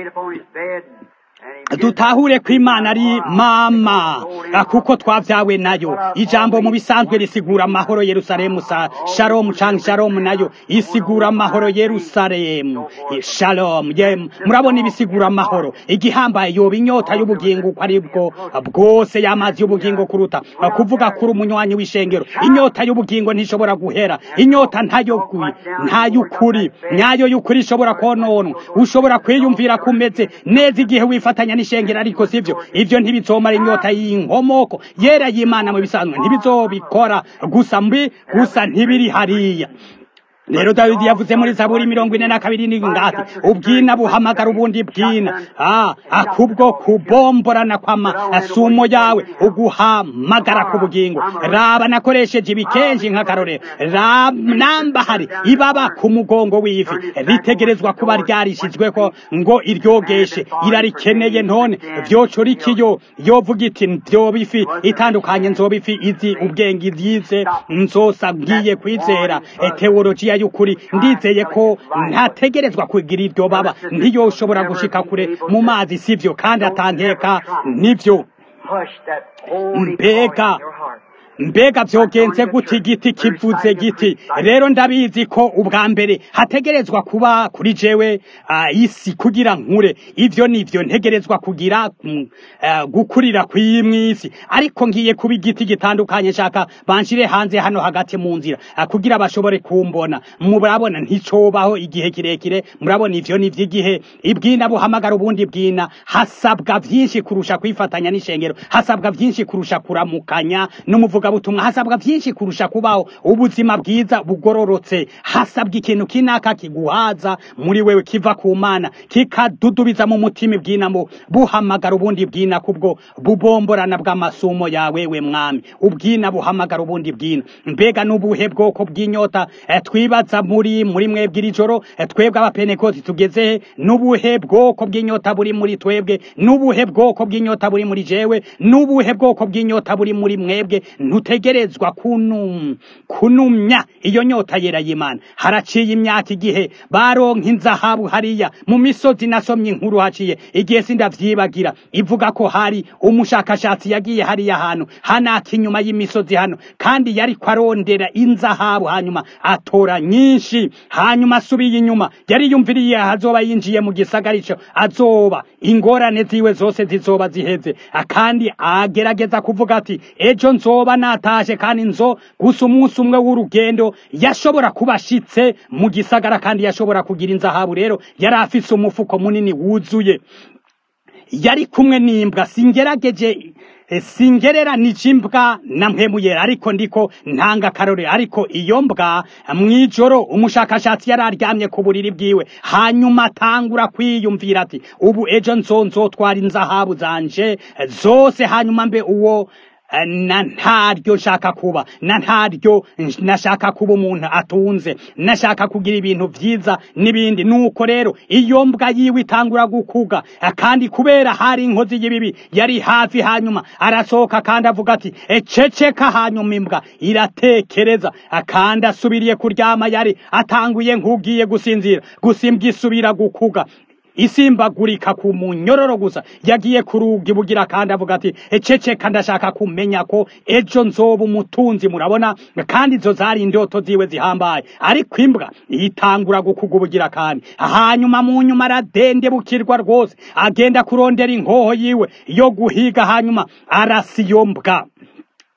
Dutahure ko Imana ari mama kuko twavyawe nayo. Ijambo mu bisanzwe risigura amahoro. Yerusalemu sa shalom canke shalom nayo isigura amahoro. Yerusalemu shalom, murabona ibisigura amahoro. Igihambaye yoba inyota y'ubugingo uko ari bwo bwose, y'amazi y'ubugingo kuruta kuvuga kuri umunywanyi w'ishengero. Inyota y'ubugingo ntishobora guhera. Inyota ntayo ntayukuri nyayo y'ukuri ishobora kononwa. Ushobora kwiyumvira kumeze neza igihe wifatanya n'ishengero, ariko sivyo. Ivyo ntibizomara inyota y'inkomoko yera y'Imana mu bisanzwe, ntibizobikora gusa mbi gusa ntibiri hariya. Rero Dawidi yavuze muri Zaburi mirongo ine na kabiri n'ingati, ubwina buhamagara ubundi bwina, ah akubwo kubomborana kwama asumo yawe uguhamagara ku bugingo. Raba nakoresheje ibikenji nk'akarorero, namba hari ibaba ku mugongo w'ifi ritegerezwa kuba ryarishizweko ngo iryogeshe, irarikeneye. None vyoco rikiyo yovuga iti vyoba ifi itandukanye, nzoba ifi izi ubwenge izize, nzosa ngiye kwizera teologiya y'ukuri. Ndizeye ko ntategerezwa kugira iryo baba, ntiyoshobora gushika kure mu mazi, sivyo? Kandi atanteka nivyo. Mbega mbega vyogenze guti igiti kivuze giti. Rero ndabizi ko ubwa mbere hategerezwa kuba kuri jewe uh, isi kugira nkure. Ivyo nivyo ntegerezwa kugira um, uh, gukurira kw'imwisi, ariko ngiye kuba igiti gitandukanye. Shaka banshire hanze hano hagati mu nzira uh, kugira bashobore kumbona. Murabona nticobaho igihe kirekire. Murabona ivyo nivyo igihe ibwina buhamagara ubundi bwina. Hasabwa vyinshi kurusha kwifatanya n'ishengero, hasabwa vyinshi kurusha kuramukanya n'umuvuga butumwa, hasabwa vyinshi kurusha kubaho ubuzima bwiza bugororotse. Hasabwa ikintu kinaka kiguhaza muri wewe kiva ku Mana, kikadudubiza mu mutima bwinamo buhamagara ubundi bwina, kubwo bubomborana bw'amasumo yawe we Mwami. Ubwina buhamagara ubundi bwina. Mbega n'ubuhe bwoko bw'inyota e, twibaza muri muri mwebwe iri joro e, twebwe abapenekoti tugeze? N'ubuhe bwoko bw'inyota buri muri twebwe? N'ubuhe bwoko bw'inyota buri muri jewe? N'ubuhe bwoko bw'inyota buri muri mwebwe? Ntutegerezwa kunum kunumya iyo nyota yera y'Imana. Haraciye imyaka igihe baronka inzahabu hariya mu misozi. Nasomye inkuru haciye igihe sindavyibagira, ivuga ko hari umushakashatsi yagiye hariya hantu hanaka inyuma y'imisozi hano, kandi yari kwarondera inzahabu, hanyuma atora nyinshi. Hanyuma asubiye inyuma, yari yumviriye hazoba yinjiye mu gisagara ico azoba ingorane ziwe zose zizoba ziheze, kandi agerageza kuvuga ati ejo nzoba natashe, kandi nzo gusa umunsi umwe w'urugendo yashobora kubashitse mu gisagara, kandi yashobora kugira inzahabu. Rero yari afise umufuko munini wuzuye, yari kumwe n'imbwa. Singerageje singerera n'ijimbwa na mpemuyera, ariko ndiko ntanga karore. Ariko iyo mbwa mwijoro umushakashatsi yararyamye ku buriri bwiwe, hanyuma tangura kwiyumvira ati ubu ejo nzonzo twari inzahabu zanje zose. Hanyuma mbe uwo na ntaryo nshaka kuba, na ntaryo nashaka kuba umuntu atunze, nashaka kugira ibintu vyiza n'ibindi. Nuko rero iyo mbwa yiwe itangura gukuga, kandi kubera hari inkozi y'ibibi yari hafi, hanyuma arasohoka kandi avuga ati ececeka. Hanyuma imbwa iratekereza, kandi asubiriye kuryama. Yari atanguye nk'ugiye gusinzira, gusa imbwa isubira gukuga, isimbagurika ku munyororo gusa. Yagiye kurugi bugira, kandi avuga ati ececeka, ndashaka kumenya ko ejo nzoba umutunzi. Murabona, kandi izo zari indoto ziwe zihambaye. Ariko imbwa itangura gukuga bugira, kandi hanyuma mu nyuma aradendebukirwa rwose, agenda kurondera inkoho yiwe yo guhiga, hanyuma arasiyo mbwa.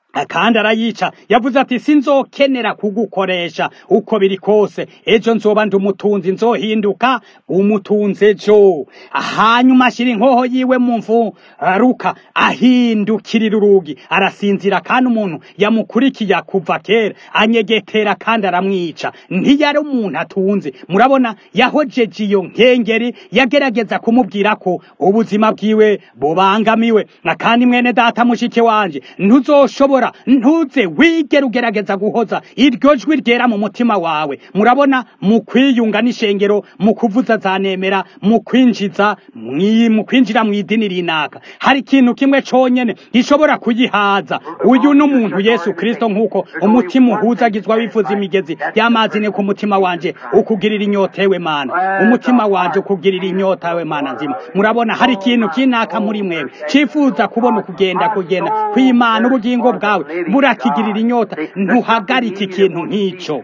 kandi arayica yavuze ati sinzokenera kugukoresha uko biri kose ejo nzoba ndi umutunzi nzohinduka umutunzi ejo hanyuma ashyira inkoho yiwe mu mfuruka ahindukirira urugi arasinzira kandi umuntu yamukurikiye kuva kera anyegetera kandi aramwica ntiyari umuntu atunze murabona yahojeje iyo nkengeri yagerageza kumubwira ko ubuzima bwiwe bubangamiwe kandi mwene data mushike wanje ntuzoshobora ntuze wigera ugerageza guhoza iryo jwi ryera mu mutima wawe murabona mu kwiyunga n'ishengero mu kuvuza zanemera mu kwinjiza mu kwinjira mu idini rinaka hari ikintu kimwe conyene gishobora kuyihaza uyu n'umuntu Yesu Kristo nk'uko umutima uhuzagizwa wifuza imigezi y'amazi ne ku mutima wanje ukugirira inyota yewe mana umutima wanje ukugirira inyota yewe mana nzima murabona hari ikintu kinaka muri mwewe cifuza kubona ukugenda kugenda kw'Imana ubugingo bwawe burakigirira inyota ntuhagarike ikintu nk'icyo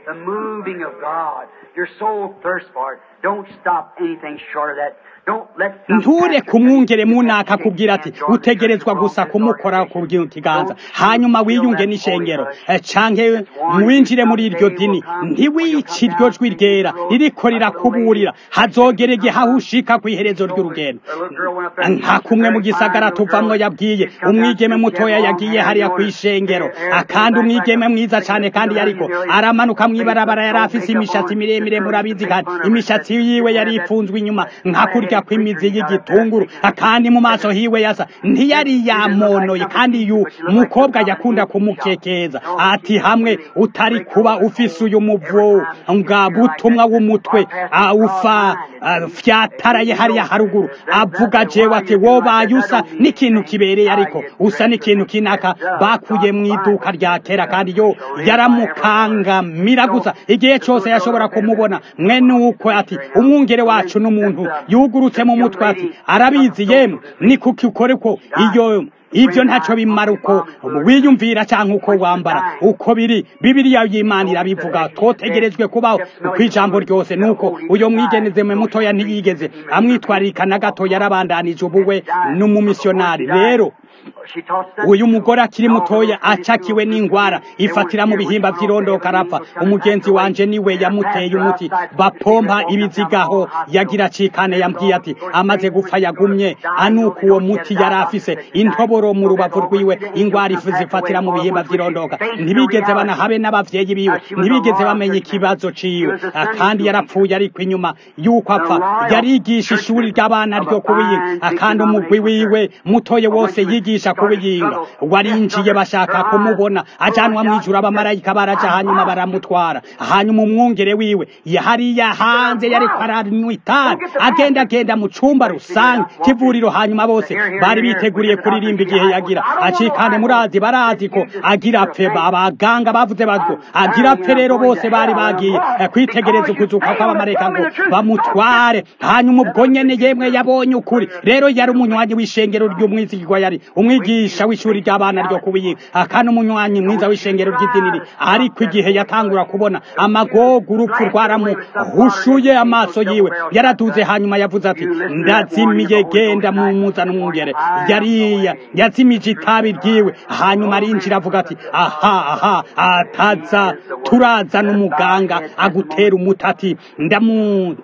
nture kumwungere munaka kubwira ati utegerezwa gusa kumukora ku kiganza hanyuma wiyunge n'ishengero canke mwinjire muri iryo dini ntiwici iryo jwi ryera ririko rirakuburira hazogere igihe ushika kw'iherezo ry'urugendo nka kumwe mu gisagara tuvamwo yabwiye umwigeme mutoya yagiye hariya kw'ishengero kandi umwigeme mwiza cane kandi yariko aramanuka mw'ibarabara yari afise imishatsi miremire murabizi kandi imishatsi yiwe yari ifunzwe inyuma nka kurya kw'imizi y'igitunguru kandi mu maso hiwe yasa ntiyari yamonoye kandi yu mukobwa yakunda kumukekeza ati hamwe utari kuba ufise uyu muvo nga butumwa w'umutwe ufa fyataraye hariya haruguru avuga jewe ati wobaye usa n'ikintu kibereye ariko usa n'ikintu kinaka bakuye mu iduka rya kera kandi yo yaramukangamira gusa igihe cyose yashobora kumubona mwene uko ati umwungere wacu n'umuntu yugurutse mu mutwe ati arabizi yemwe ni kuki ukore ko iyo ibyo ntacyo bimara uko wiyumvira cyangwa uko wambara uko biri Bibiliya y'Imana irabivuga twotegerejwe kubaho kw'ijambo ryose nuko uyo mwigeneze mu mutoya ntiyigeze amwitwarika na gato yarabandanije ubuwe n'umumisionari rero uyu mugore akiri mutoya acakiwe n'ingwara ifatira mu bihimba by'irondoka arapfa umugenzi wanje niwe yamuteye umuti bapompa ibizigaho yagira cikane yambwiye ati amaze gupfa yagumye anuka uwo muti yari afise intoboro mu rubavu rwiwe ingwara ifatira mu bihimba by'irondoka ntibigeze banahabe n'abavyeyi biwe ntibigeze bamenye ikibazo ciwe kandi yarapfuye ariko inyuma yuko apfa yarigisha ishuri ry'abana ryo kubiyinga kandi umugwi wiwe mutoye wose yigisha kubiyinga warinjiye bashaka kumubona ajanwa mwijuru abamarayika baraja hanyuma baramutwara hanyuma umwungere wiwe yahariya hanze yari aranywa itabi agenda agenda mu cumba rusange kivuriro hanyuma bose bari biteguriye kuririmba igihe yagira acikane murazi barazi ko agira apfe abaganga bavuze batwo agira apfe rero bose bari bagiye kwitegereza ukuzuka kw'abamarayika ngo bamutware hanyuma ubwo nyene yemwe yabonye ukuri rero yari umunywanyi w'ishengero ry'umwizigirwa yari umwigisha w'ishuri ry'abana ryo kubiyiga akana umunywanyi mwiza w'ishengero ry'idiniri ariko igihe yatangura kubona amagogo urupfu rwaramuhushuye amaso yiwe yaraduze hanyuma yavuze ati ndazimiye genda mu muzana umwungere yariya yazimije itabi ryiwe hanyuma arinjira avuga ati aha aha ataza turazana umuganga agutera umutati ndamu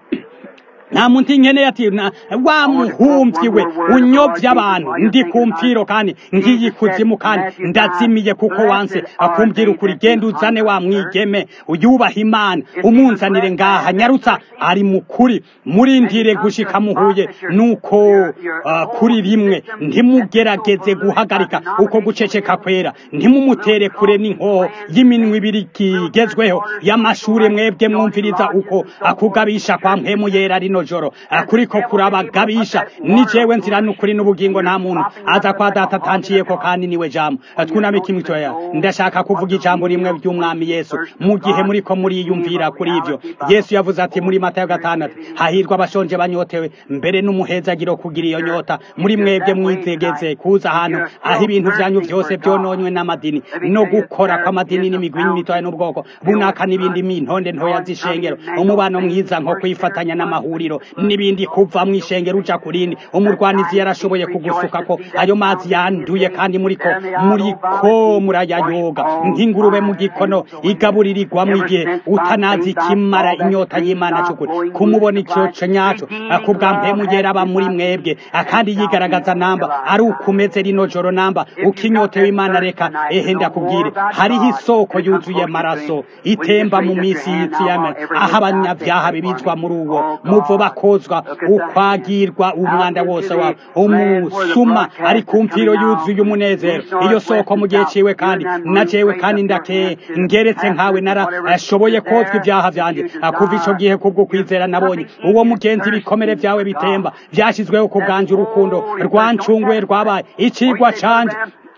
nta muntu nkeneye ati wa muhumvyi we unyovya abantu ndi kumfiro kandi ngiyi kuzimu kandi ndazimiye kuko wanse akumbwira ukuri genda uzane wa mwigeme uyubaha Imana umunzanire ngaha nyarutsa ari mukuri murindire gushika muhuye nuko uh, kuri rimwe ntimugerageze guhagarika uko guceceka kwera ntimumutere kure n'inkoho y'iminwe ibiri kigezweho y'amashure mwebwe mwumviriza uko akugabisha kwa mpemu yera rino joro akuriko kurabagabisha ni jewe nzira n'ukuri n'ubugingo nta muntu aza kwa data tanciye ko kandi niwe jambo twuname kimwe cyoya ndashaka kuvuga ijambo rimwe by'umwami Yesu mu gihe muri ko muri yumvira kuri ivyo Yesu yavuze ati muri Matayo gatandatu hahirwa abashonje banyotewe mbere n'umuhezagiro kugira iyo nyota muri mwebwe mwitegeze kuza hano aho ibintu byanyu byose byononywe n'amadini no gukora kw'amadini n'imigwi mitoya n'ubwoko bunaka n'ibindi mintonde ntoya zishengero umubano mwiza nko kwifatanya n'amahuriro umuriro n'ibindi kuva mu ishengero uja kurindi umurwanizi yarashoboye kugusuka ko ayo mazi yanduye kandi muriko muriko murayayoga nk'ingurube mu gikono igaburirirwamo igihe utanazi kimara inyota y'Imana cy'ukuri kumubona icyo nyaco kubwa mpemu yera aba muri mwebwe kandi yigaragaza namba ari ukumeze rino joro namba ukinyotewe Imana reka ehe ndakubwire hariho isoko yuzuye maraso itemba mu misi y'itiyame aho abanyabyaha bibizwa muri uwo muvo bakozwa ukwagirwa umwanda wose wa umusuma ari kumviro yuzuye umunezero iyo soko mu gihe ciwe kandi najewe kandi ndake ngeretse nkawe narashoboye kozwa ibyaha byanje kuva ico gihe kubwo kwizera nabonye uwo mugenzi bikomere vyawe bitemba vyashizweho kubwanje urukundo rwancungwe rwabaye icigwa canje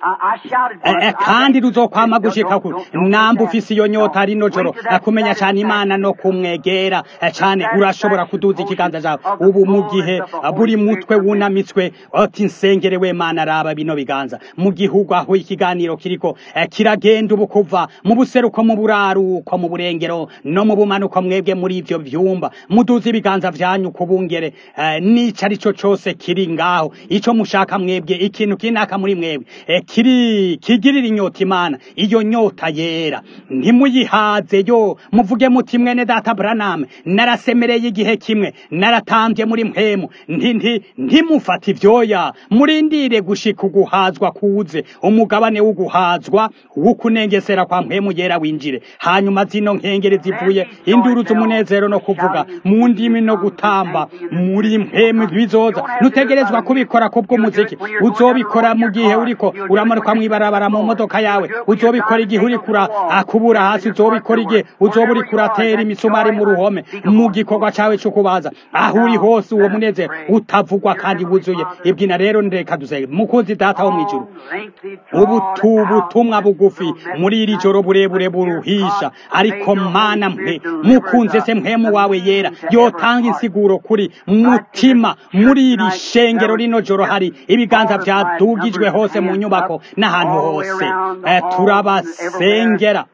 kandi ruzokwama gushika ku namba ufise iyo nyota rino joro kumenya cyane Imana no kumwegera cyane urashobora kuduza ikiganza cyawe ubu mu gihe buri mutwe wunamitswe ati nsengere we Mana raba bino biganza mu gihugu aho ikiganiro kiriko kiragenda ubu kuva mu buseruko mu buraruko mu burengero no mu bumanuko mwebwe muri ivyo vyumba muduza ibiganza vyanyu kubungere nica arico cose kiri ngaho ico mushaka mwebwe ikintu kinaka muri mwebwe kiri kigirira inyota Imana iyo nyota yera ntimuyihaze yo muvuge muti mwene data Branham narasemereye igihe kimwe naratambye muri mpemu nti nti ntimufata ivyoya murindire gushika uguhazwa kuze umugabane w'uguhazwa w'ukunengesera kwa mpemu yera winjire hanyuma zino nkengere zivuye induru z'umunezero no kuvuga mu ndimi no gutamba muri mpemu bizoza nutegerezwa kubikora kubwo muziki uzobikora mu gihe uriko uramanuka mwibarabara mu modoka yawe uzobikora igihe uri kura akubura hasi uzobikora igihe uzoburi kuratera imisumari mu ruhome mu gikorwa cawe cyo kubaza aho uri hose uwo munezero utavugwa kandi wuzuye ibwina rero ndeka duze mukunzi data wo mwijuru ubutumwa bugufi muri iri joro burebure buruhisha ariko Mana mpe mukunze se mpemu wawe yera yotanga insiguro kuri mutima muri iri shengero rino joro hari ibiganza vyadugijwe hose mu nyubako n'ahantu hose turabasengera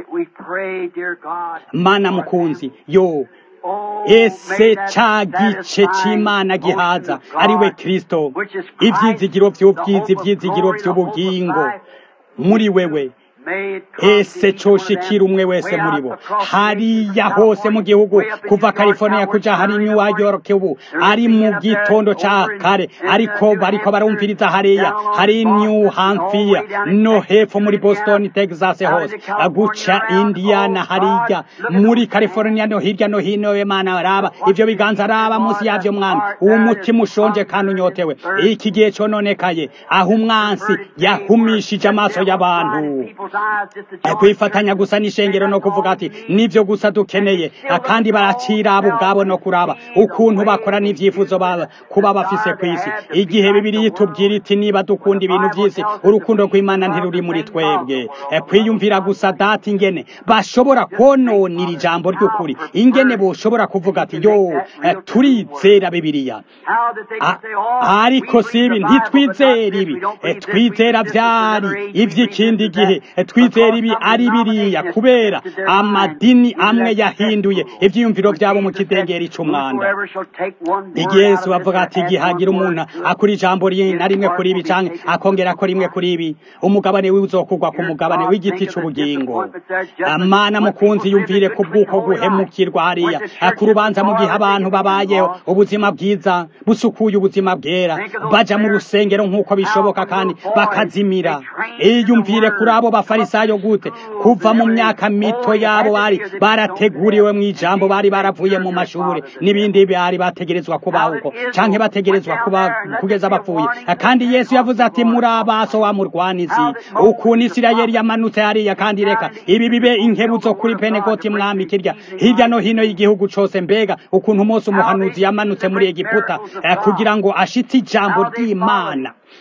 Mana mukunzi yo ese ca gice c'Imana gihaza ariwe Kristo ivyizigiro vy'ubwizi ivyizigiro vy'ubugingo muri wewe ese coshikira umwe wese muri bo hariya hose mu gihugu kuva California kuja hari New York ubu ari mu gitondo ca kare ariko bariko barumviriza hariya hari New Hampshire no hepfo muri Boston Texas hose aguca Indiana hariya muri California no hirya no hino Imana raba ivyo biganza raba munsi yavyo mwami uwo mutima ushonje kandi unyotewe iki gihe cononekaye aho umwansi yahumishije amaso y'abantu kwifatanya gusa n'ishengero no kuvuga ati nivyo gusa dukeneye kandi baracira abo bwabo no kuraba ukuntu bakora n'ivyifuzo baba kuba bafise kwisi igihe bibiri yitubwira iti niba dukunda ibintu vy'isi urukundo rw'Imana ntiruri muri twebwe kwiyumvira gusa data ingene bashobora kononira ijambo ry'ukuri ingene boshobora kuvuga ati yo turizera Bibiliya ariko sibi ntitwizera ibi twizera vyari ivy'ikindi gihe twizera ibi ari biriya kubera amadini amwe yahinduye ivyiyumviro vyabo mu kidengeri c'umwanda igihe Yesu bavuga ati gihagira umuntu akuri ijambo na rimwe kuri ibi canke akongera ko rimwe kuri ibi umugabane wiwe uzokugwa ku mugabane w'igiti c'ubugingo Mana mukunzi yumvire ku bwuko guhemukirwa hariya akurubanza mu gihe abantu babayeho ubuzima bwiza busukuye ubuzima bwera baja mu rusengero nk'uko bishoboka kandi bakazimira iyumvire kuri abo bafarisayo gute kuva mu myaka mito yabo bari barateguriwe mu ijambo bari baravuye mu mashuri n'ibindi bari bategerezwa kubaho uko canke bategerezwa kuba kugeza bapfuye kandi Yesu yavuze ati muri abaso wa murwanizi ukuntu Isirayeli yamanutse hariya kandi reka ibi bibe inkebuzo kuri Pentekoti mwami kirya hirya no hino y'igihugu cose mbega ukuntu Mose umuhanuzi yamanutse muri Egiputa kugira ngo ashitse ijambo ry'Imana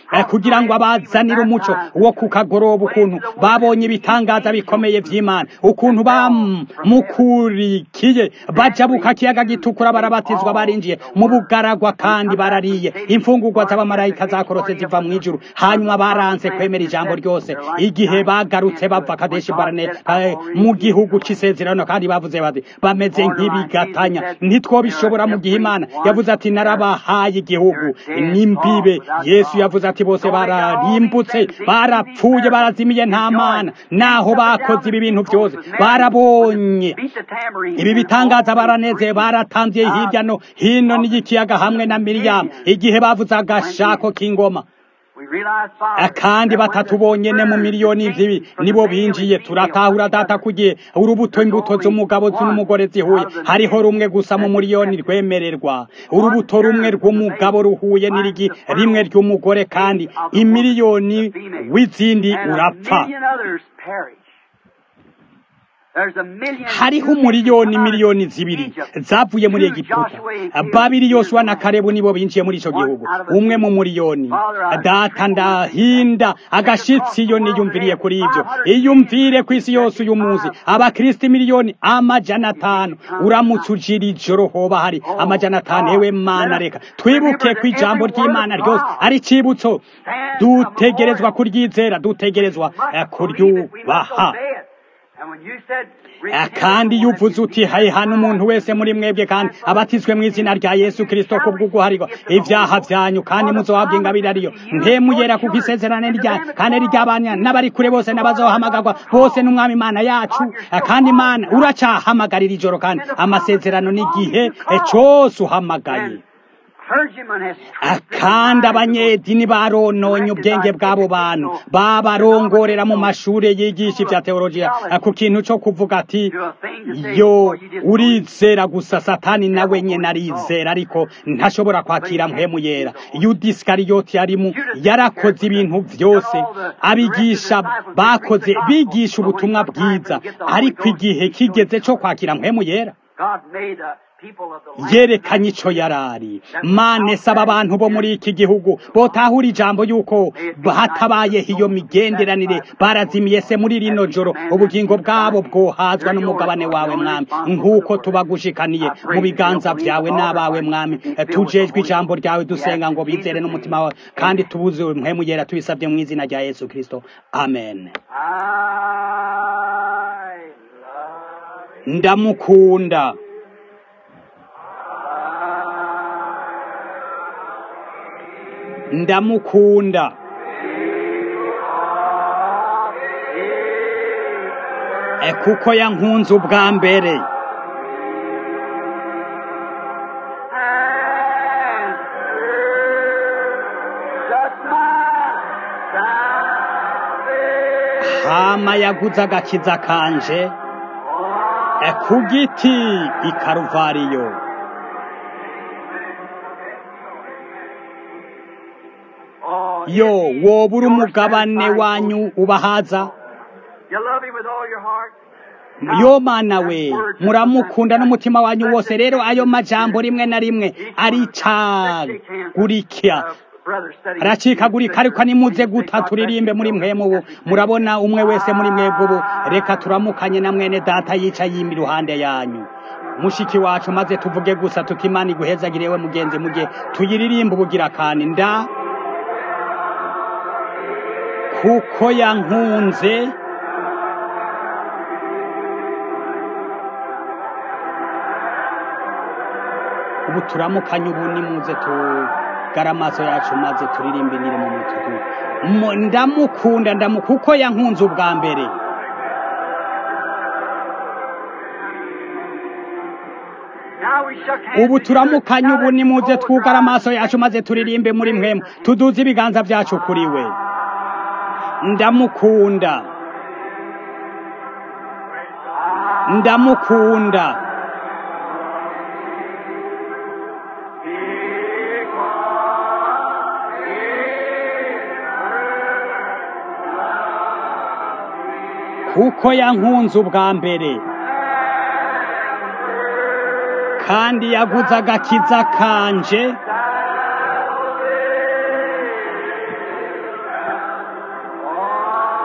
kugira ngo abazanire umuco wo ku kagoroba, ukuntu babonye ibitangaza bikomeye vy'Imana, ukuntu bamukurikiye bajabuka kiyaga gitukura, barabatizwa, barinjiye mu bugaragwa kandi barariye imfungurwa z'abamarayika zakorotse ziva mu ijuru. Hanyuma baranze kwemera ijambo ryose igihe bagarutse bava Kadeshi Barane mu gihugu c'isezerano, kandi bavuze bati bameze nk'ibigatanya, ntitwobishobora mu gihe Imana yavuze ati narabahaye igihugu n'imbibe. Yesu yavuze ati bose bararimbutse, barapfuye, barazimiye, nta mana. Naho bakoze ibi bintu byose, barabonye ibi bitangaza, baraneze, baratamvye hirya no hino n'ikiyaga hamwe na Miriyamu igihe bavuze agashako k'ingoma, kandi batatu bonyene mu miliyoni ibi nibo binjiye. Turatahura data kugiye urubuto imbuto z'umugabo n'umugore zihuye, hariho rumwe gusa mu miliyoni rwemererwa. Urubuto rumwe rw'umugabo ruhuye n'irigi rimwe ry'umugore, kandi imiliyoni w'izindi urapfa. Hariho umuriyoni miliyoni zibiri zavuye muri Egiputa. Babiri Yosuwa na Kalebu nibo binjiye muri ico gihugu, umwe mu muriyoni. Data ndahinda agashitsi iyo niyumviriye kuri ivyo. Iyumvire ku isi yose uyu munsi abakristo miliyoni amajana atanu, uramutse ujira ijoro hoba hari amajana atanu. Ewe Mana, reka twibuke ku ijambo ry'Imana ryose ari cibutso, dutegerezwa kuryizera, dutegerezwa kuryubaha. Kandi yuvuze uti haye hano umuntu wese muri mwebwe kandi abatizwe mu izina rya Yesu Kristo kubw'uguharirwa ivyaha vyanyu, kandi muzohabwa ingabire ariyo mpemu yera, kuko isezerano rya kandi ry'abanya n'abari kure bose n'abazohamagarwa bose n'umwami Imana yacu. Kandi Imana uracahamagarira ijoro, kandi amasezerano n'igihe cyose uhamagaye. Kandi abanyedini barononye ubwenge bw'abo bantu, babarongorera mu mashuri yigisha ivya teologiya ku kintu cyo kuvuga ati yo urizera gusa. Satani nawe nyene arizera, ariko ntashobora kwakira mpemu yera. Yuda Iskariyoti yarimu yarakoze ibintu vyose abigisha bakoze, bigisha ubutumwa bwiza, ariko igihe kigeze cyo kwakira mpemu yera yerekanye ico yarari. Mane saba abantu bo muri iki gihugu botahura ijambo yuko hatabayeho iyo migenderanire, barazimiye se muri rino joro, ubugingo bwabo bwohazwa n'umugabane wawe Mwami, nk'uko tubagushikaniye mu biganza vyawe n'abawe Mwami. Tujejwe ijambo ryawe, dusenga ngo bizere n'umutima wawe, kandi tubuze mpemu yera, tubisabye mu izina rya Yesu Kristo, amen. Ndamukunda, ndamukunda, e kuko yankunze ubwa mbere. Hama yaguze agakiza kanje e ku giti i Karuvariyo. Yo wobura umugabane wanyu ubahaza. Yo Mana we, muramukunda n'umutima wanyu wose. Rero ayo majambo rimwe na rimwe aricagurika, aracikagurika, ariko nimuze guta turirimbe muri mpemu ubu. Murabona umwe wese muri mwebwe ubu. Reka turamukanye na mwene data yicaye yimi iruhande yanyu, mushiki wacu, maze tuvuge gusa tukimana iguhezagirewe mugenzi, mugihe tuyiririmba ubugira kandi nda kuko yankunze ubu. Turamukanye ubu, nimuze tugara amaso yacu maze turirimbe nire mu mutugu. Ndamukunda, ndamu kuko yankunze ubwa mbere. Ubu turamukanye ubu, nimuze twugara amaso yacu maze turirimbe muri mpemu, tuduze ibiganza vyacu kuri we. Ndamukunda, ndamukunda, kuko yankunze ubwa mbere, kandi yaguze agakiza kanje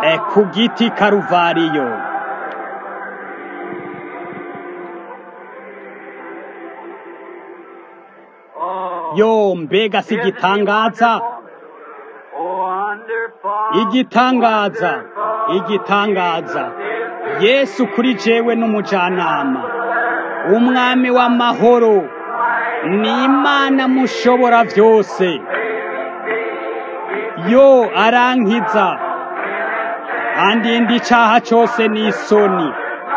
ku giti karuvariyo. Yo, mbega si igitangaza, igitangaza, igitangaza. Yesu kuri jewe n'umujanama, umwami w'amahoro, ni Imana mushobora vyose. Yo, arankiza andinda icaha cose n'isoni.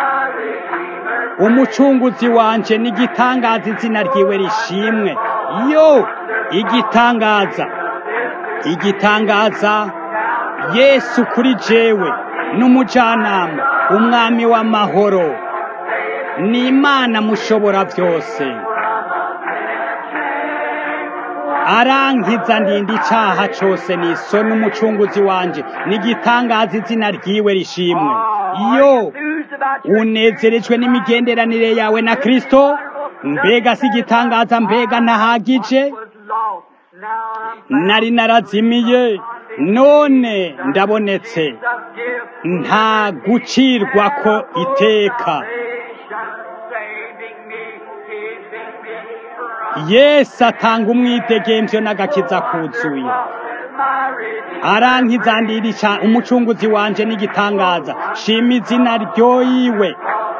Umucunguzi wanje n'igitangaza, izina ryiwe rishimwe. Yo, igitangaza, igitangaza. Yesu kuri jewe n'umujanama, umwami w'amahoro, ni Imana mushobora vyose. Arankiza ndinda icaha cose n'isoni. Umucunguzi wanje n'igitangaza, izina ryiwe rishimwe. Yo, unezerejwe n'imigenderanire yawe na Kristo? Mbega si igitangaza, mbega ntahagije? Nari narazimiye, none ndabonetse, nta gucirwa ko iteka. Yesu atanga umwidegemvyo n'agakiza kuzuye. Arankiza ndirisha, umucunguzi wanje n'igitangaza, shima izina ryoyiwe.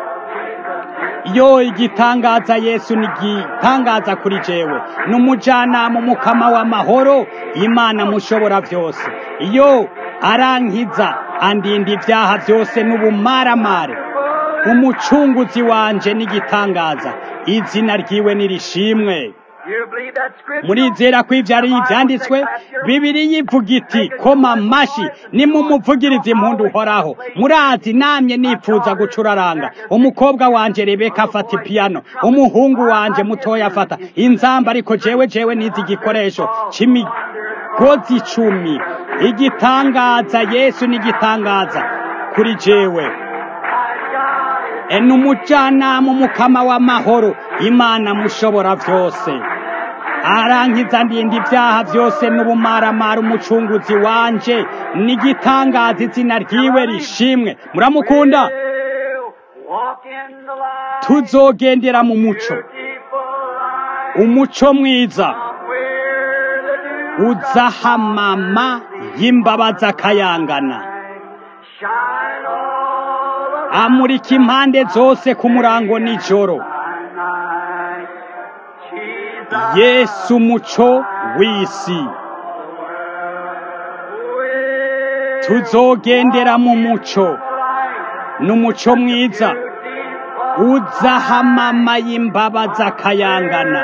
Yo, igitangaza. Yesu n'igitangaza kuri jewe n'umujanama, umukama w'amahoro, Imana mushobora vyose. Yo, arankiza andinda ivyaha vyose n'ubumaramare. Umucunguzi wanje n'igitangaza, izina ryiwe nirishimwe. Murizera ko ivyo ari ivyanditswe? Bibiliya ivuga iti, koma amashi nimumuvugirize impundu uhoraho. Murazi namye nipfuza gucuraranga. Umukobwa wanje Rebeka afata ipiyano, umuhungu wanje mutoya afata inzamba, ariko jewe jewe nizi igikoresho c'imigozi icumi. Igitangaza. Yesu n'igitangaza kuri jewe, n'umujanama, umukama w'amahoro, Imana mushobora vyose. Arankiza ndinda ivyaha vyose n'ubumaramara. Umucunguzi wanje n'igitangaza, izina ryiwe rishimwe. Muramukunda? Tuzogendera mu muco, umuco mwiza uzahamama y'imbabazi akayangana. Amurika impande zose ku murango nijoro. Yesu umuco w'isi. Tuzogendera mu muco, n'umuco mwiza uzahamama y'imbabazi akayangana.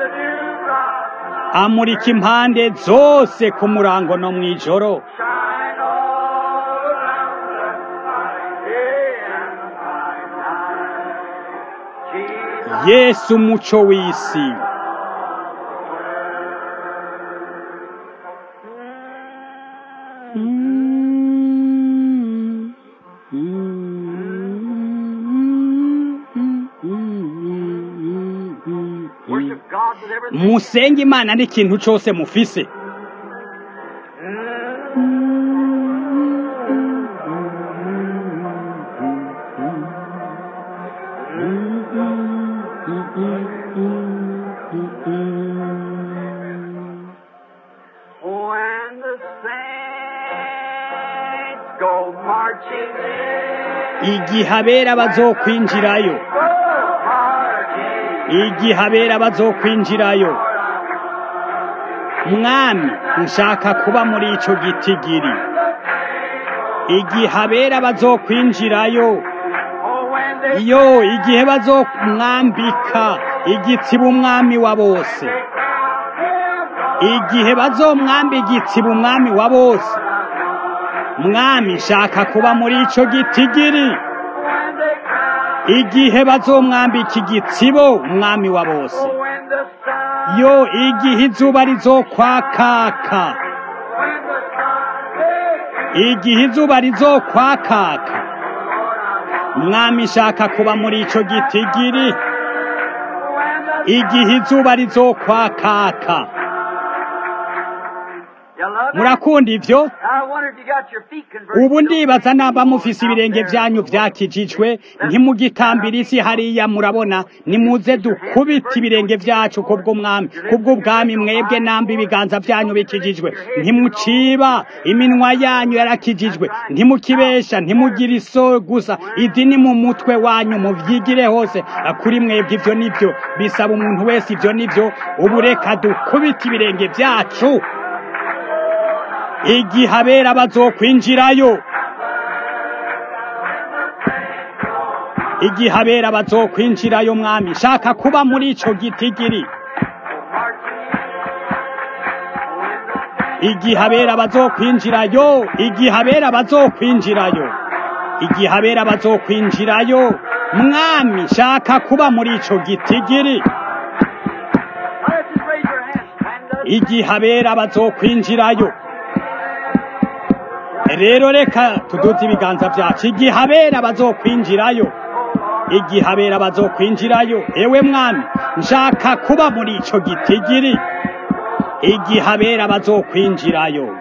Amurika impande zose ku murango no mwijoro. Yesu umuco w'isi. Musenge Imana n'ikintu cose mufise. Igihe abera bazokwinjirayo, igihe abera bazokwinjirayo. Mwami, nshaka kuba muri ico gitigiri. Igihe abera bazokwinjirayo, yo, igihe bazomwambika igitsibo umwami wa bose, igihe bazomwamba igitsibo umwami wa bose. Mwami, nshaka kuba muri ico gitigiri. Igihe bazomwambika igitsibo umwami wa bose. Yo, igihe izuba rizokwakaka, igihe izuba rizokwakaka. Mwami, nshaka kuba muri ico gitigiri. Igihe izuba rizokwakaka. murakunda ivyo ubu ndibaza namba mufise ibirenge vyanyu vyakijijwe ntimugitambira isi hariya murabona nimuze dukubita ibirenge vyacu kubw'umwami kubw'ubwami mwebwe namba ibiganza vyanyu bikijijwe ntimuciba iminwa yanyu yarakijijwe ntimukibesha ntimugira iso gusa idini mu mutwe wanyu muvyigire hose kuri mwebwe ivyo nivyo bisaba umuntu wese ivyo nivyo ubu reka dukubita ibirenge vyacu igihe abera bazokwinjirayo igihe abera bazokwinjirayo mwami shaka kuba muri ico gitigiri igihe abera bazokwinjirayo igihe abera bazokwinjirayo igihe abera bazokwinjirayo mwami shaka kuba muri ico gitigiri igihe abera bazokwinjirayo rero reka tuduze ibiganza vyacu igihe abera bazokwinjirayo igihe abera bazokwinjirayo ewe mwami nshaka kuba muri ico gitigiri igihe abera bazokwinjirayo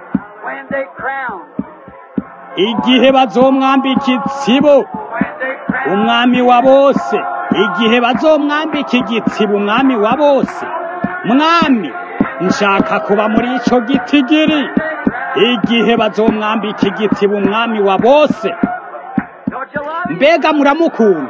igihe bazomwambika igitsibo umwami wa bose igihe bazomwambika igitsibo umwami wa bose mwami nshaka kuba muri ico gitigiri igihe bazomwambika igitsibo umwami wa bose mbega muramukunda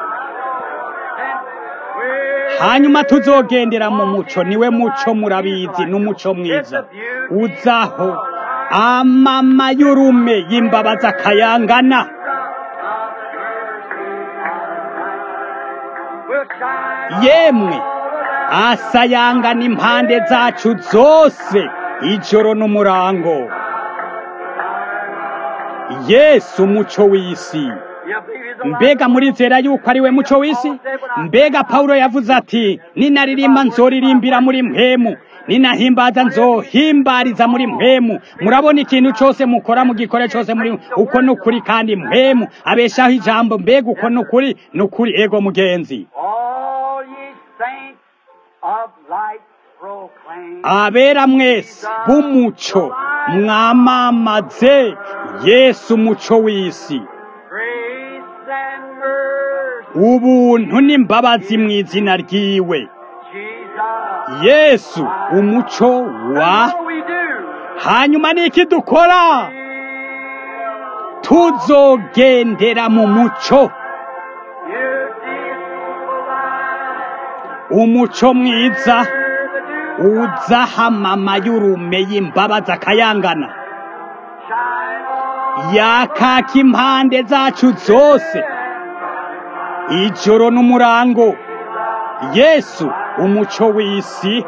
hanyuma tuzogendera mu muco niwe muco murabizi n'umuco mwiza uzaho amama y'urume y'imbabazi akayangana yemwe asayangana impande zacu zose ijoro n'umurango Yesu umuco w'isi mbega murizera yuko ari we muco w'isi mbega Paulo yavuze ati ninaririmba nzoririmbira muri mpemu ninahimbaza nzohimbariza muri mpemu murabona ikintu cyose mukora mu gikore cyose muri uko nukuri kandi mpemu abeshaho ijambo mbega uko nukuri nukuri ego mugenzi abera mwese b'umuco mwamamaze Yesu umuco w'isi ubuntu n'imbabazi mu izina ryiwe Yesu umuco wa hanyuma niki dukora tuzogendera mu muco umuco mwiza uzahamama y'urume y'imbabazi akayangana yakaka impande zacu zose ijoro n'umurango Yesu umuco w'isi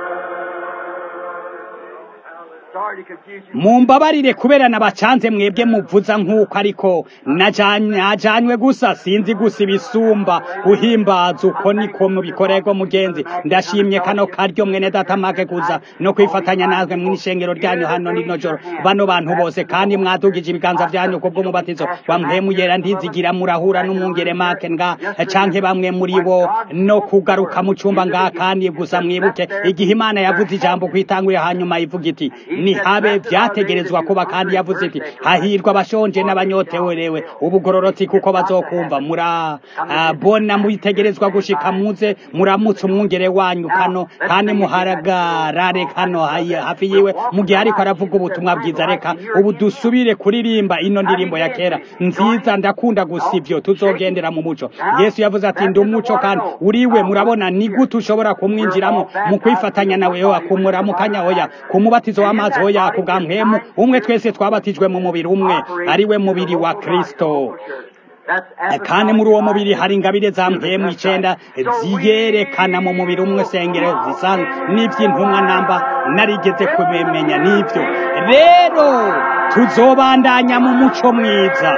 mumbabarire kubera nabacanze mwebwe muvuza nk'uko ariko najanywe gusa sinzi gusa ibisumba uhimbaza uko niko mubikorerwa mugenzi ndashimye kano karyo mwene data make kuza no kwifatanya nazwe mu ishengero ryanyu hano nino joro bano bantu bose kandi mwadugije ibiganza byanyu kubwo mubatizo bamwemuyera ndizigira murahura n'umwungere make nga canke bamwe muri bo no kugaruka mu cumba nga kandi gusa mwibuke igihe Imana yavuze ijambo kwitangura hanyuma ivuga iti ni habe vyategerezwa kuba kandi yavuze iti hahirwa abashonje n'abanyotewerewe ubugororotsi kuko bazokumva mura uh, bona muyitegerezwa gushika muze muramutse umwungere wanyu kano kandi muharagarare kano hafi yiwe mu gihe ariko aravuga ubutumwa bwiza reka ubu dusubire kuririmba ino ndirimbo ya kera nziza ndakunda gusa ivyo tuzogendera mu muco Yesu yavuze ati ndi umuco kandi uriwe murabona ni gute ushobora kumwinjiramo mu kwifatanya nawe yo akumura mu kanya hoya kumubatizo w'amazi hoya kugamhemu umwe twese twabatijwe mu mubiri umwe ari we mubiri wa Kristo kandi muri uwo mubiri hari ingabire za mpemu icenda ziyerekana mu mubiri umwe sengero zisanga n'ivy'intumwa namba narigeze kubimenya n'ivyo rero tuzobandanya mu muco mwiza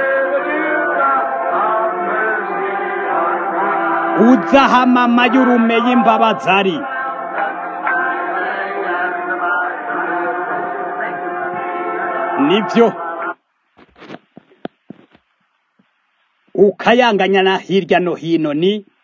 uzahamama y'urume y'imbabazi ari nivyo ukayanganya na hirya no hino ni